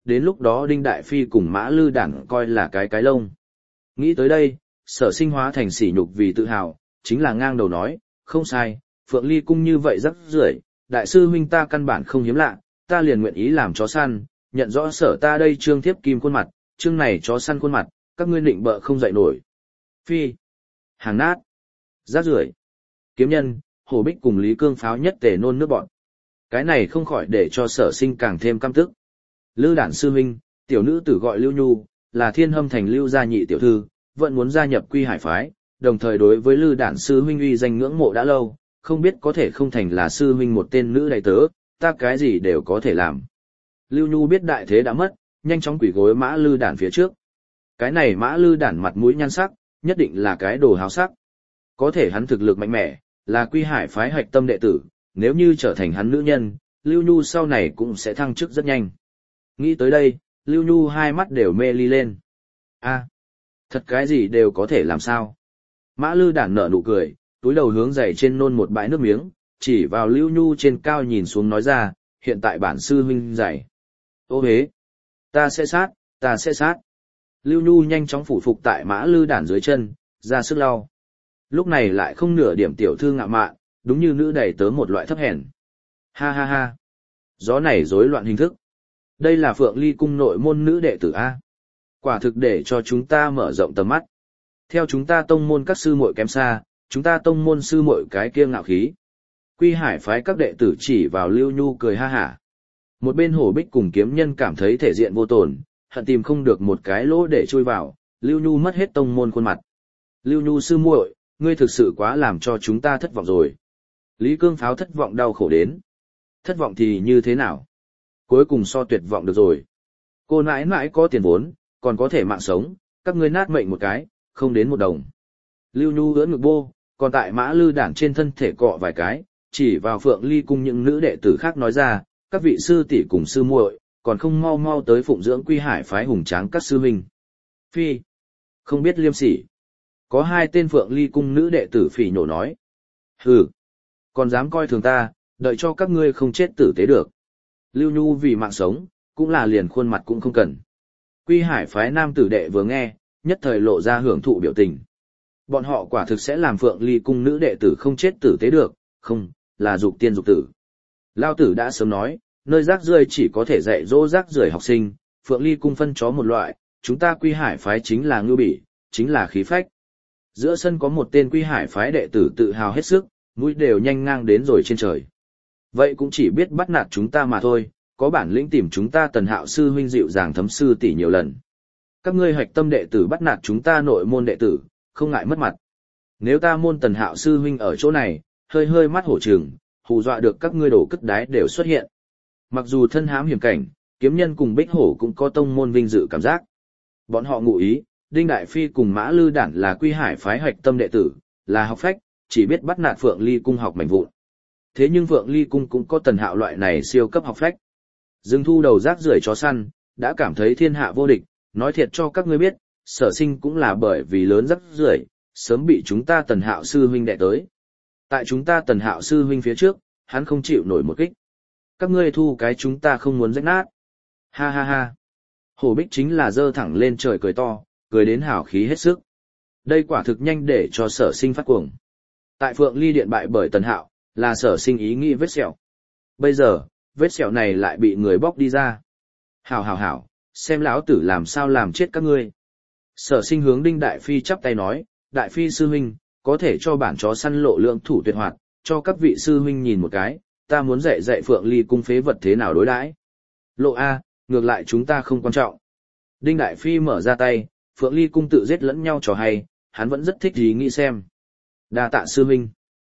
đến lúc đó Đinh Đại Phi cùng Mã Lư Đản coi là cái cái lông. Nghĩ tới đây, Sở Sinh hóa thành sỉ nhục vì tự hào, chính là ngang đầu nói, không sai, Phượng Ly cung như vậy rất rưởi, đại sư huynh ta căn bản không hiếm lạ, ta liền nguyện ý làm chó săn, nhận rõ sở ta đây trương thiếp kim khuôn mặt, trương này chó săn khuôn mặt, các ngươi định bợ không dậy nổi. Phi, hàng nát, rác rưởi. Kiếm Nhân, Hồ Bích cùng Lý Cương Pháo nhất tề nôn nước bọn. Cái này không khỏi để cho Sở Sinh càng thêm căm tức. Lư Đản sư huynh, tiểu nữ tử gọi Lưu Nhu, là Thiên Hâm thành Lưu gia nhị tiểu thư, vẫn muốn gia nhập Quy Hải phái, đồng thời đối với Lư Đản sư huynh uy danh ngưỡng mộ đã lâu, không biết có thể không thành là sư huynh một tên nữ đầy tớ, ta cái gì đều có thể làm. Lưu Nhu biết đại thế đã mất, nhanh chóng quỳ gối Mã Lư Đản phía trước. Cái này Mã Lư Đản mặt mũi nhan sắc, nhất định là cái đồ háo sắc. Có thể hắn thực lực mạnh mẽ, là Quy Hải phái hạch tâm đệ tử, nếu như trở thành hắn nữ nhân, Lưu Nhu sau này cũng sẽ thăng chức rất nhanh. Nghĩ tới đây, Lưu Nhu hai mắt đều mê ly lên. A, thật cái gì đều có thể làm sao? Mã Lư Đản nở nụ cười, túi đầu hướng giày trên nôn một bãi nước miếng, chỉ vào Lưu Nhu trên cao nhìn xuống nói ra, hiện tại bản sư huynh giày. Ô hế, ta sẽ sát, ta sẽ sát. Lưu Nhu nhanh chóng phủ phục tại Mã Lư Đản dưới chân, ra sức lau. Lúc này lại không nửa điểm tiểu thư ngạo mạn, đúng như nữ đầy tớ một loại thấp hèn. Ha ha ha. Gió này rối loạn hình thức. Đây là Phượng Ly cung nội môn nữ đệ tử A. Quả thực để cho chúng ta mở rộng tầm mắt. Theo chúng ta tông môn các sư muội kém xa, chúng ta tông môn sư muội cái kia ngạo khí. Quy Hải phái các đệ tử chỉ vào Lưu Nhu cười ha hả. Một bên Hổ Bích cùng Kiếm Nhân cảm thấy thể diện vô tổn, hận tìm không được một cái lỗ để chui vào, Lưu Nhu mất hết tông môn khuôn mặt. Lưu Nhu sư muội, ngươi thực sự quá làm cho chúng ta thất vọng rồi. Lý Cương Pháo thất vọng đau khổ đến. Thất vọng thì như thế nào? Cuối cùng so tuyệt vọng được rồi. Cô nãi nãi có tiền vốn, còn có thể mạng sống, các ngươi nát mệnh một cái, không đến một đồng. Lưu Nhu ưỡn ngực bô, còn tại Mã Lư Đản trên thân thể cọ vài cái, chỉ vào Phượng Ly cung những nữ đệ tử khác nói ra, các vị sư tỷ cùng sư muội, còn không mau mau tới phụng dưỡng Quy Hải phái hùng tráng các sư huynh. Phi, không biết liêm sỉ. Có hai tên Phượng Ly cung nữ đệ tử phỉ nhổ nói. Hừ, còn dám coi thường ta, đợi cho các ngươi không chết tử tế được. Lưu Nhu vì mạng sống, cũng là liền khuôn mặt cũng không cần. Quy Hải phái nam tử đệ vừa nghe, nhất thời lộ ra hưởng thụ biểu tình. Bọn họ quả thực sẽ làm Phượng Ly cung nữ đệ tử không chết tử tế được, không, là dục tiên dục tử. Lao tử đã sớm nói, nơi rác rưởi chỉ có thể dạy dỗ rác rưởi học sinh, Phượng Ly cung phân chó một loại, chúng ta Quy Hải phái chính là ngưu bỉ, chính là khí phách. Giữa sân có một tên Quy Hải phái đệ tử tự hào hết sức, mũi đều nhanh ngang đến rồi trên trời. Vậy cũng chỉ biết bắt nạt chúng ta mà thôi, có bản lĩnh tìm chúng ta Tần Hạo sư huynh dịu dàng thấm sư tỷ nhiều lần. Các ngươi hạch tâm đệ tử bắt nạt chúng ta nội môn đệ tử, không ngại mất mặt. Nếu ta môn Tần Hạo sư huynh ở chỗ này, hơi hơi mắt hổ trừng, hù dọa được các ngươi đổ cất đái đều xuất hiện. Mặc dù thân hãm hiểm cảnh, Kiếm Nhân cùng Bích Hổ cũng có tông môn vinh dự cảm giác. Bọn họ ngụ ý, Đinh Đại Phi cùng Mã Lư Đản là Quy Hải phái hạch tâm đệ tử, là học phách, chỉ biết bắt nạt Phượng Ly cung học mảnh vụn. Thế nhưng Phượng Ly cung cũng có Tần Hạo loại này siêu cấp học phách. Dương thu đầu rác rưởi chó săn, đã cảm thấy thiên hạ vô địch, nói thiệt cho các ngươi biết, Sở Sinh cũng là bởi vì lớn rác rưởi, sớm bị chúng ta Tần Hạo sư huynh đè tới. Tại chúng ta Tần Hạo sư huynh phía trước, hắn không chịu nổi một kích. Các ngươi thu cái chúng ta không muốn rách nát. Ha ha ha. Hổ Bích chính là giơ thẳng lên trời cười to, cười đến hào khí hết sức. Đây quả thực nhanh để cho Sở Sinh phát cuồng. Tại Phượng Ly điện bại bởi Tần Hạo, là Sở Sinh ý nghĩ vết sẹo. Bây giờ, vết sẹo này lại bị người bóc đi ra. Hảo hảo hảo, xem lão tử làm sao làm chết các ngươi. Sở Sinh hướng Đinh Đại Phi chắp tay nói, Đại Phi sư huynh, có thể cho bản chó săn lộ lượng thủ tuyệt hoạt, cho các vị sư huynh nhìn một cái, ta muốn dạy dạy Phượng Ly cung phế vật thế nào đối đãi. Lộ A, ngược lại chúng ta không quan trọng. Đinh Đại Phi mở ra tay, Phượng Ly cung tự giết lẫn nhau trò hay, hắn vẫn rất thích ý nghĩ xem. Đa tạ sư huynh.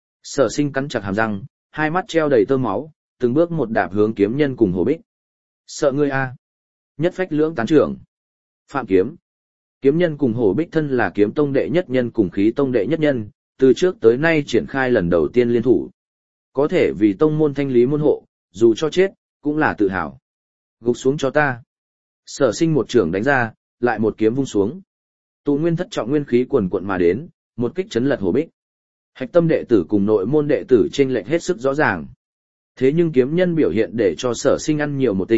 Sở Sinh cắn chặt hàm răng, hai mắt treo đầy tơ máu, từng bước một đạp hướng Kiếm Nhân cùng Hồ Bích. Sợ ngươi A. Nhất phách lưỡng tán trưởng. Phạm Kiếm. Kiếm Nhân cùng Hổ Bích thân là kiếm tông đệ nhất nhân cùng khí tông đệ nhất nhân, từ trước tới nay triển khai lần đầu tiên liên thủ. Có thể vì tông môn thanh lý môn hộ, dù cho chết, cũng là tự hào. Gục xuống cho ta. Sở Sinh một trưởng đánh ra, lại một kiếm vung xuống. Tụ nguyên thất trọng nguyên khí quần quận mà đến, một kích chấn lật Hổ Bích. Hạch tâm đệ tử cùng nội môn đệ tử chênh lệch hết sức rõ ràng. Thế nhưng Kiếm Nhân biểu hiện để cho Sở Sinh ăn nhiều một tình,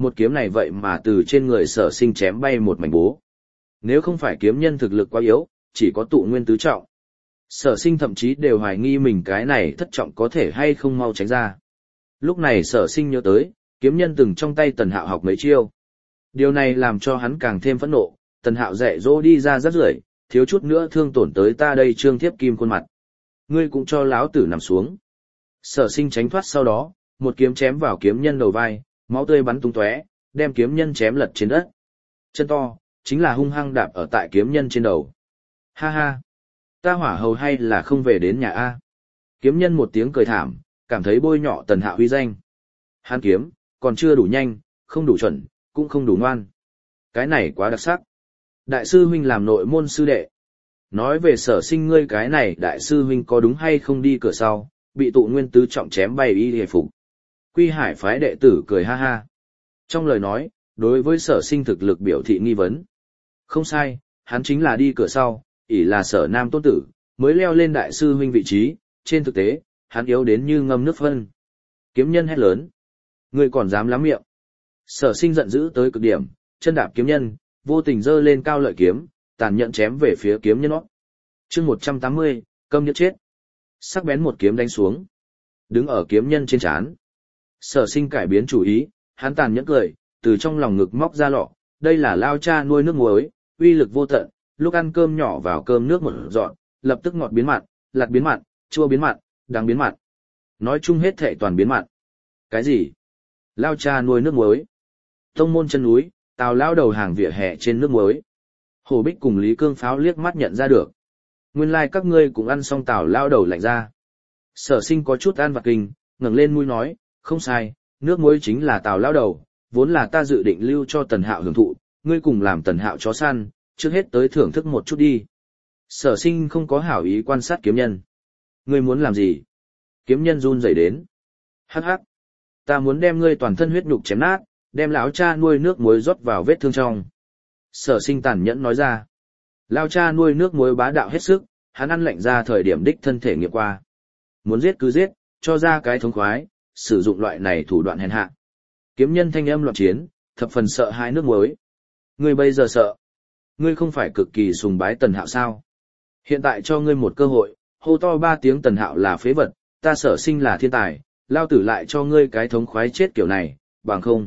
một kiếm này vậy mà từ trên người sở sinh chém bay một mảnh bố. Nếu không phải kiếm nhân thực lực quá yếu, chỉ có tụ nguyên tứ trọng. Sở sinh thậm chí đều hoài nghi mình cái này thất trọng có thể hay không mau tránh ra. Lúc này sở sinh nhớ tới, kiếm nhân từng trong tay Tần Hạo học mấy chiêu. Điều này làm cho hắn càng thêm phẫn nộ, Tần Hạo dạy dỗ đi ra rất rưởi, thiếu chút nữa thương tổn tới ta đây Trương Thiếp Kim khuôn mặt. Ngươi cũng cho lão tử nằm xuống. Sở sinh tránh thoát sau đó, một kiếm chém vào kiếm nhân đầu vai, máu tươi bắn tung tóe, đem kiếm nhân chém lật trên đất. Chân to, chính là hung hăng đạp ở tại kiếm nhân trên đầu. Ha ha, ta hỏa hầu hay là không về đến nhà A. Kiếm nhân một tiếng cười thảm, cảm thấy bôi nhọ Tần Hạo huy danh. Hắn kiếm, còn chưa đủ nhanh, không đủ chuẩn, cũng không đủ ngoan. Cái này quá đặc sắc. Đại sư huynh làm nội môn sư đệ. Nói về sở sinh ngươi cái này đại sư huynh có đúng hay không đi cửa sau, bị tụ nguyên tứ trọng chém bay y hề phục. Quy Hải phái đệ tử cười ha ha. Trong lời nói, đối với sở sinh thực lực biểu thị nghi vấn. Không sai, hắn chính là đi cửa sau, ỷ là sở nam tôn tử, mới leo lên đại sư huynh vị trí, trên thực tế, hắn yếu đến như ngâm nước phân. Kiếm nhân hét lớn. Ngươi còn dám lắm miệng. Sở sinh giận dữ tới cực điểm, chân đạp kiếm nhân, vô tình giơ lên cao lợi kiếm, tàn nhẫn chém về phía kiếm nhân nót. Chương một trăm tám mươi, câm nhẫn chết. Sắc bén một kiếm đánh xuống. Đứng ở kiếm nhân trên trán. Sở sinh cải biến chủ ý, hắn tàn nhẫn cười, từ trong lòng ngực móc ra lọ, đây là lao cha nuôi nước muối, uy lực vô tận, lúc ăn cơm nhỏ vào cơm nước một dọn, lập tức ngọt biến mặn, lạt biến mặn, chua biến mặn, đắng biến mặn. Nói chung hết thệ toàn biến mặn. Cái gì? Lao cha nuôi nước muối. Tông môn chân núi, Tào lao đầu hàng vỉa hè trên nước muối. Hồ Bích cùng Lý Cương Pháo liếc mắt nhận ra được. Nguyên lai like các ngươi cũng ăn xong Tào lao đầu lạnh ra. Sở sinh có chút ăn vặt kinh, ngẩng lên mũi nói, không sai, nước muối chính là Tào lao đầu, vốn là ta dự định lưu cho Tần Hạo hưởng thụ, ngươi cùng làm Tần Hạo chó săn, trước hết tới thưởng thức một chút đi. Sở sinh không có hảo ý quan sát kiếm nhân. Ngươi muốn làm gì? Kiếm nhân run rẩy đến. Hắc hắc. Ta muốn đem ngươi toàn thân huyết nhục chém nát, đem lão cha nuôi nước muối rót vào vết thương trong. Sở sinh tàn nhẫn nói ra. Lão cha nuôi nước muối bá đạo hết sức, hắn ăn lạnh ra thời điểm đích thân thể nghiệm qua. Muốn giết cứ giết, cho ra cái thống khoái, sử dụng loại này thủ đoạn hèn hạ. Kiếm nhân thanh âm loạn chiến, thập phần sợ hãi nước muối. Ngươi bây giờ sợ. Ngươi không phải cực kỳ sùng bái Tần Hạo sao? Hiện tại cho ngươi một cơ hội, hô to ba tiếng Tần Hạo là phế vật, ta sở sinh là thiên tài, lao tử lại cho ngươi cái thống khoái chết kiểu này, bằng không.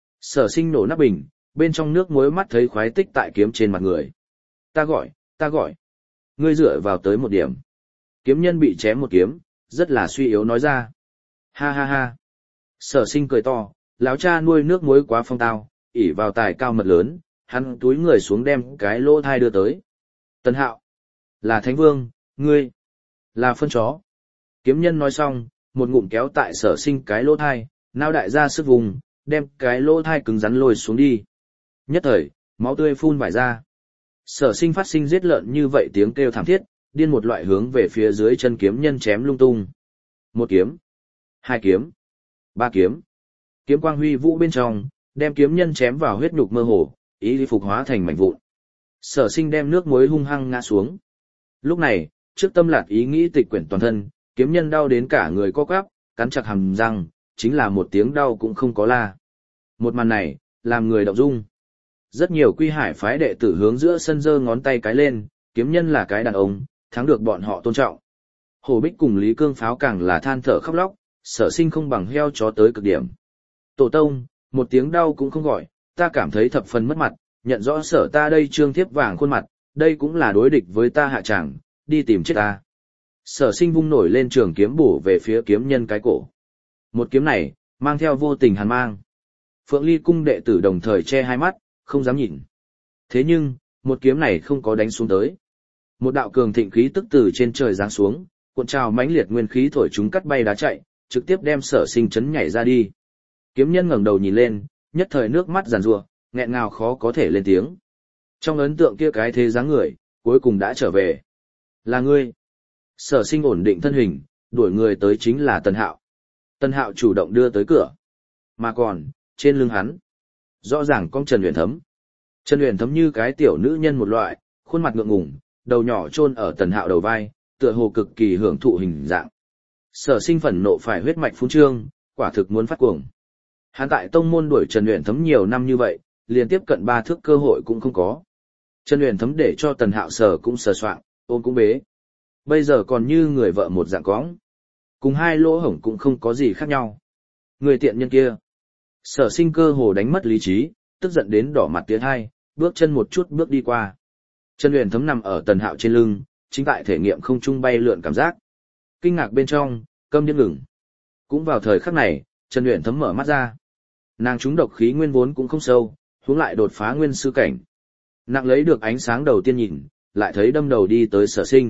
Sở sinh nổ nắp bình, bên trong nước muối mắt thấy khoái tích tại kiếm trên mặt người. Ta gọi, ta gọi. Ngươi dựa vào tới một điểm. Kiếm nhân bị chém một kiếm, rất là suy yếu nói ra. Ha ha ha. Sở sinh cười to, lão cha nuôi nước muối quá phong tao, ỉ vào tài cao mật lớn, hắn túi người xuống đem cái lỗ thai đưa tới. Tần Hạo. Là Thánh Vương, ngươi. Là phân chó. Kiếm nhân nói xong, một ngụm kéo tại sở sinh cái lỗ thai, nao đại ra sức vùng, đem cái lỗ thai cứng rắn lôi xuống đi. Nhất thời, máu tươi phun vải ra. Sở sinh phát sinh giết lợn như vậy tiếng kêu thảm thiết, điên một loại hướng về phía dưới chân kiếm nhân chém lung tung. Một kiếm, hai kiếm, ba kiếm. Kiếm quang huy vũ bên trong, đem kiếm nhân chém vào huyết nhục mơ hồ, ý phục hóa thành mảnh vụn. Sở sinh đem nước muối hung hăng ngã xuống. Lúc này, trước tâm lạt ý nghĩ tịch quyển toàn thân, kiếm nhân đau đến cả người co quắp, cắn chặt hàm răng, chính là một tiếng đau cũng không có la. Một màn này, làm người động dung. Rất nhiều Quy Hải phái đệ tử hướng giữa sân giơ ngón tay cái lên, kiếm nhân là cái đàn ông, thắng được bọn họ tôn trọng. Hồ Bích cùng Lý Cương Pháo càng là than thở khóc lóc, sở sinh không bằng heo chó tới cực điểm. Tổ tông, một tiếng đau cũng không gọi, ta cảm thấy thập phần mất mặt, nhận rõ sở ta đây trương thiếp vàng khuôn mặt, đây cũng là đối địch với ta hạ tràng, đi tìm chết ta. Sở sinh vung nổi lên trường kiếm bổ về phía kiếm nhân cái cổ. Một kiếm này, mang theo vô tình hàn mang. Phượng Ly cung đệ tử đồng thời che hai mắt, không dám nhìn. Thế nhưng, một kiếm này không có đánh xuống tới. Một đạo cường thịnh khí tức từ trên trời giáng xuống, cuộn trào mãnh liệt nguyên khí thổi chúng cắt bay đá chạy, trực tiếp đem sở sinh chấn nhảy ra đi. Kiếm nhân ngẩng đầu nhìn lên, nhất thời nước mắt giàn giụa, nghẹn ngào khó có thể lên tiếng. Trong ấn tượng kia cái thế dáng người, cuối cùng đã trở về. Là ngươi. Sở sinh ổn định thân hình, đuổi người tới chính là Tần Hạo. Tần Hạo chủ động đưa tới cửa. Mà còn, trên lưng hắn, rõ ràng cong Trần Uyển Thấm. Trần Uyển Thấm như cái tiểu nữ nhân một loại, khuôn mặt ngượng ngùng, đầu nhỏ chôn ở Tần Hạo đầu vai, tựa hồ cực kỳ hưởng thụ hình dạng. Sở sinh phẫn nộ phải huyết mạch phun trương, quả thực muốn phát cuồng. Hắn tại tông môn đuổi Trần Uyển Thấm nhiều năm như vậy, liền tiếp cận ba thước cơ hội cũng không có. Trần Uyển Thấm để cho Tần Hạo sờ cũng sờ soạng, ôm cũng bế. Bây giờ còn như người vợ một dạng cõng. Cùng hai lỗ hổng cũng không có gì khác nhau. Người tiện nhân kia. Sở Sinh cơ hồ đánh mất lý trí, tức giận đến đỏ mặt tiến hai, bước chân một chút bước đi qua. Trần Uyển Thấm nằm ở Tần Hạo trên lưng, chính tại thể nghiệm không trung bay lượn cảm giác. Kinh ngạc bên trong, câm điếc ngừng. Cũng vào thời khắc này, Trần Uyển Thấm mở mắt ra. Nàng trúng độc khí nguyên vốn cũng không sâu, huống lại đột phá nguyên sư cảnh. Nàng lấy được ánh sáng đầu tiên nhìn, lại thấy đâm đầu đi tới Sở Sinh.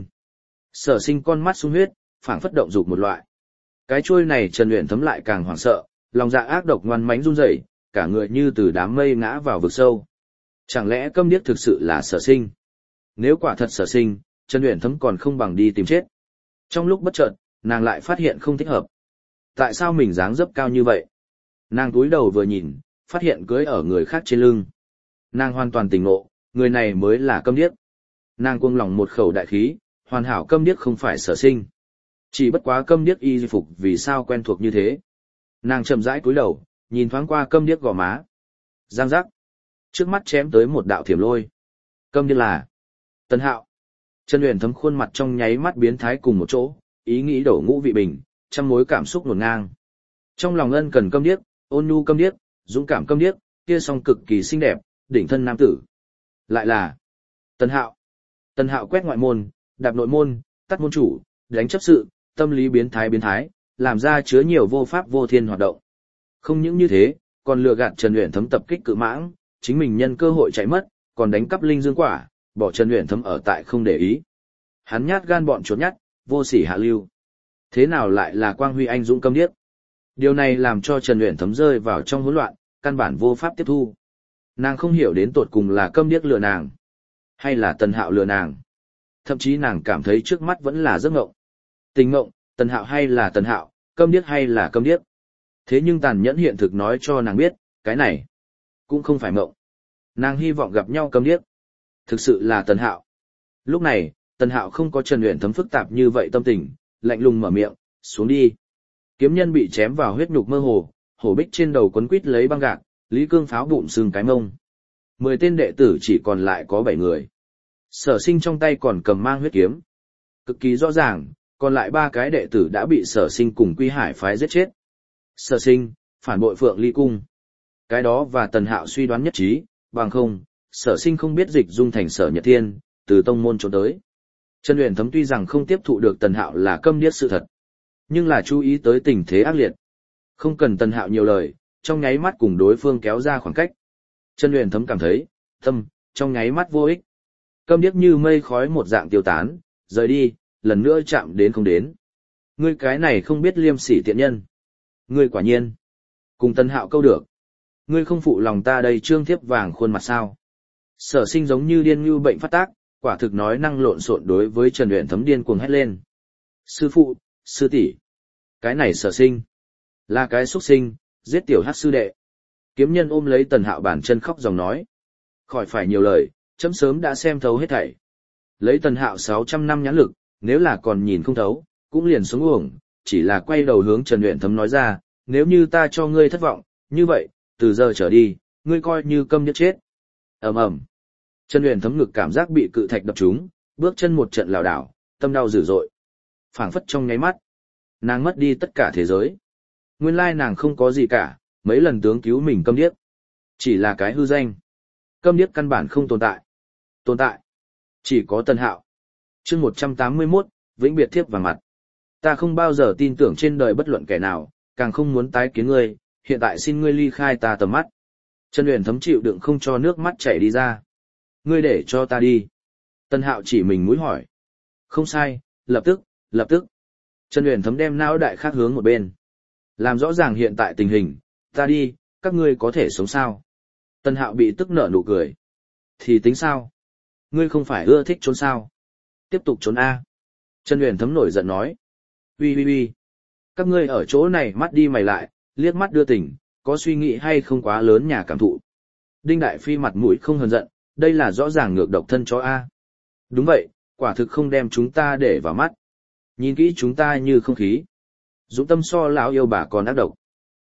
Sở Sinh con mắt sung huyết, phảng phất động dục một loại. Cái chuôi này Trần Uyển Thấm lại càng hoảng sợ, lòng dạ ác độc ngoan mãnh run rẩy, cả người như từ đám mây ngã vào vực sâu. Chẳng lẽ câm điếc thực sự là Sở Sinh? Nếu quả thật Sở Sinh, Trần Uyển Thấm còn không bằng đi tìm chết. Trong lúc bất chợt, nàng lại phát hiện không thích hợp. Tại sao mình dáng dấp cao như vậy? Nàng cúi đầu vừa nhìn, phát hiện cưỡi ở người khác trên lưng. Nàng hoàn toàn tỉnh ngộ, người này mới là câm điếc. Nàng cuồng lòng một khẩu đại khí, hoàn hảo câm điếc không phải Sở Sinh. Chỉ bất quá câm điếc y phục vì sao quen thuộc như thế. Nàng chậm rãi cúi đầu, nhìn thoáng qua câm điếc gò má. Giang giác. Trước mắt chém tới một đạo thiểm lôi. Câm điếc là Tần Hạo. Trần Uyển Thấm khuôn mặt trong nháy mắt biến thái cùng một chỗ, ý nghĩ đổ ngũ vị bình, trăm mối cảm xúc ngổn ngang. Trong lòng ân cần câm điếc, ôn nhu câm điếc, dũng cảm câm điếc, kia song cực kỳ xinh đẹp, đỉnh thân nam tử. Lại là Tần Hạo. Tần Hạo quét ngoại môn, đạp nội môn, tắt môn chủ, đánh chấp sự, tâm lý biến thái biến thái, làm ra chứa nhiều vô pháp vô thiên hoạt động. Không những như thế, còn lừa gạt Trần Uyển Thấm tập kích cự mãng, chính mình nhân cơ hội chạy mất, còn đánh cắp linh dương quả, bỏ Trần Uyển Thấm ở tại không để ý. Hắn nhát gan bọn chuột nhát, vô sỉ hạ lưu. Thế nào lại là quang huy anh dũng câm điếc? Điều này làm cho Trần Uyển Thấm rơi vào trong hỗn loạn, căn bản vô pháp tiếp thu. Nàng không hiểu đến tột cùng là câm điếc lừa nàng, hay là Tần Hạo lừa nàng. Thậm chí nàng cảm thấy trước mắt vẫn là giấc mộng. Tình mộng, Tần Hạo hay là Tần Hạo, câm điếc hay là câm điếc. Thế nhưng tàn nhẫn hiện thực nói cho nàng biết, cái này cũng không phải mộng. Nàng hy vọng gặp nhau câm điếc. Thực sự là Tần Hạo. Lúc này, Tần Hạo không có Trần Uyển Thấm phức tạp như vậy tâm tình, lạnh lùng mở miệng, xuống đi. Kiếm nhân bị chém vào huyết nhục mơ hồ, hổ bích trên đầu quấn quít lấy băng gạc, Lý Cương pháo bụng sưng cái mông. Mười tên đệ tử chỉ còn lại có bảy người. Sở Sinh trong tay còn cầm mang huyết kiếm. Cực kỳ rõ ràng, còn lại ba cái đệ tử đã bị Sở Sinh cùng Quy Hải phái giết chết. Sở Sinh, phản bội Phượng Ly Cung. Cái đó và Tần Hạo suy đoán nhất trí, bằng không, Sở Sinh không biết dịch dung thành Sở Nhật Thiên, từ tông môn trốn tới. Trần Uyển Thấm tuy rằng không tiếp thụ được Tần Hạo là câm điếc sự thật, nhưng là chú ý tới tình thế ác liệt. Không cần Tần Hạo nhiều lời, trong nháy mắt cùng đối phương kéo ra khoảng cách. Trần Uyển Thấm cảm thấy, tâm, trong nháy mắt vô ích. Câm điếc như mây khói một dạng tiêu tán, rời đi, lần nữa chạm đến không đến. Ngươi cái này không biết liêm sỉ tiện nhân. Ngươi quả nhiên, cùng Tần Hạo câu được. Ngươi không phụ lòng ta đây trương thiếp vàng khuôn mặt sao. Sở Sinh giống như điên như bệnh phát tác, quả thực nói năng lộn xộn đối với Trần Uyển Thấm điên cuồng hét lên. Sư phụ, sư tỷ, cái này Sở Sinh, là cái xuất sinh, giết tiểu hắc sư đệ. Kiếm nhân ôm lấy Tần Hạo bàn chân khóc dòng nói. Khỏi phải nhiều lời, chấm sớm đã xem thấu hết thảy. Lấy Tần Hạo sáu trăm năm nhãn lực, nếu là còn nhìn không thấu, cũng liền xuống uổng, chỉ là quay đầu hướng Trần Uyển Thấm nói ra, nếu như ta cho ngươi thất vọng, như vậy, từ giờ trở đi, ngươi coi như câm điếc chết. Ầm ầm. Trần Uyển Thấm ngực cảm giác bị cự thạch đập trúng, bước chân một trận lảo đảo, tâm đau dữ dội. Phảng phất trong nháy mắt, nàng mất đi tất cả thế giới. Nguyên lai nàng không có gì cả, mấy lần tướng cứu mình câm điếc, chỉ là cái hư danh. Câm điếc căn bản không tồn tại. Tồn tại, chỉ có Tần Hạo. Chương một trăm tám mươi mốt, vĩnh biệt thiếp vàng mặt. Ta không bao giờ tin tưởng trên đời bất luận kẻ nào, càng không muốn tái kiến ngươi, hiện tại xin ngươi ly khai ta tầm mắt. Trần Uyển Thấm chịu đựng không cho nước mắt chảy đi ra. Ngươi để cho ta đi. Tần Hạo chỉ mình mũi hỏi. Không sai, lập tức, lập tức. Trần Uyển Thấm đem não đại khác hướng một bên. Làm rõ ràng hiện tại tình hình, ta đi, các ngươi có thể sống sao? Tần Hạo bị tức nở nụ cười. Thì tính sao? Ngươi không phải ưa thích trốn sao? Tiếp tục trốn A. Trần Uyển Thấm nổi giận nói. Ui ui ui. Các ngươi ở chỗ này mắt đi mày lại, liếc mắt đưa tình, có suy nghĩ hay không quá lớn nhà cảm thụ. Đinh Đại Phi mặt mũi không hờn giận, đây là rõ ràng ngược độc thân chó A. Đúng vậy, quả thực không đem chúng ta để vào mắt. Nhìn kỹ chúng ta như không khí. Dũng tâm so lão yêu bà còn ác độc.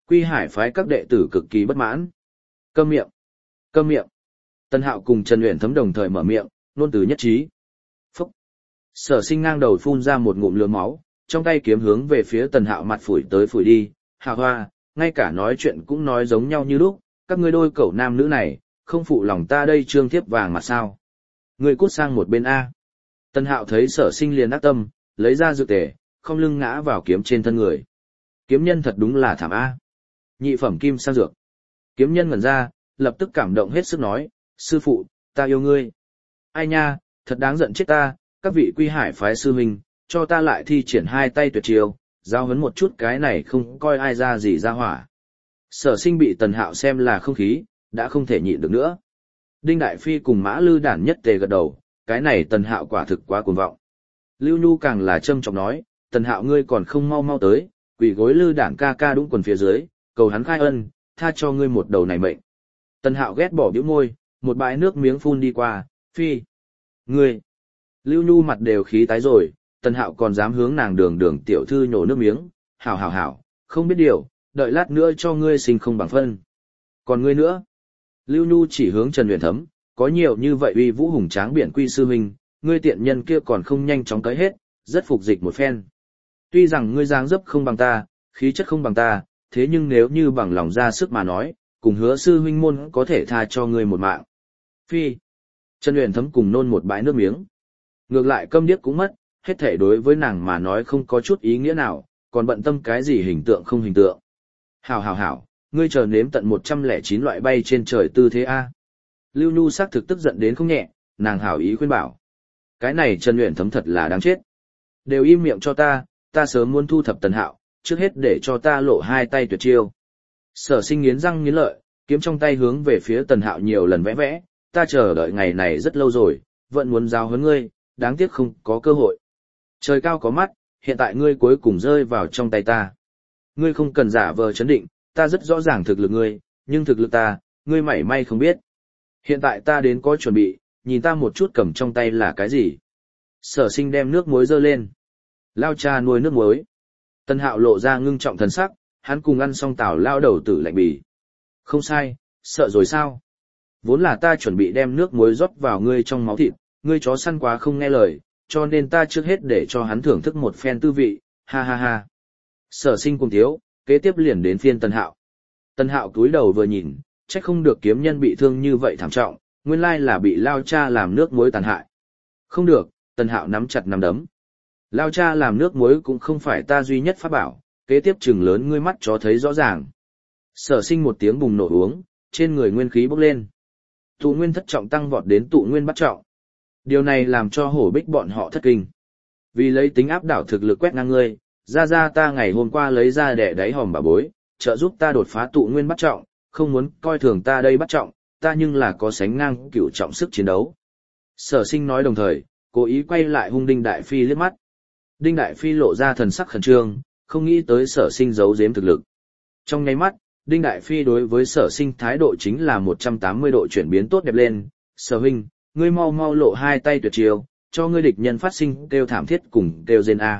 Quy Hải phái các đệ tử cực kỳ bất mãn. Câm miệng, câm miệng. Tần Hạo cùng Trần Uyển Thấm đồng thời mở miệng, nôn từ nhất trí. Phúc. Sở Sinh ngang đầu phun ra một ngụm lửa máu, trong tay kiếm hướng về phía Tần Hạo mặt phủi tới phủi đi, Hạo Hoa, ngay cả nói chuyện cũng nói giống nhau như lúc, các ngươi đôi cẩu nam nữ này, không phụ lòng ta đây trương thiếp vàng mà sao. Ngươi cút sang một bên A. Tần Hạo thấy Sở Sinh liền ác tâm, lấy ra dược tề, không lưng ngã vào kiếm trên thân người. Kiếm nhân thật đúng là thảm A. Nhị phẩm kim sang dược. Kiếm nhân ngẩn ra, lập tức cảm động hết sức nói, sư phụ, ta yêu ngươi. Ai nha, thật đáng giận chết ta, các vị Quy Hải phái sư huynh, cho ta lại thi triển hai tay tuyệt chiêu, giao huấn một chút cái này không coi ai ra gì ra hỏa. Sở Sinh bị Tần Hạo xem là không khí, đã không thể nhịn được nữa. Đinh Đại Phi cùng Mã Lư Đản nhất tề gật đầu, cái này Tần Hạo quả thực quá cuồng vọng. Lưu Nhu càng là châm trọng nói, Tần Hạo ngươi còn không mau mau tới, quỳ gối Lư Đản ca ca đúng quần phía dưới, cầu hắn khai ân, tha cho ngươi một đầu này mệnh. Tần Hạo ghét bỏ bĩu môi, một bãi nước miếng phun đi qua, phi. Ngươi. Lưu Nhu mặt đều khí tái rồi, Tần Hạo còn dám hướng nàng đường đường tiểu thư nhổ nước miếng, hảo hảo hảo, không biết điều, đợi lát nữa cho ngươi sinh không bằng phân. Còn ngươi nữa. Lưu Nhu chỉ hướng Trần Uyển Thấm, có nhiều như vậy uy vũ hùng tráng biển quy sư huynh, ngươi tiện nhân kia còn không nhanh chóng tới hết, rất phục dịch một phen. Tuy rằng ngươi dáng dấp không bằng ta, khí chất không bằng ta, thế nhưng nếu như bằng lòng ra sức mà nói, cùng hứa sư huynh môn có thể tha cho ngươi một mạng. Phi. Trần Uyển Thấm cùng nôn một bãi nước miếng. Ngược lại câm điếc cũng mất, hết thể đối với nàng mà nói không có chút ý nghĩa nào, còn bận tâm cái gì hình tượng không hình tượng. Hảo hảo hảo, ngươi chờ nếm tận một trăm lẻ chín loại bay trên trời tư thế A. Lưu Nhu xác thực tức giận đến không nhẹ, nàng hảo ý khuyên bảo. Cái này Trần Uyển Thấm thật là đáng chết. Đều im miệng cho ta, ta sớm muốn thu thập Tần Hạo, trước hết để cho ta lộ hai tay tuyệt chiêu. Sở Sinh nghiến răng nghiến lợi, kiếm trong tay hướng về phía Tần Hạo nhiều lần vẽ vẽ, ta chờ đợi ngày này rất lâu rồi, vẫn muốn giao huấn ngươi, đáng tiếc không có cơ hội. Trời cao có mắt, hiện tại ngươi cuối cùng rơi vào trong tay ta. Ngươi không cần giả vờ chấn định, ta rất rõ ràng thực lực ngươi, nhưng thực lực ta, ngươi mảy may không biết. Hiện tại ta đến có chuẩn bị, nhìn ta một chút cầm trong tay là cái gì. Sở Sinh đem nước muối dơ lên. Lao cha nuôi nước muối. Tần Hạo lộ ra ngưng trọng thần sắc, hắn cùng ăn xong tảo lao đầu tử lạnh bì. Không sai, sợ rồi sao? Vốn là ta chuẩn bị đem nước muối rót vào ngươi trong máu thịt, ngươi chó săn quá không nghe lời, cho nên ta trước hết để cho hắn thưởng thức một phen tư vị, ha ha ha. Sở Sinh cùng thiếu, kế tiếp liền đến phiên Tần Hạo. Tần Hạo cúi đầu vừa nhìn, trách không được kiếm nhân bị thương như vậy thảm trọng, nguyên lai là bị lao cha làm nước muối tàn hại. Không được, Tần Hạo nắm chặt nắm đấm. Lao cha làm nước muối cũng không phải ta duy nhất pháp bảo, kế tiếp chừng lớn ngươi mắt chó thấy rõ ràng. Sở Sinh một tiếng bùng nổ uống, trên người nguyên khí bốc lên. Tụ nguyên thất trọng tăng vọt đến tụ nguyên bắt trọng. Điều này làm cho hổ bích bọn họ thất kinh. Vì lấy tính áp đảo thực lực quét ngang ngươi, ra ra ta ngày hôm qua lấy ra đẻ đáy hòm bà bối, trợ giúp ta đột phá tụ nguyên bắt trọng, không muốn coi thường ta đây bắt trọng, ta nhưng là có sánh ngang cửu trọng sức chiến đấu. Sở Sinh nói đồng thời, cố ý quay lại hung Đinh Đại Phi liếc mắt. Đinh Đại Phi lộ ra thần sắc khẩn trương, không nghĩ tới Sở Sinh giấu giếm thực lực. Trong nháy mắt, Đinh Đại Phi đối với Sở Sinh thái độ chính là một trăm tám mươi độ chuyển biến tốt đẹp lên. Sở huynh, ngươi mau mau lộ hai tay tuyệt chiêu, cho ngươi địch nhân phát sinh kêu thảm thiết cùng kêu rên a.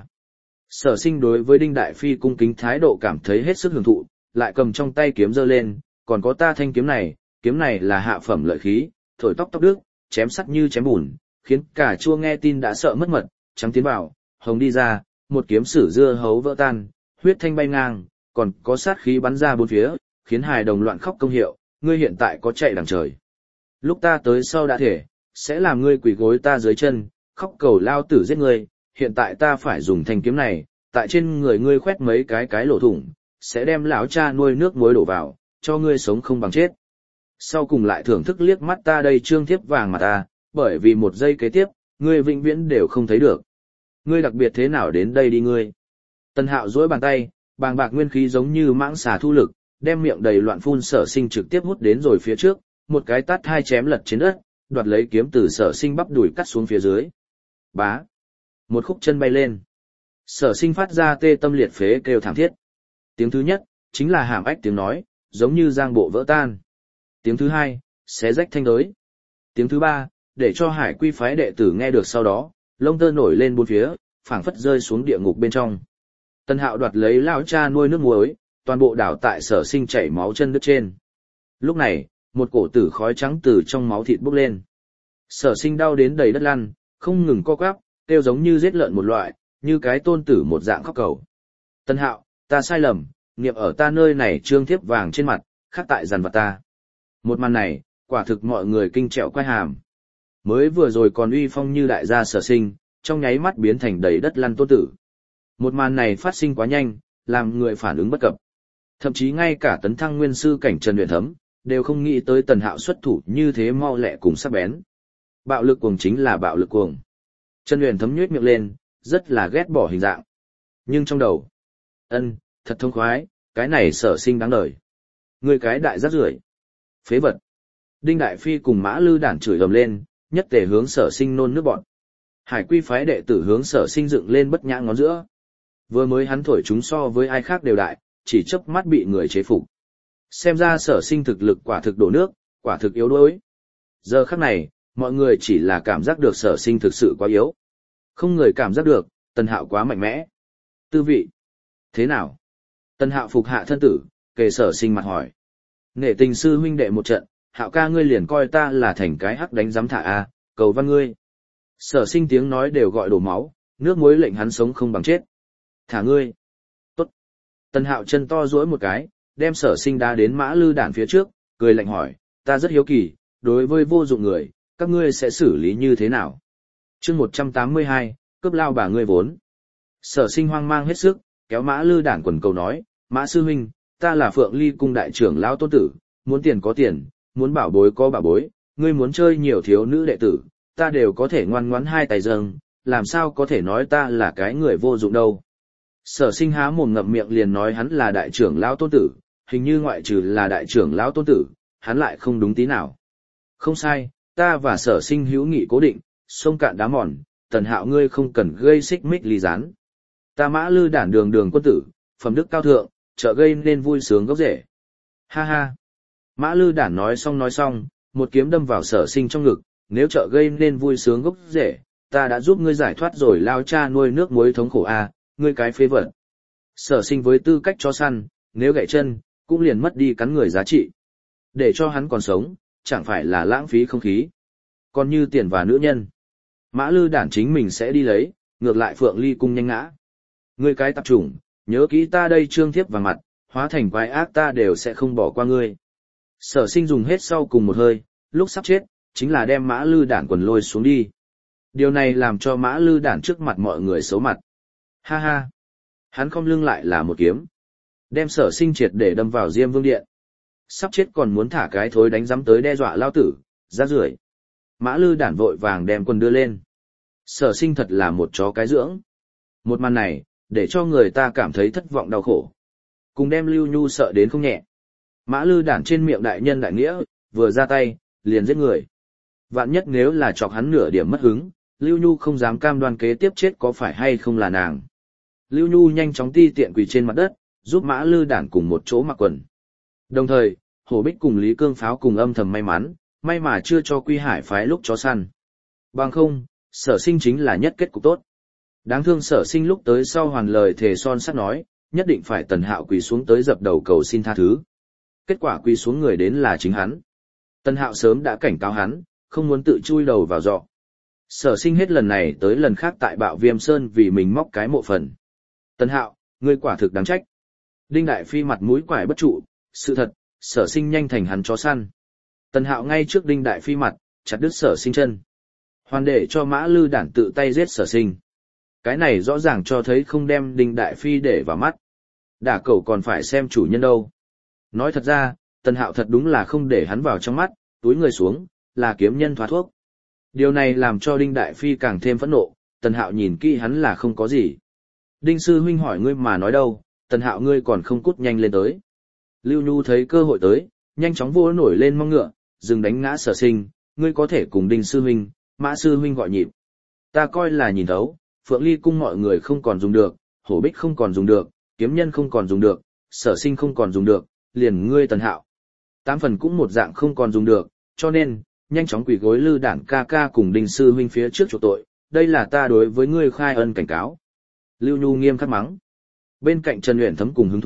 Sở Sinh đối với Đinh Đại Phi cung kính thái độ cảm thấy hết sức hưởng thụ, lại cầm trong tay kiếm giơ lên, còn có ta thanh kiếm này, kiếm này là hạ phẩm lợi khí, thổi tóc tóc đức, chém sắt như chém bùn, khiến cả chua nghe tin đã sợ mất mật, trắng tiến vào, hồng đi ra, một kiếm sử dưa hấu vỡ tan, huyết thanh bay ngang, còn có sát khí bắn ra bốn phía, khiến hài đồng loạn khóc công hiệu, ngươi hiện tại có chạy đằng trời. Lúc ta tới sau đã thể, sẽ làm ngươi quỳ gối ta dưới chân, khóc cầu lao tử giết ngươi, hiện tại ta phải dùng thanh kiếm này, tại trên người ngươi khoét mấy cái cái lỗ thủng, sẽ đem lão cha nuôi nước muối đổ vào, cho ngươi sống không bằng chết. Sau cùng lại thưởng thức liếc mắt ta đây trương thiếp vàng mà ta, bởi vì một giây kế tiếp, ngươi vĩnh viễn đều không thấy được. Ngươi đặc biệt thế nào đến đây đi ngươi. Tần Hạo duỗi bàn tay, bàng bạc nguyên khí giống như mãng xà thu lực, đem miệng đầy loạn phun Sở Sinh trực tiếp hút đến rồi phía trước, một cái tát hai chém lật trên đất, đoạt lấy kiếm từ Sở Sinh bắp đùi cắt xuống phía dưới. Bá. Một khúc chân bay lên. Sở Sinh phát ra tê tâm liệt phế kêu thảm thiết. Tiếng thứ nhất, chính là hàm ách tiếng nói, giống như giang bộ vỡ tan. Tiếng thứ hai, xé rách thanh đới. Tiếng thứ ba, để cho Hải Quy phái đệ tử nghe được sau đó, lông tơ nổi lên bốn phía, phảng phất rơi xuống địa ngục bên trong. Tần Hạo đoạt lấy lão cha nuôi nước muối, toàn bộ đảo tại Sở Sinh chảy máu chân đứt trên. Lúc này, một cổ tử khói trắng từ trong máu thịt bốc lên. Sở Sinh đau đến đầy đất lăn, không ngừng co quắp, kêu giống như giết lợn một loại, như cái tôn tử một dạng khóc cầu. Tân Hạo, ta sai lầm, nghiệp ở ta nơi này trương thiếp vàng trên mặt, khác tại dằn vặt ta. Một màn này, quả thực mọi người kinh trẹo quay hàm. Mới vừa rồi còn uy phong như đại gia Sở Sinh, trong nháy mắt biến thành đầy đất lăn tôn tử. Một màn này phát sinh quá nhanh, làm người phản ứng bất cập. Thậm chí ngay cả tấn thăng nguyên sư cảnh Trần Uyển Thấm, đều không nghĩ tới Tần Hạo xuất thủ như thế mau lẹ cùng sắc bén. Bạo lực cuồng chính là bạo lực cuồng. Trần Uyển Thấm nhếch miệng lên, rất là ghét bỏ hình dạng. Nhưng trong đầu, ân, thật thông khoái, cái này Sở Sinh đáng đời. Người cái đại rác rưởi, phế vật. Đinh Đại Phi cùng Mã Lư Đản chửi ầm lên, nhất tề hướng Sở Sinh nôn nước bọt. Hải Quy phái đệ tử hướng Sở Sinh dựng lên bất nhã ngón giữa. Vừa mới hắn thổi chúng so với ai khác đều đại, chỉ chớp mắt bị người chế phục. Xem ra Sở Sinh thực lực quả thực đổ nước, quả thực yếu đuối. Giờ khắc này, mọi người chỉ là cảm giác được Sở Sinh thực sự quá yếu. Không người cảm giác được, Tần Hạo quá mạnh mẽ. Tư vị. Thế nào? Tần Hạo phục hạ thân tử, kề Sở Sinh mặt hỏi. Nghệ tình sư huynh đệ một trận, Hạo ca ngươi liền coi ta là thành cái hắc đánh giám thả a, cầu văn ngươi. Sở Sinh tiếng nói đều gọi đổ máu, nước muối lệnh hắn sống không bằng chết. Thả ngươi. Tốt. Tần Hạo chân to duỗi một cái, đem Sở Sinh đá đến Mã Lư Đản phía trước, cười lạnh hỏi, ta rất hiếu kỳ, đối với vô dụng người, các ngươi sẽ xử lý như thế nào? Chương một trăm tám mươi hai, cướp lao bà ngươi vốn. Sở Sinh hoang mang hết sức, kéo Mã Lư Đản quần cầu nói, Mã sư huynh, ta là Phượng Ly cung đại trưởng lão tôn tử, muốn tiền có tiền, muốn bảo bối có bảo bối, ngươi muốn chơi nhiều thiếu nữ đệ tử, ta đều có thể ngoan ngoãn hai tay dâng, làm sao có thể nói ta là cái người vô dụng đâu. Sở Sinh há mồm ngậm miệng liền nói hắn là đại trưởng lão tôn tử, hình như ngoại trừ là đại trưởng lão tôn tử, hắn lại không đúng tí nào. Không sai, ta và Sở Sinh hữu nghị cố định, sông cạn đá mòn, Tần Hạo ngươi không cần gây xích mích ly gián. Ta Mã Lư Đản đường đường quân tử, phẩm đức cao thượng, trợ gây nên vui sướng gốc rễ. Ha ha. Mã Lư Đản nói xong nói xong, một kiếm đâm vào Sở Sinh trong ngực, nếu trợ gây nên vui sướng gốc rễ, ta đã giúp ngươi giải thoát rồi lao cha nuôi nước muối thống khổ a, ngươi cái phế vật. Sở Sinh với tư cách chó săn, nếu gãy chân, cũng liền mất đi cắn người giá trị. Để cho hắn còn sống, chẳng phải là lãng phí không khí. Còn như tiền và nữ nhân, Mã Lư Đản chính mình sẽ đi lấy, ngược lại Phượng Ly cung nhanh ngã. Ngươi cái tạp chủng, nhớ kỹ ta đây trương thiếp vào mặt, hóa thành quái ác ta đều sẽ không bỏ qua ngươi. Sở Sinh dùng hết sau cùng một hơi, lúc sắp chết, chính là đem Mã Lư Đản quần lôi xuống đi. Điều này làm cho Mã Lư Đản trước mặt mọi người xấu mặt. Ha ha. Hắn không lưng lại là một kiếm. Đem Sở Sinh triệt để đâm vào Diêm Vương Điện. Sắp chết còn muốn thả cái thối đánh giấm tới đe dọa lao tử, rác rưởi. Mã Lư Đản vội vàng đem quần đưa lên. Sở Sinh thật là một chó cái dưỡng. Một màn này, để cho người ta cảm thấy thất vọng đau khổ. Cùng đem Lưu Nhu sợ đến không nhẹ. Mã Lư Đản trên miệng đại nhân đại nghĩa, vừa ra tay, liền giết người. Vạn nhất nếu là chọc hắn nửa điểm mất hứng, Lưu Nhu không dám cam đoan kế tiếp chết có phải hay không là nàng. Lưu Nhu nhanh chóng ti tiện quỳ trên mặt đất, giúp Mã Lư Đản cùng một chỗ mặc quần. Đồng thời, Hổ Bích cùng Lý Cương Pháo cùng âm thầm may mắn, may mà chưa cho Quy Hải phái lúc chó săn. Bằng không, Sở Sinh chính là nhất kết cục tốt. Đáng thương Sở Sinh lúc tới sau hoàn lời thề son sắt nói, nhất định phải Tần Hạo quỳ xuống tới dập đầu cầu xin tha thứ. Kết quả quỳ xuống người đến là chính hắn. Tần Hạo sớm đã cảnh cáo hắn, không muốn tự chui đầu vào giọ. Sở Sinh hết lần này tới lần khác tại Bạo Viêm Sơn vì mình móc cái mộ phần. Tần Hạo, ngươi quả thực đáng trách. Đinh Đại Phi mặt mũi quải bất trụ, sự thật, Sở Sinh nhanh thành hắn chó săn. Tần Hạo ngay trước Đinh Đại Phi mặt, chặt đứt Sở Sinh chân. Hoàn để cho Mã Lư Đản tự tay giết Sở Sinh. Cái này rõ ràng cho thấy không đem Đinh Đại Phi để vào mắt. Đả cẩu còn phải xem chủ nhân đâu. Nói thật ra, Tần Hạo thật đúng là không để hắn vào trong mắt, túi người xuống, là kiếm nhân thoá thuốc. Điều này làm cho Đinh Đại Phi càng thêm phẫn nộ, Tần Hạo nhìn kỹ hắn là không có gì. Đinh sư huynh hỏi ngươi mà nói đâu, Tần Hạo ngươi còn không cút nhanh lên tới. Lưu Nhu thấy cơ hội tới, nhanh chóng vô nổi lên mong ngựa, dừng đánh ngã Sở Sinh, ngươi có thể cùng Đinh sư huynh, Mã sư huynh gọi nhịp. Ta coi là nhìn thấu, Phượng Ly cung mọi người không còn dùng được, Hổ Bích không còn dùng được, kiếm nhân không còn dùng được, Sở Sinh không còn dùng được, liền ngươi Tần Hạo. Tám phần cũng một dạng không còn dùng được, cho nên, nhanh chóng quỳ gối Lư Đản ca ca cùng Đinh sư huynh phía trước chuộc tội, đây là ta đối với ngươi khai ân cảnh cáo. Lưu Nhu nghiêm khắc mắng. Bên cạnh Trần Uyển Thấm cùng hứng thú,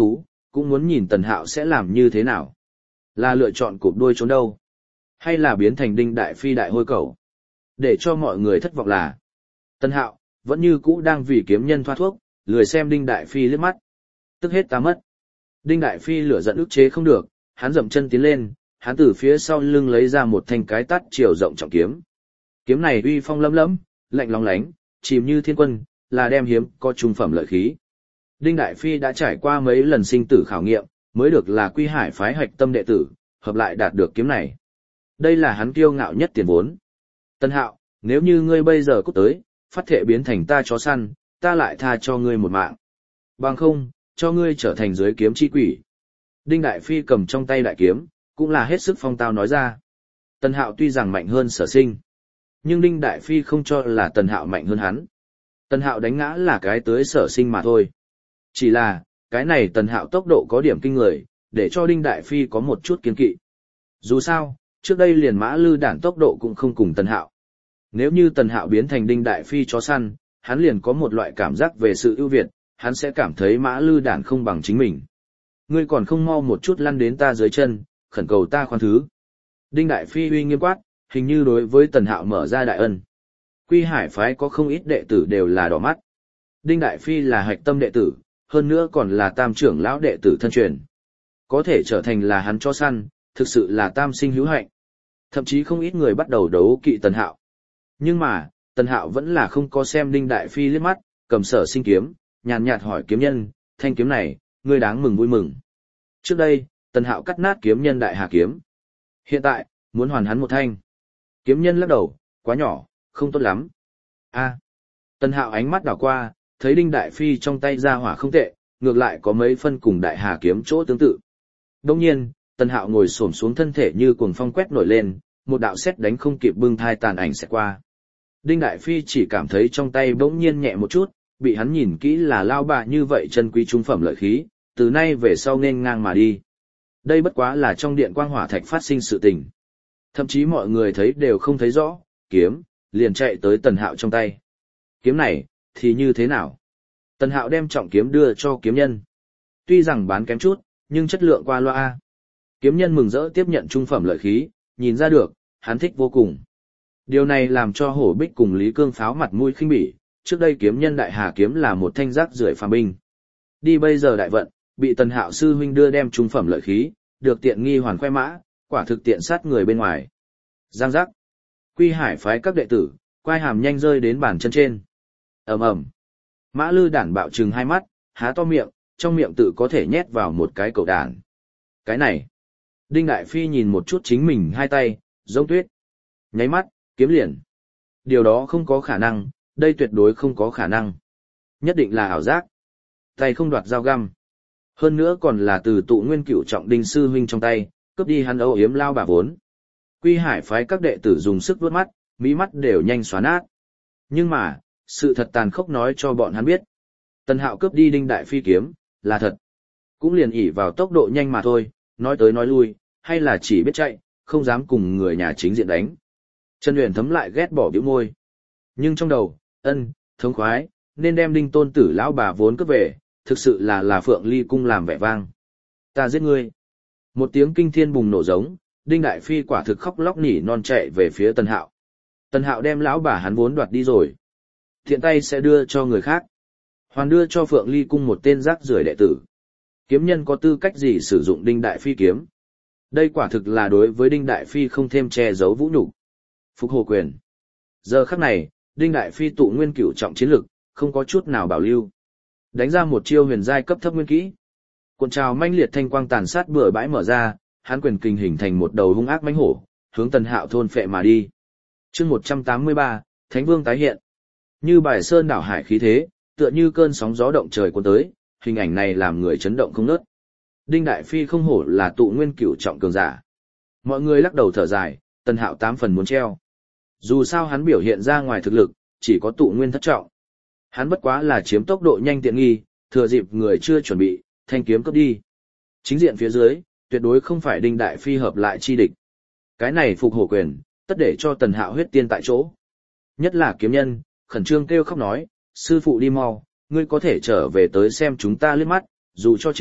cũng muốn nhìn Tần Hạo sẽ làm như thế nào. Là lựa chọn cụp đuôi trốn đâu? Hay là biến thành Đinh Đại Phi đại hôi cẩu? Để cho mọi người thất vọng là, Tần Hạo vẫn như cũ đang vì kiếm nhân thoa thuốc, lười xem Đinh Đại Phi liếc mắt. Tức hết ta mất. Đinh Đại Phi lửa giận ức chế không được, hắn dậm chân tiến lên, hắn từ phía sau lưng lấy ra một thanh cái tát chiều rộng trọng kiếm. Kiếm này uy phong lấm lấm, lạnh lóng lánh, chìm như thiên quân, là đem hiếm có trung phẩm lợi khí. Đinh Đại Phi đã trải qua mấy lần sinh tử khảo nghiệm, mới được là Quy Hải phái hạch tâm đệ tử, hợp lại đạt được kiếm này. Đây là hắn kiêu ngạo nhất tiền vốn. Tân Hạo, nếu như ngươi bây giờ cút tới, phát thệ biến thành ta chó săn, ta lại tha cho ngươi một mạng. Bằng không, cho ngươi trở thành dưới kiếm chi quỷ. Đinh Đại Phi cầm trong tay đại kiếm, cũng là hết sức phong tao nói ra. Tần Hạo tuy rằng mạnh hơn Sở Sinh, nhưng Đinh Đại Phi không cho là Tần Hạo mạnh hơn hắn. Tần Hạo đánh ngã là cái tới Sở Sinh mà thôi. Chỉ là, cái này Tần Hạo tốc độ có điểm kinh người, để cho Đinh Đại Phi có một chút kiên kỵ. Dù sao, trước đây liền Mã Lư Đản tốc độ cũng không cùng Tần Hạo. Nếu như Tần Hạo biến thành Đinh Đại Phi chó săn, hắn liền có một loại cảm giác về sự ưu việt, hắn sẽ cảm thấy Mã Lư Đản không bằng chính mình. Ngươi còn không mau một chút lăn đến ta dưới chân, khẩn cầu ta khoan thứ. Đinh Đại Phi uy nghiêm quát, hình như đối với Tần Hạo mở ra đại ân. Quy Hải phái có không ít đệ tử đều là đỏ mắt. Đinh Đại Phi là hạch tâm đệ tử, hơn nữa còn là tam trưởng lão đệ tử thân truyền. Có thể trở thành là hắn cho săn, thực sự là tam sinh hữu hạnh. Thậm chí không ít người bắt đầu đấu kỵ Tần Hạo. Nhưng mà, Tần Hạo vẫn là không có xem Đinh Đại Phi liếc mắt, cầm Sở Sinh kiếm, nhàn nhạt hỏi kiếm nhân, thanh kiếm này, ngươi đáng mừng vui mừng. Trước đây, Tần Hạo cắt nát kiếm nhân Đại Hà kiếm. Hiện tại, muốn hoàn hắn một thanh. Kiếm nhân lắc đầu, quá nhỏ, không tốt lắm. A. Tần Hạo ánh mắt đảo qua, thấy Đinh Đại Phi trong tay ra hỏa không tệ, ngược lại có mấy phân cùng Đại Hà kiếm chỗ tương tự. Đồng nhiên, Tần Hạo ngồi xổm xuống thân thể như cuồng phong quét nổi lên, một đạo sét đánh không kịp bưng thai tàn ảnh sẽ qua. Đinh Đại Phi chỉ cảm thấy trong tay bỗng nhiên nhẹ một chút, bị hắn nhìn kỹ là lao bạ như vậy chân quý trung phẩm lợi khí, từ nay về sau nên ngang mà đi. Đây bất quá là trong điện quang hỏa thạch phát sinh sự tình. Thậm chí mọi người thấy đều không thấy rõ, kiếm, liền chạy tới Tần Hạo trong tay. Kiếm này, thì như thế nào? Tần Hạo đem trọng kiếm đưa cho kiếm nhân. Tuy rằng bán kém chút, nhưng chất lượng qua loa. Kiếm nhân mừng rỡ tiếp nhận trung phẩm lợi khí, nhìn ra được, hắn thích vô cùng. Điều này làm cho Hổ Bích cùng Lý Cương Pháo mặt mũi khinh bỉ, trước đây kiếm nhân Đại Hà kiếm là một thanh rác rưởi phàm binh. Đi bây giờ đại vận, bị Tần Hạo sư huynh đưa đem trung phẩm lợi khí, được tiện nghi hoàn khoe mã, quả thực tiện sát người bên ngoài. Giang giác. Quy Hải phái các đệ tử, quai hàm nhanh rơi đến bàn chân trên. Ầm ầm. Mã Lư Đản bạo trừng hai mắt, há to miệng, trong miệng tự có thể nhét vào một cái cầu đàn. Cái này. Đinh Đại Phi nhìn một chút chính mình hai tay, giống tuyết. Nháy mắt, kiếm liền. Điều đó không có khả năng, đây tuyệt đối không có khả năng. Nhất định là ảo giác. Tay không đoạt dao găm. Hơn nữa còn là từ tụ nguyên cửu trọng Đinh sư huynh trong tay, cướp đi hắn âu yếm lao bà vốn. Quy Hải phái các đệ tử dùng sức vuốt mắt, mí mắt đều nhanh xóa nát. Nhưng mà, sự thật tàn khốc nói cho bọn hắn biết. Tần Hạo cướp đi Đinh Đại Phi kiếm, là thật. Cũng liền ỷ vào tốc độ nhanh mà thôi, nói tới nói lui, hay là chỉ biết chạy, không dám cùng người nhà chính diện đánh. Trần Uyển Thấm lại ghét bỏ bĩu môi. Nhưng trong đầu, ân, thống khoái, nên đem Đinh tôn tử lão bà vốn cướp về, thực sự là là Phượng Ly cung làm vẻ vang. Ta giết ngươi. Một tiếng kinh thiên bùng nổ giống, Đinh Đại Phi quả thực khóc lóc nỉ non chạy về phía Tần Hạo. Tần Hạo đem lão bà hắn vốn đoạt đi rồi. Thiện tay sẽ đưa cho người khác. Hoàn đưa cho Phượng Ly cung một tên rác rưởi đệ tử. Kiếm nhân có tư cách gì sử dụng Đinh Đại Phi kiếm? Đây quả thực là đối với Đinh Đại Phi không thêm che giấu vũ nhục. Phục Hồ Quyền. Giờ khắc này, Đinh Đại Phi tụ nguyên cửu trọng chiến lực, không có chút nào bảo lưu. Đánh ra một chiêu huyền giai cấp thấp nguyên kỹ. Cuộn trào manh liệt thanh quang tàn sát bừa bãi mở ra, hắn quyền kinh hình thành một đầu hung ác mãnh hổ, hướng Tần Hạo thôn phệ mà đi. Chương một trăm tám mươi ba, Thánh Vương tái hiện. Như bài sơn đảo hải khí thế, tựa như cơn sóng gió động trời cuốn tới, hình ảnh này làm người chấn động không ngớt. Đinh Đại Phi không hổ là tụ nguyên cửu trọng cường giả. Mọi người lắc đầu thở dài, Tần Hạo tám phần muốn treo. Dù sao hắn biểu hiện ra ngoài thực lực, chỉ có tụ nguyên thất trọng. Hắn bất quá là chiếm tốc độ nhanh tiện nghi, thừa dịp người chưa chuẩn bị, thanh kiếm cướp đi. Chính diện phía dưới, tuyệt đối không phải Đinh Đại Phi hợp lại chi địch. Cái này Phục Hổ Quyền, tất để cho Tần Hạo huyết tiên tại chỗ. Nhất là kiếm nhân, khẩn trương kêu khóc nói, sư phụ đi mau, ngươi có thể trở về tới xem chúng ta liếc mắt, dù cho chết,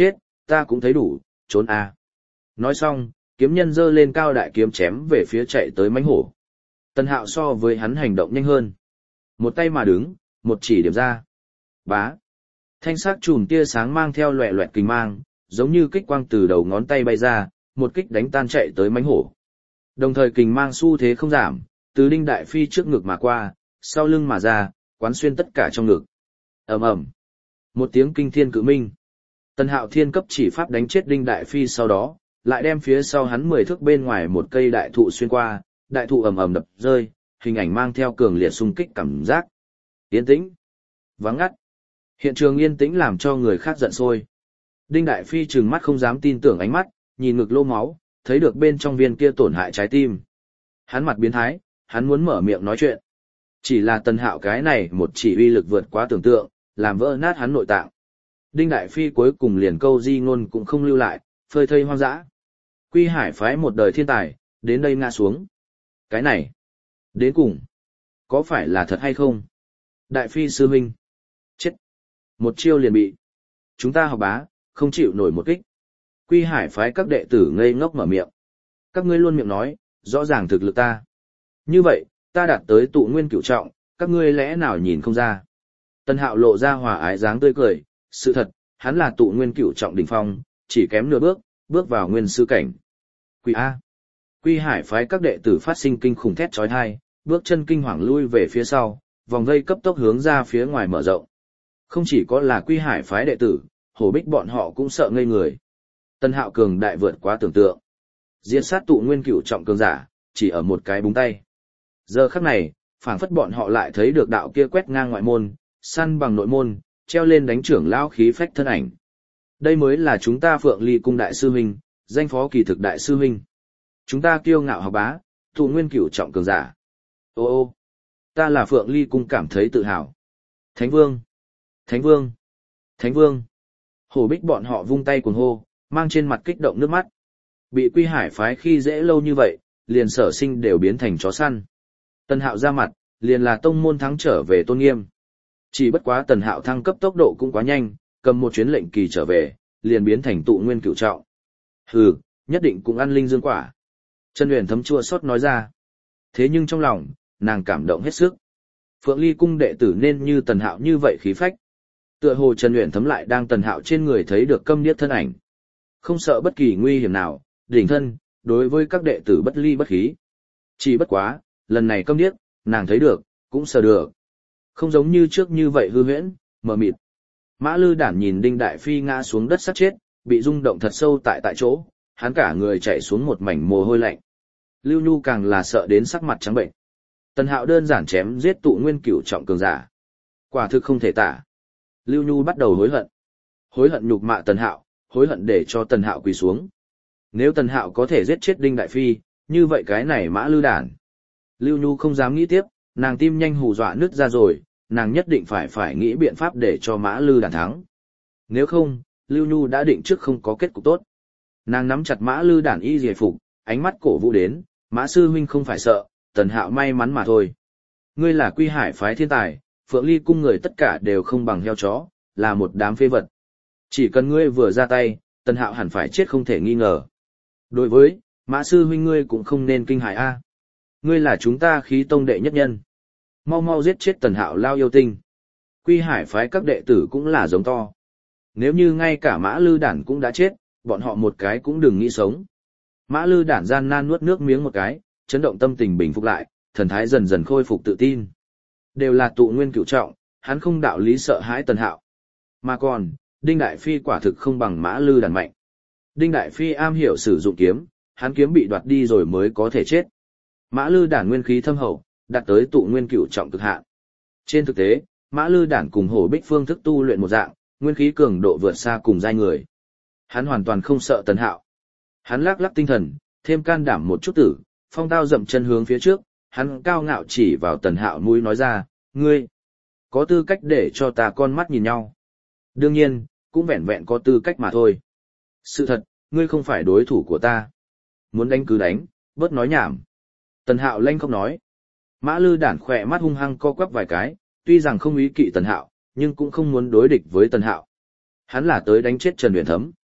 ta cũng thấy đủ, trốn a. Nói xong, kiếm nhân giơ lên cao đại kiếm chém về phía chạy tới mãnh hổ. Tần Hạo so với hắn hành động nhanh hơn. Một tay mà đứng, một chỉ điểm ra. Bá. Thanh sắc chùm tia sáng mang theo loẹ loẹt kình mang, giống như kích quang từ đầu ngón tay bay ra, một kích đánh tan chạy tới mãnh hổ. Đồng thời kình mang xu thế không giảm, từ Đinh Đại Phi trước ngực mà qua, sau lưng mà ra, quán xuyên tất cả trong ngực. Ầm ầm. Một tiếng kinh thiên cự minh. Tần Hạo thiên cấp chỉ pháp đánh chết Đinh Đại Phi sau đó, lại đem phía sau hắn mười thước bên ngoài một cây đại thụ xuyên qua, đại thụ ầm ầm đập rơi, hình ảnh mang theo cường liệt xung kích cảm giác. Yên tĩnh, vắng ngắt. Hiện trường yên tĩnh làm cho người khác giận sôi. Đinh Đại Phi trừng mắt không dám tin tưởng ánh mắt, nhìn ngực lô máu, thấy được bên trong viên kia tổn hại trái tim. Hắn mặt biến thái, hắn muốn mở miệng nói chuyện. Chỉ là Tần Hạo cái này một chỉ uy lực vượt quá tưởng tượng, làm vỡ nát hắn nội tạng. Đinh Đại Phi cuối cùng liền câu di ngôn cũng không lưu lại, phơi thây hoang dã. Quy Hải phái một đời thiên tài, đến đây ngã xuống. Cái này, đến cùng, có phải là thật hay không? Đại Phi sư huynh, chết. Một chiêu liền bị. Chúng ta học bá, không chịu nổi một kích. Quy Hải phái các đệ tử ngây ngốc mở miệng. Các ngươi luôn miệng nói, rõ ràng thực lực ta. Như vậy, ta đạt tới tụ nguyên cửu trọng, các ngươi lẽ nào nhìn không ra? Tần Hạo lộ ra hòa ái dáng tươi cười, sự thật, hắn là tụ nguyên cửu trọng đỉnh phong, chỉ kém nửa bước, bước vào nguyên sư cảnh. Quy A. Quy Hải phái các đệ tử phát sinh kinh khủng thét chói tai, bước chân kinh hoàng lui về phía sau, vòng vây cấp tốc hướng ra phía ngoài mở rộng. Không chỉ có là Quy Hải phái đệ tử, Hổ Bích bọn họ cũng sợ ngây người. Tần Hạo cường đại vượt quá tưởng tượng. Diệt sát tụ nguyên cửu trọng cường giả, chỉ ở một cái búng tay. Giờ khắc này, phảng phất bọn họ lại thấy được đạo kia quét ngang ngoại môn, săn bằng nội môn, treo lên đánh trưởng lão khí phách thân ảnh. Đây mới là chúng ta Phượng Ly cung đại sư huynh, danh phó kỳ thực đại sư huynh. Chúng ta kiêu ngạo học bá, tụ nguyên cửu trọng cường giả. Ô ô, ta là Phượng Ly cung cảm thấy tự hào. Thánh Vương, Thánh Vương, Thánh Vương. Hổ Bích bọn họ vung tay cuồng hô, mang trên mặt kích động nước mắt. Bị Quy Hải phái khi dễ lâu như vậy, liền sở sinh đều biến thành chó săn. Tần Hạo ra mặt, liền là tông môn thắng trở về tôn nghiêm. Chỉ bất quá Tần Hạo thăng cấp tốc độ cũng quá nhanh, cầm một chuyến lệnh kỳ trở về, liền biến thành tụ nguyên cửu trọng. Hừ, nhất định cũng ăn linh dương quả. Trần Uyển thấm chua xót nói ra. Thế nhưng trong lòng, nàng cảm động hết sức. Phượng Ly cung đệ tử nên như Tần Hạo như vậy khí phách. Tựa hồ Trần Uyển thấm lại đang Tần Hạo trên người thấy được câm điếc thân ảnh. Không sợ bất kỳ nguy hiểm nào, đỉnh thân, đối với các đệ tử bất ly bất khí. Chỉ bất quá, lần này câm điếc, nàng thấy được, cũng sờ được. Không giống như trước như vậy hư huyễn, mờ mịt. Mã Lư Đản nhìn Đinh Đại Phi ngã xuống đất sát chết, bị rung động thật sâu tại tại chỗ, hắn cả người chạy xuống một mảnh mồ hôi lạnh. Lưu Nhu càng là sợ đến sắc mặt trắng bệnh. Tần Hạo đơn giản chém giết tụ nguyên cửu trọng cường giả. Quả thực không thể tả. Lưu Nhu bắt đầu hối hận. Hối hận nhục mạ Tần Hạo, hối hận để cho Tần Hạo quỳ xuống. Nếu Tần Hạo có thể giết chết Đinh Đại Phi, như vậy cái này Mã Lư Đản. Lưu Nhu không dám nghĩ tiếp, nàng tim nhanh hù dọa nứt ra rồi, nàng nhất định phải phải nghĩ biện pháp để cho Mã Lư Đản thắng. Nếu không, Lưu Nhu đã định trước không có kết cục tốt. Nàng nắm chặt Mã Lư Đản y giải phục, ánh mắt cổ vũ đến, Mã sư huynh không phải sợ, Tần Hạo may mắn mà thôi. Ngươi là Quy Hải phái thiên tài, Phượng Ly cung người tất cả đều không bằng heo chó, là một đám phế vật. Chỉ cần ngươi vừa ra tay, Tần Hạo hẳn phải chết không thể nghi ngờ. Đối với, Mã sư huynh ngươi cũng không nên kinh hãi a. Ngươi là chúng ta khí tông đệ nhất nhân. Mau mau giết chết Tần Hạo lao yêu tinh. Quy Hải phái các đệ tử cũng là giống to. Nếu như ngay cả Mã Lư Đản cũng đã chết, bọn họ một cái cũng đừng nghĩ sống. Mã Lư Đản gian nan nuốt nước miếng một cái, chấn động tâm tình bình phục lại, thần thái dần dần khôi phục tự tin. Đều là tụ nguyên cửu trọng, hắn không đạo lý sợ hãi Tần Hạo. Mà còn, Đinh Đại Phi quả thực không bằng Mã Lư Đản mạnh. Đinh Đại Phi am hiểu sử dụng kiếm, hắn kiếm bị đoạt đi rồi mới có thể chết. Mã Lư Đản nguyên khí thâm hậu, đạt tới tụ nguyên cửu trọng cực hạn. Trên thực tế, Mã Lư Đản cùng Hổ Bích phương thức tu luyện một dạng, nguyên khí cường độ vượt xa cùng giai người. Hắn hoàn toàn không sợ Tần Hạo. Hắn lắc lắc tinh thần, thêm can đảm một chút tử, phong tao dậm chân hướng phía trước, hắn cao ngạo chỉ vào Tần Hạo mũi nói ra, ngươi, có tư cách để cho ta con mắt nhìn nhau. Đương nhiên, cũng vẹn vẹn có tư cách mà thôi. Sự thật, ngươi không phải đối thủ của ta. Muốn đánh cứ đánh, bớt nói nhảm. Tần Hạo lanh không nói. Mã Lư Đản khỏe mắt hung hăng co quắp vài cái, tuy rằng không ý kỵ Tần Hạo, nhưng cũng không muốn đối địch với Tần Hạo. Hắn là tới đánh chết Trần Uyển Thấm.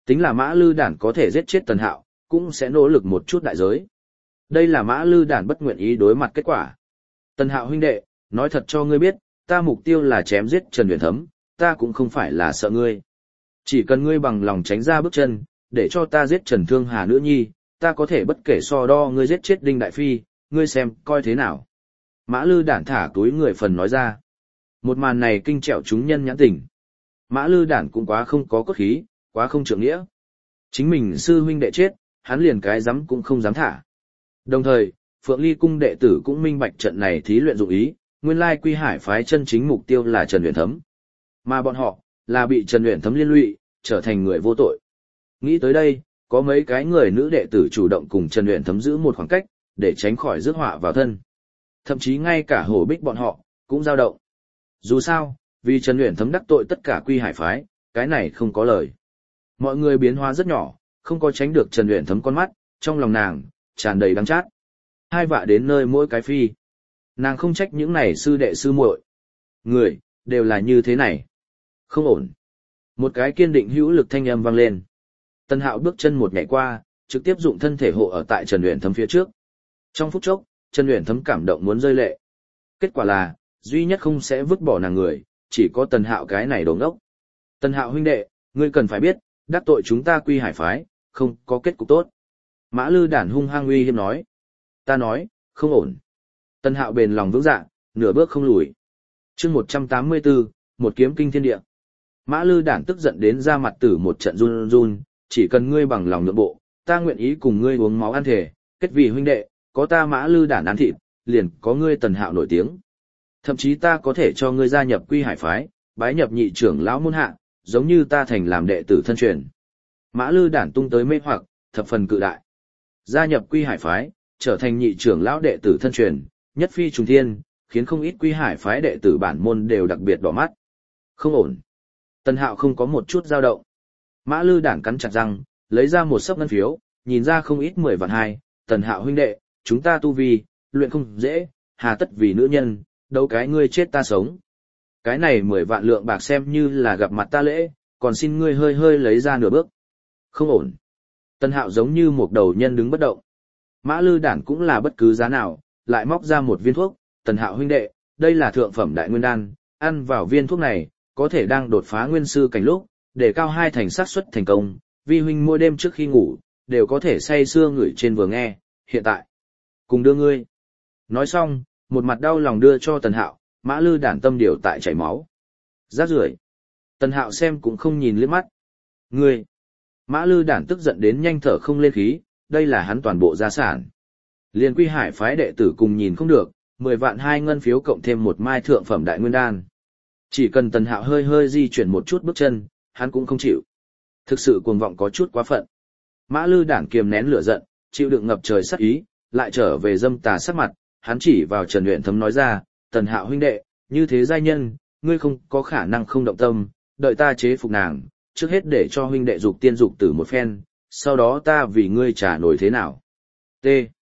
Tính là Mã Lư Đản có thể giết chết Tần Hạo, cũng sẽ nỗ lực một chút đại giới. Đây là Mã Lư Đản bất nguyện ý đối mặt kết quả. Tần Hạo huynh đệ, nói thật cho ngươi biết, ta mục tiêu là chém giết Trần Uyển Thấm, ta cũng không phải là sợ ngươi. Chỉ cần ngươi bằng lòng tránh ra bước chân, để cho ta giết Trần Thương Hà nữ nhi, ta có thể bất kể so đo ngươi giết chết Đinh Đại Phi, ngươi xem, coi thế nào. Mã Lư Đản thả túi người phần nói ra. Một màn này kinh trẹo chúng nhân nhãn tình. Mã Lư Đản cũng quá không có cốt khí, quá không trượng nghĩa. Chính mình sư huynh đệ chết, hắn liền cái dám cũng không dám thả. Đồng thời, Phượng Ly cung đệ tử cũng minh bạch trận này thí luyện dụng ý, nguyên lai Quy Hải phái chân chính mục tiêu là Trần Uyển Thấm. Mà bọn họ, là bị Trần Uyển Thấm liên lụy, trở thành người vô tội. Nghĩ tới đây, có mấy cái người nữ đệ tử chủ động cùng Trần Uyển Thấm giữ một khoảng cách, để tránh khỏi rước họa vào thân. Thậm chí ngay cả Hổ Bích bọn họ, cũng dao động. Dù sao, vì Trần Uyển Thấm đắc tội tất cả Quy Hải phái, cái này không có lời. Mọi người biến hóa rất nhỏ, không có tránh được Trần Uyển Thấm con mắt, trong lòng nàng, tràn đầy đắng chát. Hai vạ đến nơi mỗi cái phi. Nàng không trách những này sư đệ sư muội. Người, đều là như thế này. Không ổn. Một cái kiên định hữu lực thanh âm vang lên. Tần Hạo bước chân một nhảy qua, trực tiếp dụng thân thể hộ ở tại Trần Uyển Thấm phía trước. Trong phút chốc, Trần Uyển Thấm cảm động muốn rơi lệ. Kết quả là, duy nhất không sẽ vứt bỏ nàng người, chỉ có Tần Hạo cái này đồ ngốc. Tần Hạo huynh đệ, ngươi cần phải biết, đắc tội chúng ta Quy Hải phái, không có kết cục tốt. Mã Lư Đản hung hăng uy hiếp nói. Ta nói, không ổn. Tần Hạo bền lòng vững dạ, nửa bước không lùi. Chương một trăm tám mươi tư, một kiếm kinh thiên địa. Mã Lư Đản tức giận đến ra mặt tử một trận run run, chỉ cần ngươi bằng lòng nhượng bộ, ta nguyện ý cùng ngươi uống máu ăn thể, kết vì huynh đệ, có ta Mã Lư Đản ăn thịt, liền có ngươi Tần Hạo nổi tiếng. Thậm chí ta có thể cho ngươi gia nhập Quy Hải phái, bái nhập nhị trưởng lão môn hạ, giống như ta thành làm đệ tử thân truyền. Mã Lư Đản tung tới mê hoặc, thập phần cự đại. Gia nhập Quy Hải phái, trở thành nhị trưởng lão đệ tử thân truyền, nhất phi trùng thiên, khiến không ít Quy Hải phái đệ tử bản môn đều đặc biệt đỏ mắt. Không ổn. Tần Hạo không có một chút dao động. Mã Lư Đản cắn chặt răng, lấy ra một sấp ngân phiếu, nhìn ra không ít mười vạn hai, Tần Hạo huynh đệ, chúng ta tu vi, luyện không dễ, hà tất vì nữ nhân, đâu cái ngươi chết ta sống. Cái này mười vạn lượng bạc xem như là gặp mặt ta lễ, còn xin ngươi hơi hơi lấy ra nửa bước. Không ổn. Tần Hạo giống như một đầu nhân đứng bất động. Mã Lư Đản cũng là bất cứ giá nào, lại móc ra một viên thuốc, Tần Hạo huynh đệ, đây là thượng phẩm đại nguyên đan, ăn vào viên thuốc này, có thể đang đột phá nguyên sư cảnh lúc, để cao hai thành xác suất thành công, vi huynh mỗi đêm trước khi ngủ, đều có thể say sưa ngửi trên vừa nghe, hiện tại. Cùng đưa ngươi. Nói xong, một mặt đau lòng đưa cho Tần Hạo, Mã Lư Đản tâm điều tại chảy máu. Rác rưởi. Tần Hạo xem cũng không nhìn liếc mắt. Ngươi. Mã Lư Đản tức giận đến nhanh thở không lên khí, đây là hắn toàn bộ gia sản. Liên Quy Hải phái đệ tử cùng nhìn không được, mười vạn hai ngân phiếu cộng thêm một mai thượng phẩm đại nguyên đan. Chỉ cần Tần Hạo hơi hơi di chuyển một chút bước chân, hắn cũng không chịu. Thực sự cuồng vọng có chút quá phận. Mã Lư Đản kiềm nén lửa giận, chịu đựng ngập trời sát ý, lại trở về dâm tà sắc mặt, hắn chỉ vào Trần Uyển Thấm nói ra, Tần Hạo huynh đệ, như thế giai nhân, ngươi không có khả năng không động tâm, đợi ta chế phục nàng, trước hết để cho huynh đệ dục tiên dục tử một phen, sau đó ta vì ngươi trả nổi thế nào. T.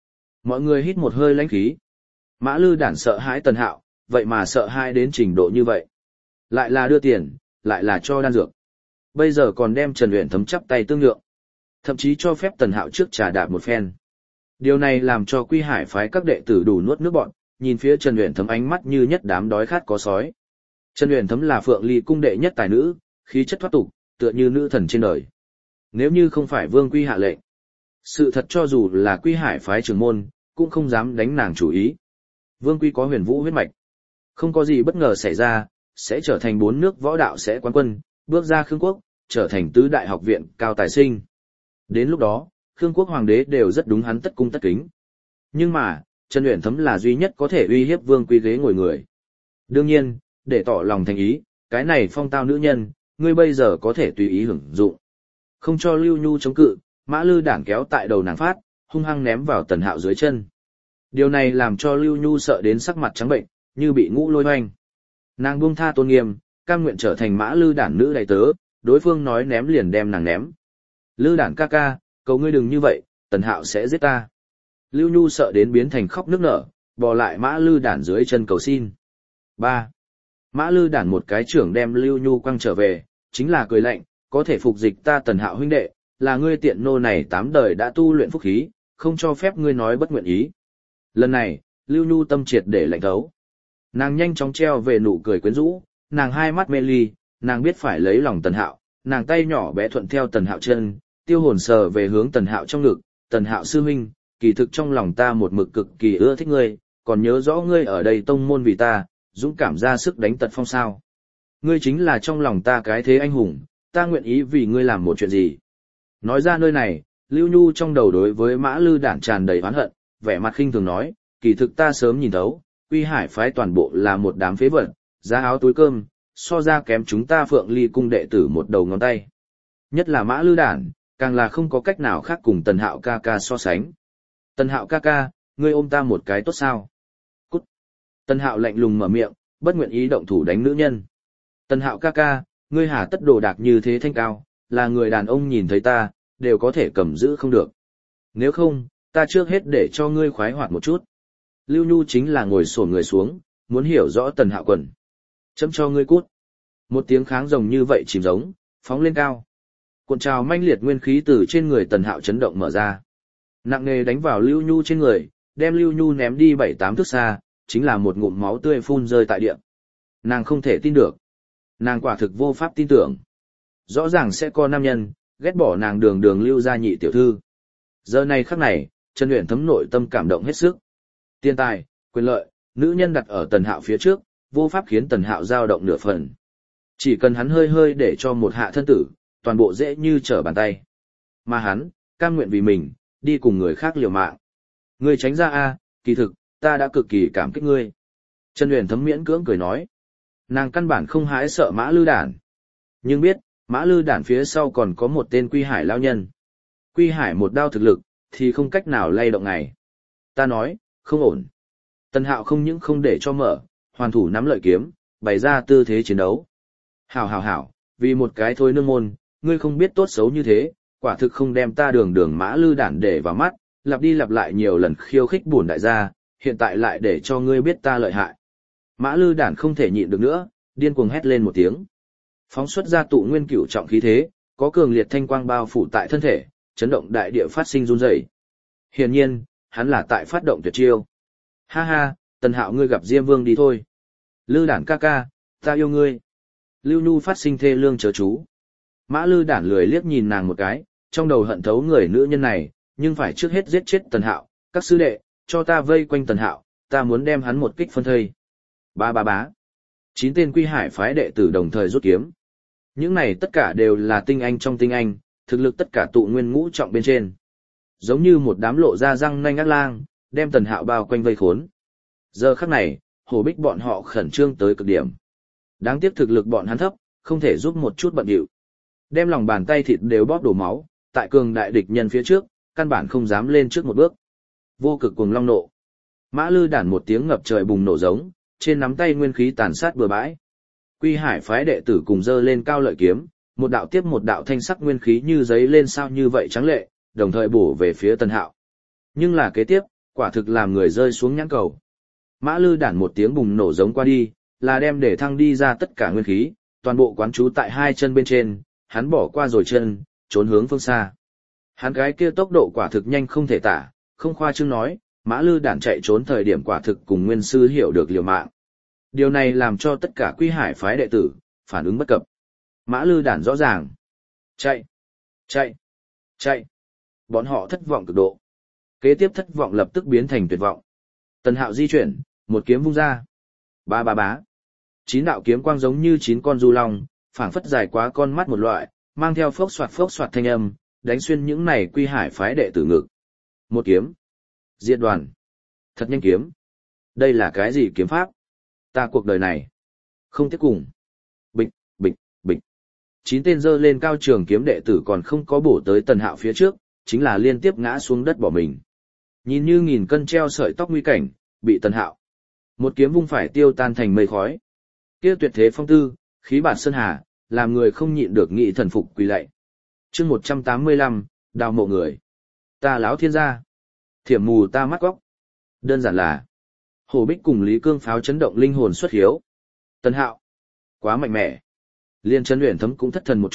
Mọi người hít một hơi lãnh khí. Mã Lư Đản sợ hãi Tần Hạo, vậy mà sợ hãi đến trình độ như vậy. Lại là đưa tiền, lại là cho đan dược. Bây giờ còn đem Trần Uyển Thấm chắp tay tương nhượng. Thậm chí cho phép Tần Hạo trước trà đạp một phen. Điều này làm cho Quy Hải phái các đệ tử đủ nuốt nước bọn, nhìn phía Trần Uyển Thấm ánh mắt như nhất đám đói khát có sói. Trần Uyển Thấm là Phượng Ly cung đệ nhất tài nữ, khí chất thoát tục, tựa như nữ thần trên đời. Nếu như không phải Vương Quy hạ lệnh, sự thật cho dù là Quy Hải phái trưởng môn, cũng không dám đánh nàng chủ ý. Vương Quy có huyền vũ huyết mạch, không có gì bất ngờ xảy ra, sẽ trở thành bốn nước võ đạo sẽ quán quân, bước ra Khương quốc, trở thành tứ đại học viện cao tài sinh. Đến lúc đó, Khương quốc hoàng đế đều rất đúng hắn tất cung tất kính. Nhưng mà, Trần Uyển Thấm là duy nhất có thể uy hiếp Vương Quy ghế ngồi người. Đương nhiên, để tỏ lòng thành ý, cái này phong tao nữ nhân, ngươi bây giờ có thể tùy ý hưởng dụng. Không cho Lưu Nhu chống cự, Mã Lư Đản kéo tại đầu nàng phát, hung hăng ném vào Tần Hạo dưới chân. Điều này làm cho Lưu Nhu sợ đến sắc mặt trắng bệnh, như bị ngũ lôi hoành. Nàng buông tha tôn nghiêm, cam nguyện trở thành Mã Lư Đản nữ đầy tớ, đối phương nói ném liền đem nàng ném. Lư Đản ca ca, cầu ngươi đừng như vậy, Tần Hạo sẽ giết ta. Lưu Nhu sợ đến biến thành khóc nức nở, bò lại Mã Lư Đản dưới chân cầu xin. ba. Mã Lư Đản một cái trưởng đem Lưu Nhu quăng trở về, chính là cười lạnh, có thể phục dịch ta Tần Hạo huynh đệ, là ngươi tiện nô này tám đời đã tu luyện phúc khí, không cho phép ngươi nói bất nguyện ý. Lần này, Lưu Nhu tâm triệt để lạnh thấu. Nàng nhanh chóng treo về nụ cười quyến rũ, nàng hai mắt mê ly, nàng biết phải lấy lòng Tần Hạo, nàng tay nhỏ bé thuận theo Tần Hạo chân, tiêu hồn sờ về hướng Tần Hạo trong ngực, Tần Hạo sư huynh, kỳ thực trong lòng ta một mực cực kỳ ưa thích ngươi, còn nhớ rõ ngươi ở đây tông môn vì ta, dũng cảm ra sức đánh tật phong sao. Ngươi chính là trong lòng ta cái thế anh hùng, ta nguyện ý vì ngươi làm một chuyện gì. Nói ra nơi này, Lưu Nhu trong đầu đối với Mã Lư Đản tràn đầy oán hận, vẻ mặt khinh thường nói, kỳ thực ta sớm nhìn thấu, Quy Hải phái toàn bộ là một đám phế vật, giá áo túi cơm, so ra kém chúng ta Phượng Ly cung đệ tử một đầu ngón tay. Nhất là Mã Lư Đản, càng là không có cách nào khác cùng Tần Hạo ca ca so sánh. Tần Hạo ca ca, ngươi ôm ta một cái tốt sao? Cút. Tần Hạo lạnh lùng mở miệng, bất nguyện ý động thủ đánh nữ nhân. Tần Hạo ca ca, ngươi hà tất đồ đạc như thế thanh cao, là người đàn ông nhìn thấy ta, đều có thể cầm giữ không được. Nếu không, ta trước hết để cho ngươi khoái hoạt một chút. Lưu Nhu chính là ngồi xổm người xuống, muốn hiểu rõ Tần Hạo quần. Chấm cho ngươi cút. Một tiếng kháng rồng như vậy chìm giống, phóng lên cao. Cuộn trào manh liệt nguyên khí từ trên người Tần Hạo chấn động mở ra. Nặng nề đánh vào Lưu Nhu trên người, đem Lưu Nhu ném đi bảy tám thước xa, chính là một ngụm máu tươi phun rơi tại địa. Nàng không thể tin được. Nàng quả thực vô pháp tin tưởng. Rõ ràng sẽ có nam nhân, ghét bỏ nàng đường đường Lưu gia nhị tiểu thư. Giờ này khắc này, Trần Uyển Thấm nội tâm cảm động hết sức. Tiền tài, quyền lợi, nữ nhân đặt ở Tần Hạo phía trước, vô pháp khiến Tần Hạo dao động nửa phần. Chỉ cần hắn hơi hơi để cho một hạ thân tử, toàn bộ dễ như trở bàn tay. Mà hắn, cam nguyện vì mình, đi cùng người khác liều mạng. Ngươi tránh ra a, kỳ thực, ta đã cực kỳ cảm kích ngươi. Trần Uyển Thấm miễn cưỡng cười nói. Nàng căn bản không hãi sợ Mã Lư Đản. Nhưng biết, Mã Lư Đản phía sau còn có một tên Quy Hải lao nhân. Quy Hải một đao thực lực, thì không cách nào lay động ngày. Ta nói, không ổn. Tần Hạo không những không để cho mở, hoàn thủ nắm lợi kiếm, bày ra tư thế chiến đấu. Hảo hảo hảo, vì một cái thôi nương môn, ngươi không biết tốt xấu như thế, quả thực không đem ta đường đường Mã Lư Đản để vào mắt, lặp đi lặp lại nhiều lần khiêu khích bổn đại gia, hiện tại lại để cho ngươi biết ta lợi hại. Mã Lư Đản không thể nhịn được nữa, điên cuồng hét lên một tiếng. Phóng xuất ra tụ nguyên cửu trọng khí thế, có cường liệt thanh quang bao phủ tại thân thể, chấn động đại địa phát sinh run rẩy. Hiển nhiên, hắn là tại phát động tuyệt chiêu. Ha ha, Tần Hạo ngươi gặp Diêm Vương đi thôi. Lư Đản ca ca, ta yêu ngươi. Lưu Nhu phát sinh thê lương chớ chú. Mã Lư Đản lười liếc nhìn nàng một cái, trong đầu hận thấu người nữ nhân này, nhưng phải trước hết giết chết Tần Hạo, các sư đệ, cho ta vây quanh Tần Hạo, ta muốn đem hắn một kích phân thây. Ba ba bá. Chín tên Quy Hải phái đệ tử đồng thời rút kiếm. Những này tất cả đều là tinh anh trong tinh anh, thực lực tất cả tụ nguyên ngũ trọng bên trên. Giống như một đám lộ ra răng nanh ác lang, đem Tần Hạo bao quanh vây khốn. Giờ khắc này, Hồ Bích bọn họ khẩn trương tới cực điểm. Đáng tiếc thực lực bọn hắn thấp, không thể giúp một chút bận điệu. Đem lòng bàn tay thịt đều bóp đổ máu, tại cường đại địch nhân phía trước, căn bản không dám lên trước một bước. Vô cực cuồng long nộ. Mã Lư Đản một tiếng ngập trời bùng nổ giống, trên nắm tay nguyên khí tàn sát bừa bãi. Quy Hải phái đệ tử cùng giơ lên cao lợi kiếm, một đạo tiếp một đạo thanh sắc nguyên khí như giấy lên sao như vậy trắng lệ, đồng thời bổ về phía Tần Hạo. Nhưng là kế tiếp, quả thực làm người rơi xuống nhãn cầu. Mã Lư Đản một tiếng bùng nổ giống qua đi, là đem để thăng đi ra tất cả nguyên khí, toàn bộ quán trú tại hai chân bên trên, hắn bỏ qua rồi chân, trốn hướng phương xa. Hắn cái kia tốc độ quả thực nhanh không thể tả, không khoa trương nói, Mã Lư Đản chạy trốn thời điểm quả thực cùng nguyên sư hiểu được liều mạng. Điều này làm cho tất cả Quy Hải phái đệ tử phản ứng bất cập. Mã Lư Đản rõ ràng. Chạy, chạy, chạy. Bọn họ thất vọng cực độ. Kế tiếp thất vọng lập tức biến thành tuyệt vọng. Tần Hạo di chuyển, một kiếm vung ra. Ba ba bá. Chín đạo kiếm quang giống như chín con du long, phảng phất dài quá con mắt một loại, mang theo phốc xoạt phốc xoạt thanh âm, đánh xuyên những này Quy Hải phái đệ tử ngực. Một kiếm. Diệt đoàn. Thật nhanh kiếm. Đây là cái gì kiếm pháp? Ta cuộc đời này. Không tiếc cùng. Bịch, bịch, bịch. Chín tên giơ lên cao trường kiếm đệ tử còn không có bổ tới Tần Hạo phía trước, chính là liên tiếp ngã xuống đất bỏ mình. Nhìn như nghìn cân treo sợi tóc nguy cảnh, bị Tần Hạo một kiếm vung phải tiêu tan thành mây khói. Kia tuyệt thế phong tư, khí bản sơn hà, làm người không nhịn được nghị thần phục quỳ lạy. Chương một trăm tám mươi lăm, đào mộ người. Ta láo thiên gia. Thiểm mù ta mắt góc. Đơn giản là Hồ Bích cùng Lý Cương pháo chấn động linh hồn xuất hiếu. Tần Hạo. Quá mạnh mẽ. Liên Trần Uyển Thấm cũng thất thần một chút,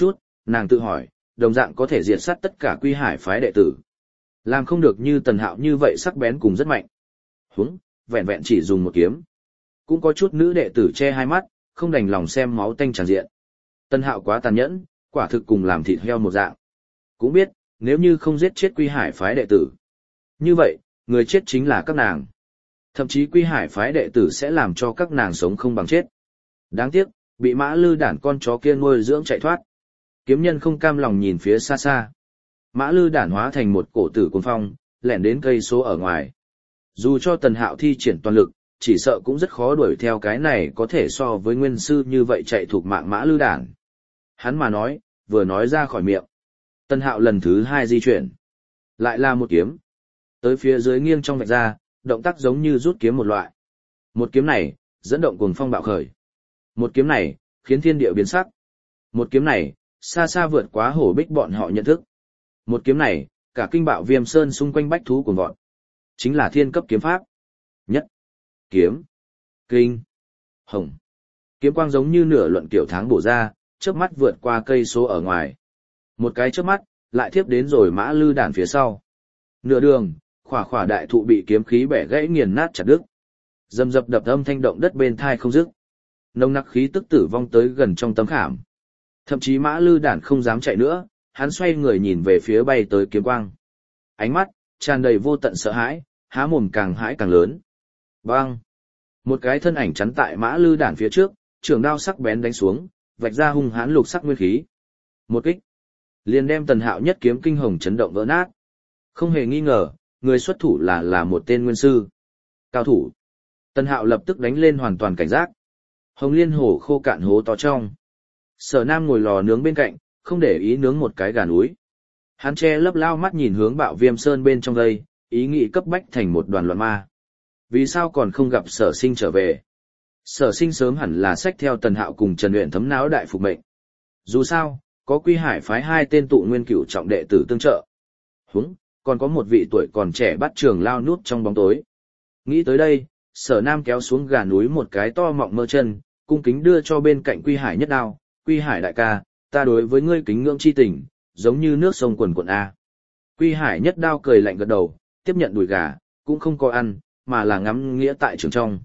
nàng tự hỏi, đồng dạng có thể diệt sát tất cả Quy Hải phái đệ tử. Làm không được như Tần Hạo như vậy sắc bén cùng rất mạnh. Húng, vẹn vẹn chỉ dùng một kiếm. Cũng có chút nữ đệ tử che hai mắt, không đành lòng xem máu tanh tràn diện. Tần Hạo quá tàn nhẫn, quả thực cùng làm thịt heo một dạng. Cũng biết, nếu như không giết chết Quy Hải phái đệ tử. Như vậy, người chết chính là các nàng. Thậm chí Quy Hải phái đệ tử sẽ làm cho các nàng sống không bằng chết. Đáng tiếc, bị Mã Lư Đản con chó kia nuôi dưỡng chạy thoát. Kiếm nhân không cam lòng nhìn phía xa xa. Mã Lư Đản hóa thành một cổ tử cuồng phong, lẻn đến cây số ở ngoài. Dù cho Tần Hạo thi triển toàn lực, chỉ sợ cũng rất khó đuổi theo cái này có thể so với nguyên sư như vậy chạy thuộc mạng Mã Lư Đản. Hắn mà nói, vừa nói ra khỏi miệng. Tần Hạo lần thứ hai di chuyển. Lại là một kiếm. Tới phía dưới nghiêng trong vạch ra, động tác giống như rút kiếm một loại. Một kiếm này, dẫn động cuồng phong bạo khởi. Một kiếm này, khiến thiên địa biến sắc. Một kiếm này, xa xa vượt quá hổ bích bọn họ nhận thức. Một kiếm này, cả kinh bạo viêm sơn xung quanh bách thú cuồng vọt. Chính là thiên cấp kiếm pháp. Nhất. Kiếm. Kinh. Hồng. Kiếm quang giống như nửa luận kiểu tháng bổ ra, chớp mắt vượt qua cây số ở ngoài. Một cái chớp mắt, lại tiếp đến rồi Mã Lư Đản phía sau. Nửa đường, khỏa khỏa đại thụ bị kiếm khí bẻ gãy nghiền nát chặt đứt. Dầm dập đập âm thanh động đất bên thai không dứt. Nồng nặc khí tức tử vong tới gần trong tấm khảm. Thậm chí Mã Lư Đản không dám chạy nữa, hắn xoay người nhìn về phía bay tới kiếm quang. Ánh mắt tràn đầy vô tận sợ hãi, há mồm càng hãi càng lớn. Bang! Một cái thân ảnh chắn tại Mã Lư Đản phía trước, trường đao sắc bén đánh xuống, vạch ra hung hãn lục sắc nguyên khí. Một kích, liền đem Tần Hạo nhất kiếm kinh hồng chấn động vỡ nát. Không hề nghi ngờ, người xuất thủ là là một tên nguyên sư. Cao thủ. Tần Hạo lập tức đánh lên hoàn toàn cảnh giác. Hồng Liên hổ khô cạn hố to trong. Sở Nam ngồi lò nướng bên cạnh, không để ý nướng một cái gà núi. Hắn che lấp lao mắt nhìn hướng Bạo Viêm Sơn bên trong đây, ý nghĩ cấp bách thành một đoàn loạn ma. Vì sao còn không gặp Sở Sinh trở về? Sở Sinh sớm hẳn là xách theo Tần Hạo cùng Trần Uyển thấm náo đại phục mệnh. Dù sao, có Quy Hải phái hai tên tụ nguyên cửu trọng đệ tử tương trợ. Húng, còn có một vị tuổi còn trẻ bắt trường lao nút trong bóng tối. Nghĩ tới đây, Sở Nam kéo xuống gà núi một cái to mọng mơ chân, cung kính đưa cho bên cạnh Quy Hải nhất đao. Quy Hải đại ca, ta đối với ngươi kính ngưỡng chi tình, giống như nước sông quần quần A. Quy Hải nhất đao cười lạnh gật đầu, tiếp nhận đùi gà, cũng không có ăn, mà là ngắm nghĩa tại trường trong.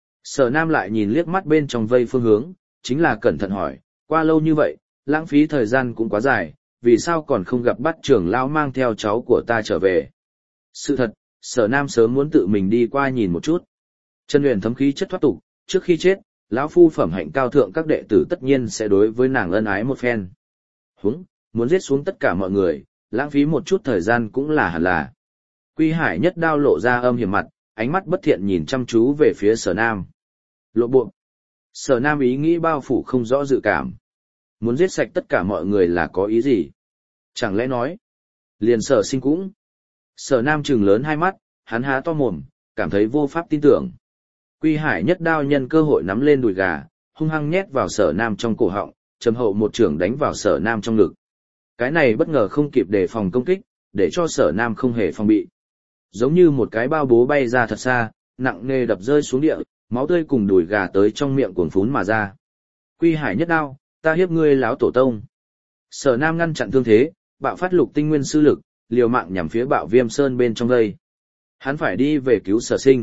Sở Nam lại nhìn liếc mắt bên trong vây phương hướng, chính là cẩn thận hỏi, qua lâu như vậy, lãng phí thời gian cũng quá dài, vì sao còn không gặp bắt trưởng lão mang theo cháu của ta trở về. Sự thật, Sở Nam sớm muốn tự mình đi qua nhìn một chút. Trần Uyển thấm khí chất thoát tục, trước khi chết, lão phu phẩm hạnh cao thượng các đệ tử tất nhiên sẽ đối với nàng ân ái một phen. Húng, muốn giết xuống tất cả mọi người, lãng phí một chút thời gian cũng là hẳn là. Quy Hải nhất đao lộ ra âm hiểm mặt, ánh mắt bất thiện nhìn chăm chú về phía Sở Nam. Lộ bộ. Sở Nam ý nghĩ bao phủ không rõ dự cảm. Muốn giết sạch tất cả mọi người là có ý gì? Chẳng lẽ nói, liền Sở Sinh cũng. Sở Nam trừng lớn hai mắt, hắn há to mồm, cảm thấy vô pháp tin tưởng. Quy Hải nhất đao nhân cơ hội nắm lên đùi gà, hung hăng nhét vào Sở Nam trong cổ họng, trầm hậu một trưởng đánh vào Sở Nam trong ngực. Cái này bất ngờ không kịp đề phòng công kích, để cho Sở Nam không hề phòng bị. Giống như một cái bao bố bay ra thật xa, nặng nề đập rơi xuống địa, máu tươi cùng đùi gà tới trong miệng cuồn phún mà ra. Quy Hải nhất đao, ta hiếp ngươi láo tổ tông. Sở Nam ngăn chặn thương thế, bạo phát lục tinh nguyên sư lực, liều mạng nhằm phía Bạo Viêm Sơn bên trong đây. Hắn phải đi về cứu Sở Sinh.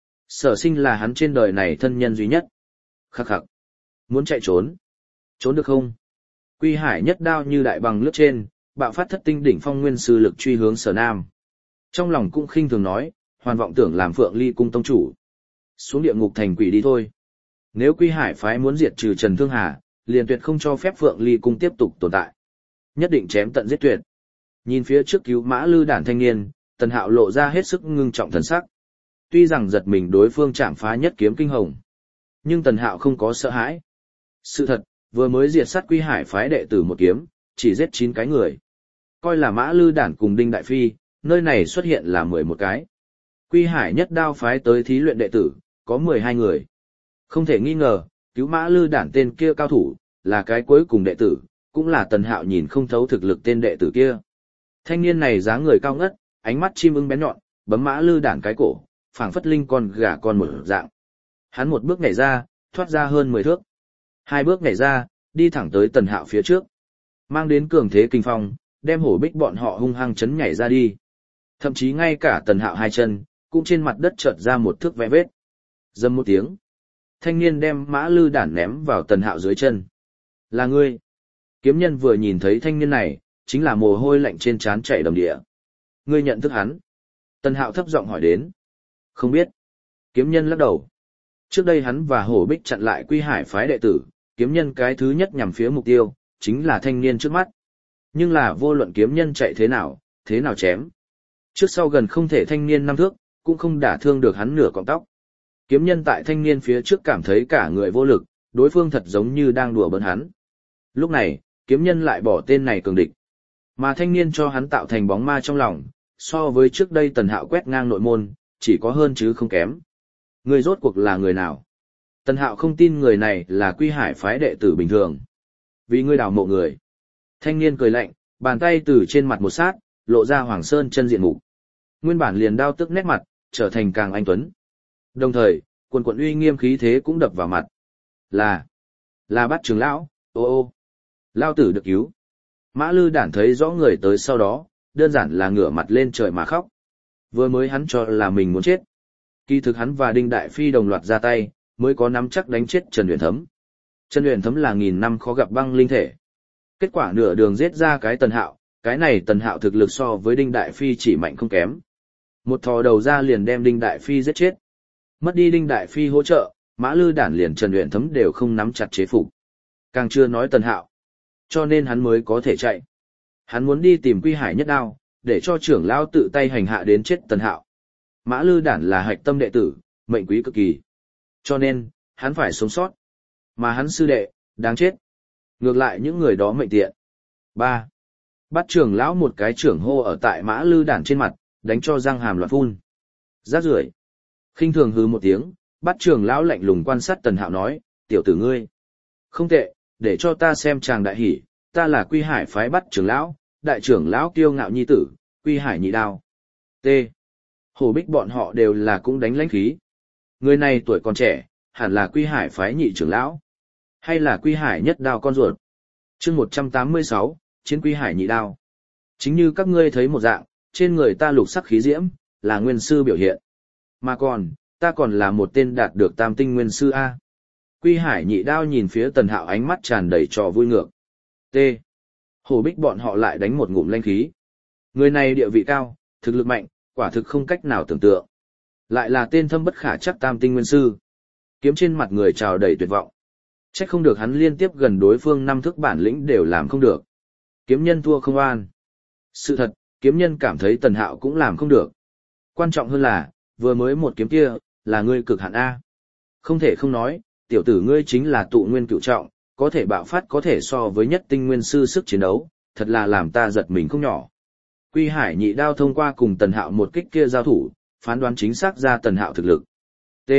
Sở Sinh là hắn trên đời này thân nhân duy nhất. Khắc khắc. Muốn chạy trốn. Trốn được không? Quy Hải nhất đao như đại bằng lướt trên, bạo phát thất tinh đỉnh phong nguyên sư lực truy hướng Sở Nam. Trong lòng cũng khinh thường nói, hoàn vọng tưởng làm Phượng Ly cung tông chủ. Xuống địa ngục thành quỷ đi thôi. Nếu Quy Hải phái muốn diệt trừ Trần Thương Hà, liền tuyệt không cho phép Phượng Ly cung tiếp tục tồn tại. Nhất định chém tận giết tuyệt. Nhìn phía trước cứu Mã Lư Đản thanh niên, Tần Hạo lộ ra hết sức ngưng trọng thần sắc. Tuy rằng giật mình đối phương chạm phá nhất kiếm kinh hồng, nhưng Tần Hạo không có sợ hãi. Sự thật, vừa mới diệt sát Quy Hải phái đệ tử một kiếm, chỉ giết chín cái người. Coi là Mã Lư Đản cùng Đinh Đại Phi, nơi này xuất hiện là mười một cái. Quy Hải nhất đao phái tới thí luyện đệ tử, có mười hai người. Không thể nghi ngờ, cứu Mã Lư Đản tên kia cao thủ, là cái cuối cùng đệ tử, cũng là Tần Hạo nhìn không thấu thực lực tên đệ tử kia. Thanh niên này dáng người cao ngất, ánh mắt chim ưng bén nhọn, bấm Mã Lư Đản cái cổ, phảng phất linh con gà con một dạng. Hắn một bước nhảy ra, thoát ra hơn mười thước. Hai bước nhảy ra, đi thẳng tới Tần Hạo phía trước. mang đến cường thế kinh phong, đem hổ bích bọn họ hung hăng chấn nhảy ra đi. Thậm chí ngay cả Tần Hạo hai chân, cũng trên mặt đất chợt ra một thước vẽ vết. Dầm một tiếng. Thanh niên đem mã lư đản ném vào Tần Hạo dưới chân. Là ngươi. Kiếm nhân vừa nhìn thấy thanh niên này, chính là mồ hôi lạnh trên trán chảy đầm địa. Ngươi nhận thức hắn. Tần Hạo thấp giọng hỏi đến. Không biết. Kiếm nhân lắc đầu. Trước đây hắn và hổ bích chặn lại Quy Hải phái đệ tử, kiếm nhân cái thứ nhất nhằm phía mục tiêu, chính là thanh niên trước mắt. Nhưng là vô luận kiếm nhân chạy thế nào, thế nào chém. Trước sau gần không thể thanh niên năm thước, cũng không đả thương được hắn nửa cọng tóc. Kiếm nhân tại thanh niên phía trước cảm thấy cả người vô lực, đối phương thật giống như đang đùa bỡn hắn. Lúc này, kiếm nhân lại bỏ tên này cường địch. Mà thanh niên cho hắn tạo thành bóng ma trong lòng, so với trước đây Tần Hạo quét ngang nội môn, chỉ có hơn chứ không kém. Người rốt cuộc là người nào? Tần Hạo không tin người này là Quy Hải phái đệ tử bình thường. Vì ngươi đào mộ người. Thanh niên cười lạnh, bàn tay từ trên mặt một sát, lộ ra Hoàng Sơn chân diện mục. Nguyên bản liền đao tức nét mặt, trở thành càng anh tuấn. Đồng thời, quần quần uy nghiêm khí thế cũng đập vào mặt. Là, là Bát trưởng lão, ô ô. Lao tử được cứu. Mã Lư Đản thấy rõ người tới sau đó, đơn giản là ngửa mặt lên trời mà khóc. Vừa mới hắn cho là mình muốn chết. Kỳ thực hắn và Đinh Đại Phi đồng loạt ra tay, mới có nắm chắc đánh chết Trần Uyển Thấm. Trần Uyển Thấm là nghìn năm khó gặp băng linh thể. Kết quả nửa đường giết ra cái Tần Hạo, cái này Tần Hạo thực lực so với Đinh Đại Phi chỉ mạnh không kém. Một thò đầu ra liền đem Đinh Đại Phi giết chết. Mất đi Đinh Đại Phi hỗ trợ, Mã Lư Đản liền Trần Uyển Thấm đều không nắm chặt chế phục. Càng chưa nói Tần Hạo. Cho nên hắn mới có thể chạy. Hắn muốn đi tìm Quy Hải nhất đao, để cho trưởng lão tự tay hành hạ đến chết Tần Hạo. Mã Lư Đản là hạch tâm đệ tử, mệnh quý cực kỳ. Cho nên, hắn phải sống sót. Mà hắn sư đệ, đáng chết. Ngược lại những người đó mệnh tiện. ba. Bắt trưởng lão một cái trưởng hô ở tại Mã Lư Đản trên mặt, đánh cho răng hàm loạn phun. Rác rưởi. Khinh thường hừ một tiếng, bắt trưởng lão lạnh lùng quan sát Tần Hạo nói, tiểu tử ngươi. Không tệ, để cho ta xem chàng đại hỉ, ta là Quy Hải phái bắt trưởng lão, đại trưởng lão kiêu ngạo nhi tử, Quy Hải nhị đao. T. Hổ bích bọn họ đều là cũng đánh lãnh khí. Người này tuổi còn trẻ, hẳn là Quy Hải phái nhị trưởng lão. Hay là Quy Hải nhất đao con ruột. chương một trăm tám mươi sáu, chiến Quy Hải nhị đao. Chính như các ngươi thấy một dạng, trên người ta lục sắc khí diễm, là nguyên sư biểu hiện. Mà còn, ta còn là một tên đạt được tam tinh nguyên sư A. Quy Hải nhị đao nhìn phía Tần Hạo ánh mắt tràn đầy trò vui ngược. T. Hổ bích bọn họ lại đánh một ngụm lanh khí. Người này địa vị cao, thực lực mạnh, quả thực không cách nào tưởng tượng. Lại là tên thâm bất khả chắc tam tinh nguyên sư. Kiếm trên mặt người trào đầy tuyệt vọng. Trách không được hắn liên tiếp gần đối phương năm thức bản lĩnh đều làm không được. Kiếm nhân thua không an. Sự thật, kiếm nhân cảm thấy Tần Hạo cũng làm không được. Quan trọng hơn là, vừa mới một kiếm kia, là ngươi cực hạn A. Không thể không nói, tiểu tử ngươi chính là tụ nguyên cựu trọng, có thể bạo phát có thể so với nhất tinh nguyên sư sức chiến đấu, thật là làm ta giật mình không nhỏ. Quy Hải nhị đao thông qua cùng Tần Hạo một kích kia giao thủ, phán đoán chính xác ra Tần Hạo thực lực. T.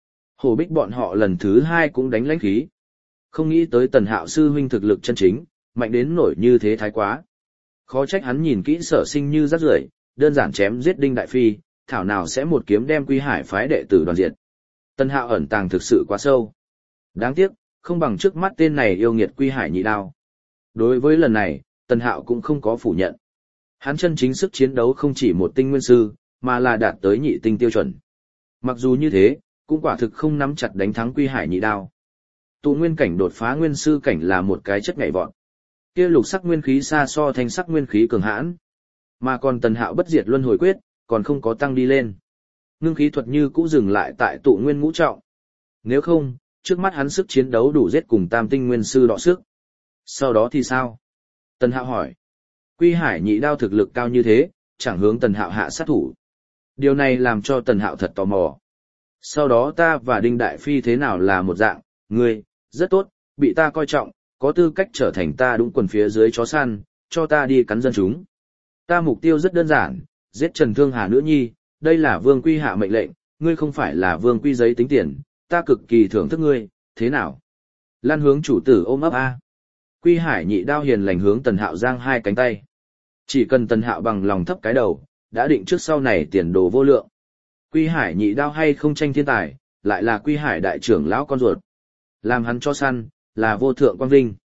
Hổ bích bọn họ lần thứ hai cũng đánh lãnh khí. Không nghĩ tới Tần Hạo sư huynh thực lực chân chính, mạnh đến nổi như thế thái quá. Khó trách hắn nhìn kỹ Sở Sinh như rác rưởi, đơn giản chém giết Đinh Đại Phi, thảo nào sẽ một kiếm đem Quy Hải phái đệ tử đoàn diệt. Tần Hạo ẩn tàng thực sự quá sâu. Đáng tiếc, không bằng trước mắt tên này yêu nghiệt Quy Hải nhị đao. Đối với lần này, Tần Hạo cũng không có phủ nhận. Hắn chân chính sức chiến đấu không chỉ một tinh nguyên sư, mà là đạt tới nhị tinh tiêu chuẩn. Mặc dù như thế, cũng quả thực không nắm chặt đánh thắng Quy Hải nhị đao. Tụ nguyên cảnh đột phá nguyên sư cảnh là một cái chất nhảy vọt. Kia lục sắc nguyên khí xa so thanh sắc nguyên khí cường hãn. Mà còn Tần Hạo bất diệt luân hồi quyết, còn không có tăng đi lên. Ngưng khí thuật như cũ dừng lại tại tụ nguyên ngũ trọng. Nếu không, trước mắt hắn sức chiến đấu đủ giết cùng tam tinh nguyên sư đọ sức. Sau đó thì sao? Tần Hạo hỏi. Quy Hải nhị đao thực lực cao như thế, chẳng hướng Tần Hạo hạ sát thủ. Điều này làm cho Tần Hạo thật tò mò. Sau đó ta và Đinh Đại Phi thế nào là một dạng, ngươi, rất tốt, bị ta coi trọng, có tư cách trở thành ta đúng quần phía dưới chó săn, cho ta đi cắn dân chúng. Ta mục tiêu rất đơn giản, giết Trần Thương Hà nữ nhi, đây là Vương Quy hạ mệnh lệnh, ngươi không phải là Vương Quy giấy tính tiền, ta cực kỳ thưởng thức ngươi, thế nào? Lan hướng chủ tử ôm ấp A. Quy Hải nhị đao hiền lành hướng Tần Hạo giang hai cánh tay. Chỉ cần Tần Hạo bằng lòng thấp cái đầu, đã định trước sau này tiền đồ vô lượng. Quy Hải nhị đao hay không tranh thiên tài, lại là Quy Hải đại trưởng lão con ruột. Làm hắn cho săn, là vô thượng quang vinh.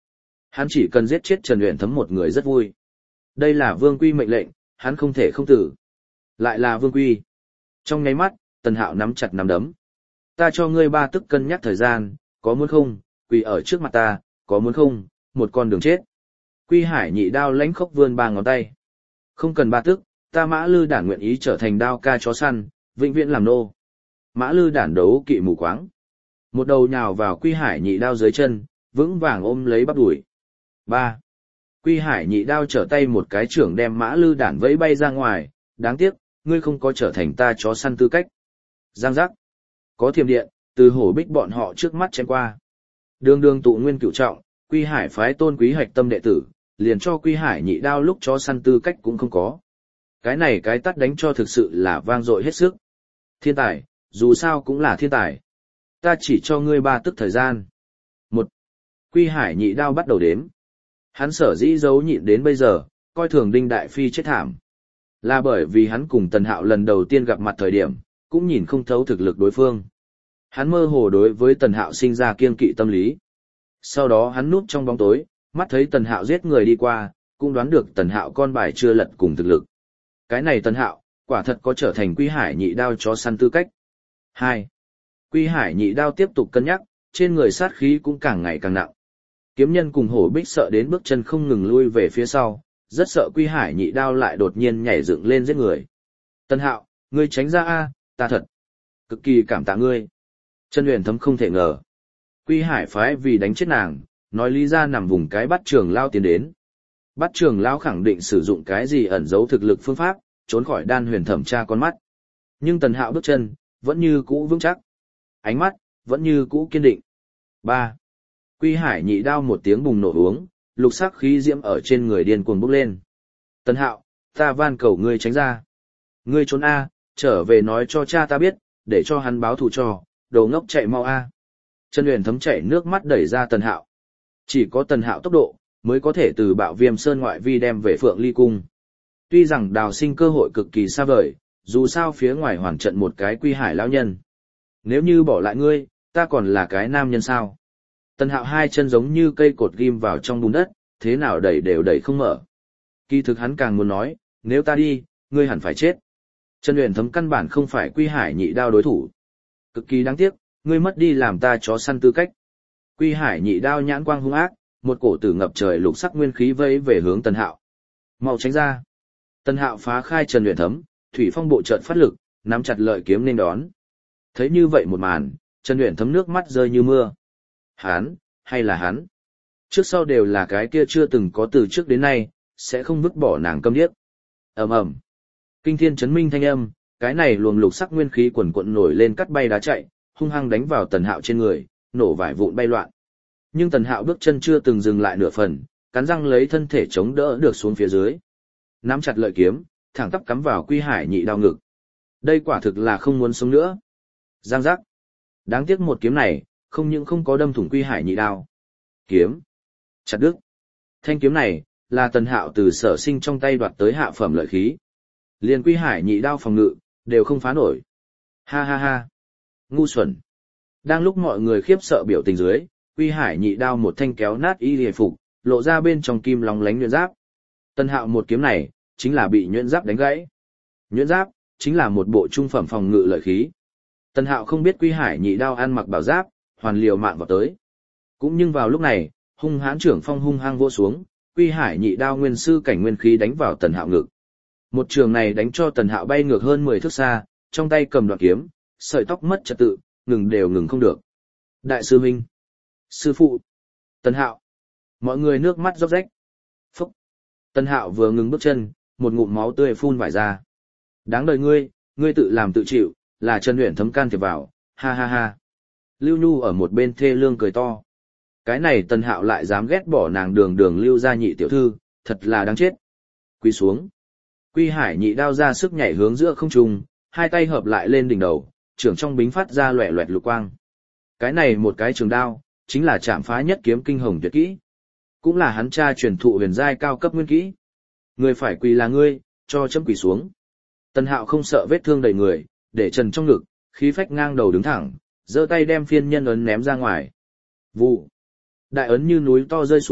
Hắn chỉ cần giết chết Trần Uyển Thấm một người rất vui. Đây là Vương Quy mệnh lệnh, hắn không thể không tử. Lại là Vương Quy. Trong nháy mắt, Tần Hạo nắm chặt nắm đấm. Ta cho ngươi ba tức cân nhắc thời gian, có muốn không, quỳ ở trước mặt ta, có muốn không, một con đường chết. Quy Hải nhị đao lãnh khốc vươn ba ngón tay. Không cần ba tức, ta Mã Lư Đản nguyện ý trở thành đao ca chó săn, vĩnh viễn làm nô. Mã Lư Đản đấu kỵ mù quáng. Một đầu nhào vào Quy Hải nhị đao dưới chân, vững vàng ôm lấy bắp đùi. Ba. Quy Hải nhị đao trở tay một cái trưởng đem Mã Lư Đản vẫy bay ra ngoài, đáng tiếc, ngươi không có trở thành ta chó săn tư cách. Giang giác. Có thiềm điện, từ hổ bích bọn họ trước mắt chém qua. Đường đường tụ nguyên cửu trọng, Quy Hải phái tôn quý hạch tâm đệ tử, liền cho Quy Hải nhị đao lúc chó săn tư cách cũng không có. Cái này cái tắt đánh cho thực sự là vang dội hết sức. Thiên tài, dù sao cũng là thiên tài. Ta chỉ cho ngươi ba tức thời gian. Một. Quy Hải nhị đao bắt đầu đếm. Hắn sở dĩ giấu nhịn đến bây giờ, coi thường Đinh Đại Phi chết thảm. Là bởi vì hắn cùng Tần Hạo lần đầu tiên gặp mặt thời điểm, cũng nhìn không thấu thực lực đối phương. Hắn mơ hồ đối với Tần Hạo sinh ra kiêng kỵ tâm lý. Sau đó hắn núp trong bóng tối, mắt thấy Tần Hạo giết người đi qua, cũng đoán được Tần Hạo con bài chưa lật cùng thực lực. Cái này Tần Hạo, quả thật có trở thành Quy Hải nhị đao chó săn tư cách. Hai. Quy Hải nhị đao tiếp tục cân nhắc, trên người sát khí cũng càng ngày càng nặng. Kiếm nhân cùng hổ bích sợ đến bước chân không ngừng lui về phía sau, rất sợ Quy Hải nhị đao lại đột nhiên nhảy dựng lên giết người. Tần Hạo, ngươi tránh ra a, ta thật cực kỳ cảm tạ ngươi. Trần Uyển Thấm không thể ngờ. Quy Hải phái vì đánh chết nàng, nói lý ra nằm vùng cái bắt trường lao tiến đến. Bắt trường lao khẳng định sử dụng cái gì ẩn giấu thực lực phương pháp, trốn khỏi đan huyền thẩm tra con mắt. Nhưng Tần Hạo bước chân, vẫn như cũ vững chắc. Ánh mắt, vẫn như cũ kiên định. Ba. Quy Hải nhị đao một tiếng bùng nổ uống, lục sắc khí diễm ở trên người điên cuồng bốc lên. Tần Hạo, ta van cầu ngươi tránh ra. Ngươi trốn A, trở về nói cho cha ta biết, để cho hắn báo thù cho, đồ ngốc chạy mau A. Trần Uyển Thấm chảy nước mắt đẩy ra Tần Hạo. Chỉ có Tần Hạo tốc độ, mới có thể từ Bạo Viêm Sơn ngoại vi đem về Phượng Ly Cung. Tuy rằng đào sinh cơ hội cực kỳ xa vời, dù sao phía ngoài hoàn trận một cái Quy Hải lão nhân. Nếu như bỏ lại ngươi, ta còn là cái nam nhân sao? Tần Hạo hai chân giống như cây cột ghim vào trong bùn đất, thế nào đẩy đều đẩy không mở. Kỳ thực hắn càng muốn nói, nếu ta đi, ngươi hẳn phải chết. Trần Uyển Thấm căn bản không phải Quy Hải nhị đao đối thủ. Cực kỳ đáng tiếc, ngươi mất đi làm ta chó săn tư cách. Quy Hải nhị đao nhãn quang hung ác, một cổ tử ngập trời lục sắc nguyên khí vây về hướng Tần Hạo. Mau tránh ra. Tần Hạo phá khai Trần Uyển Thấm, thủy phong bộ chợt phát lực, nắm chặt lợi kiếm nên đón. Thấy như vậy một màn, Trần Uyển Thấm nước mắt rơi như mưa. Hắn, hay là hắn? Trước sau đều là cái kia chưa từng có từ trước đến nay, sẽ không vứt bỏ nàng câm điếc. Ầm ầm. Kinh thiên chấn minh thanh âm, cái này luồng lục sắc nguyên khí quần quận nổi lên cắt bay đá chạy, hung hăng đánh vào Tần Hạo trên người, nổ vải vụn bay loạn. Nhưng Tần Hạo bước chân chưa từng dừng lại nửa phần, cắn răng lấy thân thể chống đỡ được xuống phía dưới. Nắm chặt lợi kiếm, thẳng tắp cắm vào Quy Hải nhị đao ngực. Đây quả thực là không muốn sống nữa. Giang giác. Đáng tiếc một kiếm này, không những không có đâm thủng Quy Hải nhị đao. Kiếm. Chặt đứt. Thanh kiếm này, là Tần Hạo từ sở sinh trong tay đoạt tới hạ phẩm lợi khí. Liền Quy Hải nhị đao phòng ngự, đều không phá nổi. Ha ha ha. Ngu xuẩn. Đang lúc mọi người khiếp sợ biểu tình dưới, Quy Hải nhị đao một thanh kéo nát y liề phục, lộ ra bên trong kim lóng lánh nhuyễn giáp. Tần Hạo một kiếm này, chính là bị nhuyễn giáp đánh gãy. Nhuyễn giáp, chính là một bộ trung phẩm phòng ngự lợi khí. Tần Hạo không biết Quy Hải nhị đao ăn mặc bảo giáp, hoàn liều mạng vào tới. Cũng nhưng vào lúc này, hung hãn trưởng phong hung hăng vỗ xuống, Quy Hải nhị đao nguyên sư cảnh nguyên khí đánh vào Tần Hạo ngực. Một trường này đánh cho Tần Hạo bay ngược hơn mười thước xa, trong tay cầm đoạn kiếm, sợi tóc mất trật tự, ngừng đều ngừng không được. Đại sư huynh, sư phụ, Tần Hạo, mọi người nước mắt róc rách. Phúc. Tần Hạo vừa ngừng bước chân, một ngụm máu tươi phun vải ra. Đáng đời ngươi, ngươi tự làm tự chịu, là Trần Uyển Thấm can thiệp vào, ha ha ha. Lưu Nhu ở một bên thê lương cười to. Cái này Tần Hạo lại dám ghét bỏ nàng đường đường Lưu gia nhị tiểu thư, thật là đáng chết. Quy xuống. Quy Hải nhị đao ra sức nhảy hướng giữa không trung, hai tay hợp lại lên đỉnh đầu, trưởng trong bính phát ra loẻ loẹt lục quang. Cái này một cái trường đao, chính là chạm phá nhất kiếm kinh hồng tuyệt kỹ. Cũng là hắn cha truyền thụ huyền giai cao cấp nguyên kỹ. Người phải quỳ là ngươi, cho chấm quỳ xuống. Tần Hạo không sợ vết thương đầy người, để trần trong ngực, khí phách ngang đầu đứng thẳng, giơ tay đem phiên nhân ấn ném ra ngoài. Vụ. Đại ấn như núi to rơi xuống,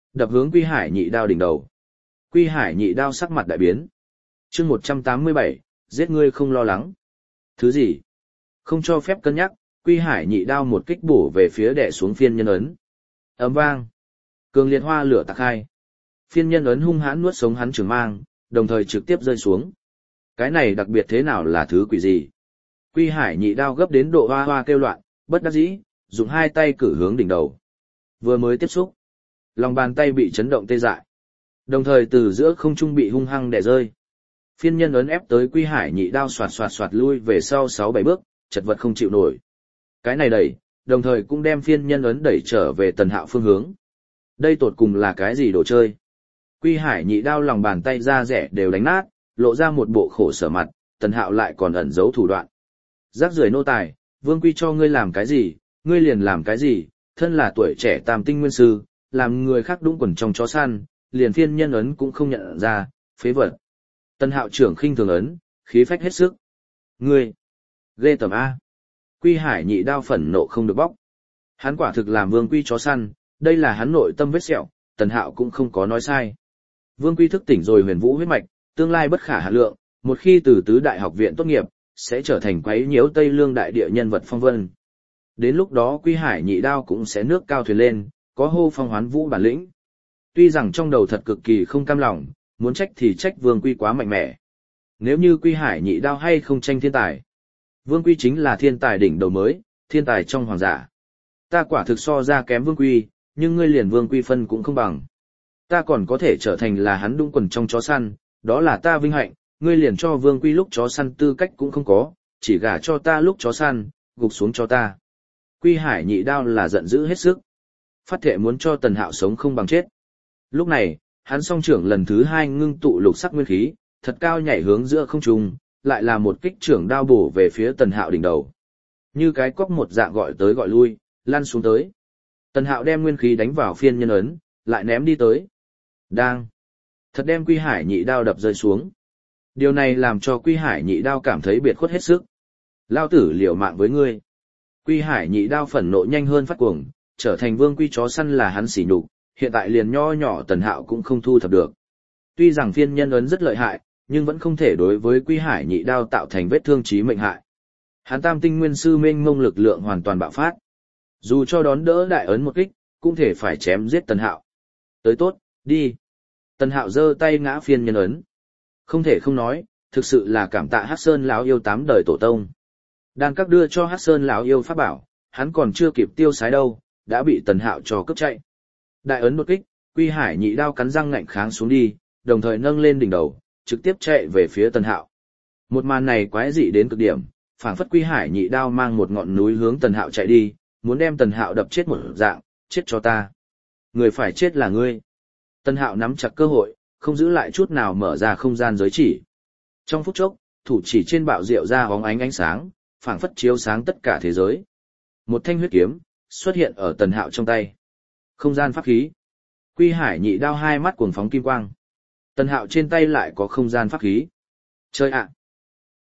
đập hướng Quy Hải nhị đao đỉnh đầu. Quy Hải nhị đao sắc mặt đại biến. chương một trăm tám mươi bảy, giết ngươi không lo lắng. Thứ gì? Không cho phép cân nhắc, Quy Hải nhị đao một kích bổ về phía đè xuống phiên nhân ấn. Ấm vang. Cường liệt hoa lửa tạc hai. Phiên nhân ấn hung hãn nuốt sống hắn trường mang, đồng thời trực tiếp rơi xuống. Cái này đặc biệt thế nào là thứ quỷ gì? Quy Hải nhị đao gấp đến độ hoa hoa kêu loạn, bất đắc dĩ, dùng hai tay cử hướng đỉnh đầu. Vừa mới tiếp xúc, lòng bàn tay bị chấn động tê dại. Đồng thời từ giữa không trung bị hung hăng đè rơi. Phiên nhân ấn ép tới Quy Hải nhị đao xoạt xoạt xoạt lui về sau sáu bảy bước, chật vật không chịu nổi. Cái này đẩy, đồng thời cũng đem phiên nhân ấn đẩy trở về Tần Hạo phương hướng. Đây tột cùng là cái gì đồ chơi? Quy Hải nhị đao lòng bàn tay ra rẻ đều đánh nát, lộ ra một bộ khổ sở mặt, Tần Hạo lại còn ẩn giấu thủ đoạn. Rác rưởi nô tài, Vương Quy cho ngươi làm cái gì, ngươi liền làm cái gì, thân là tuổi trẻ tam tinh nguyên sư, làm người khác đũng quần trong chó săn, liền phiên nhân ấn cũng không nhận ra, phế vật. Tần Hạo trưởng khinh thường ấn, khí phách hết sức. Ngươi, ghê tởm A. Quy Hải nhị đao phẫn nộ không được bóc. Hắn quả thực làm Vương Quy chó săn, đây là hắn nội tâm vết sẹo, Tần Hạo cũng không có nói sai. Vương Quy thức tỉnh rồi huyền vũ huyết mạch, tương lai bất khả hạn lượng, một khi từ tứ đại học viện tốt nghiệp, sẽ trở thành quấy nhiễu Tây Lương đại địa nhân vật phong vân. Đến lúc đó Quy Hải nhị đao cũng sẽ nước cao thuyền lên, có hô phong hoán vũ bản lĩnh. Tuy rằng trong đầu thật cực kỳ không cam lòng, muốn trách thì trách Vương Quy quá mạnh mẽ. Nếu như Quy Hải nhị đao hay không tranh thiên tài, Vương Quy chính là thiên tài đỉnh đầu mới, thiên tài trong hoàng giả. Ta quả thực so ra kém Vương Quy, nhưng ngươi liền Vương Quy phân cũng không bằng. Ta còn có thể trở thành là hắn đũng quần trong chó săn, đó là ta vinh hạnh, ngươi liền cho Vương Quy lúc chó săn tư cách cũng không có, chỉ gả cho ta lúc chó săn, gục xuống cho ta. Quy Hải nhị đao là giận dữ hết sức. Phát thệ muốn cho Tần Hạo sống không bằng chết. Lúc này, hắn song trưởng lần thứ hai ngưng tụ lục sắc nguyên khí, thật cao nhảy hướng giữa không trung, lại là một kích trưởng đao bổ về phía Tần Hạo đỉnh đầu. Như cái cóc một dạng gọi tới gọi lui, lăn xuống tới. Tần Hạo đem nguyên khí đánh vào phiên nhân ấn, lại ném đi tới. Đang. Thật đem Quy Hải nhị đao đập rơi xuống. Điều này làm cho Quy Hải nhị đao cảm thấy biệt khuất hết sức. Lao tử liều mạng với ngươi. Quy Hải nhị đao phẫn nộ nhanh hơn phát cuồng, trở thành Vương Quy chó săn là hắn sỉ nhục, hiện tại liền nho nhỏ Tần Hạo cũng không thu thập được. Tuy rằng phiên nhân ấn rất lợi hại, nhưng vẫn không thể đối với Quy Hải nhị đao tạo thành vết thương chí mệnh hại. Hắn tam tinh nguyên sư mênh mông lực lượng hoàn toàn bạo phát. Dù cho đón đỡ đại ấn một kích, cũng thể phải chém giết Tần Hạo. Tới tốt, đi. Tần Hạo giơ tay ngã phiên nhân ấn. Không thể không nói, thực sự là cảm tạ Hắc Sơn lão yêu tám đời tổ tông. Đan các đưa cho Hắc Sơn lão yêu pháp bảo, hắn còn chưa kịp tiêu sái đâu, đã bị Tần Hạo cho cướp chạy. Đại ấn một kích, Quy Hải nhị đao cắn răng ngạnh kháng xuống đi, đồng thời nâng lên đỉnh đầu, trực tiếp chạy về phía Tần Hạo. Một màn này quái dị đến cực điểm, phảng phất Quy Hải nhị đao mang một ngọn núi hướng Tần Hạo chạy đi, muốn đem Tần Hạo đập chết một dạng, chết cho ta. Người phải chết là ngươi. Tần Hạo nắm chặt cơ hội, không giữ lại chút nào mở ra không gian giới chỉ. Trong phút chốc, thủ chỉ trên bạo diệu ra bóng ánh ánh sáng, phảng phất chiếu sáng tất cả thế giới. Một thanh huyết kiếm xuất hiện ở Tần Hạo trong tay. Không gian pháp khí. Quy Hải nhị đao hai mắt cuồng phóng kim quang. Tần Hạo trên tay lại có không gian pháp khí. Chơi ạ!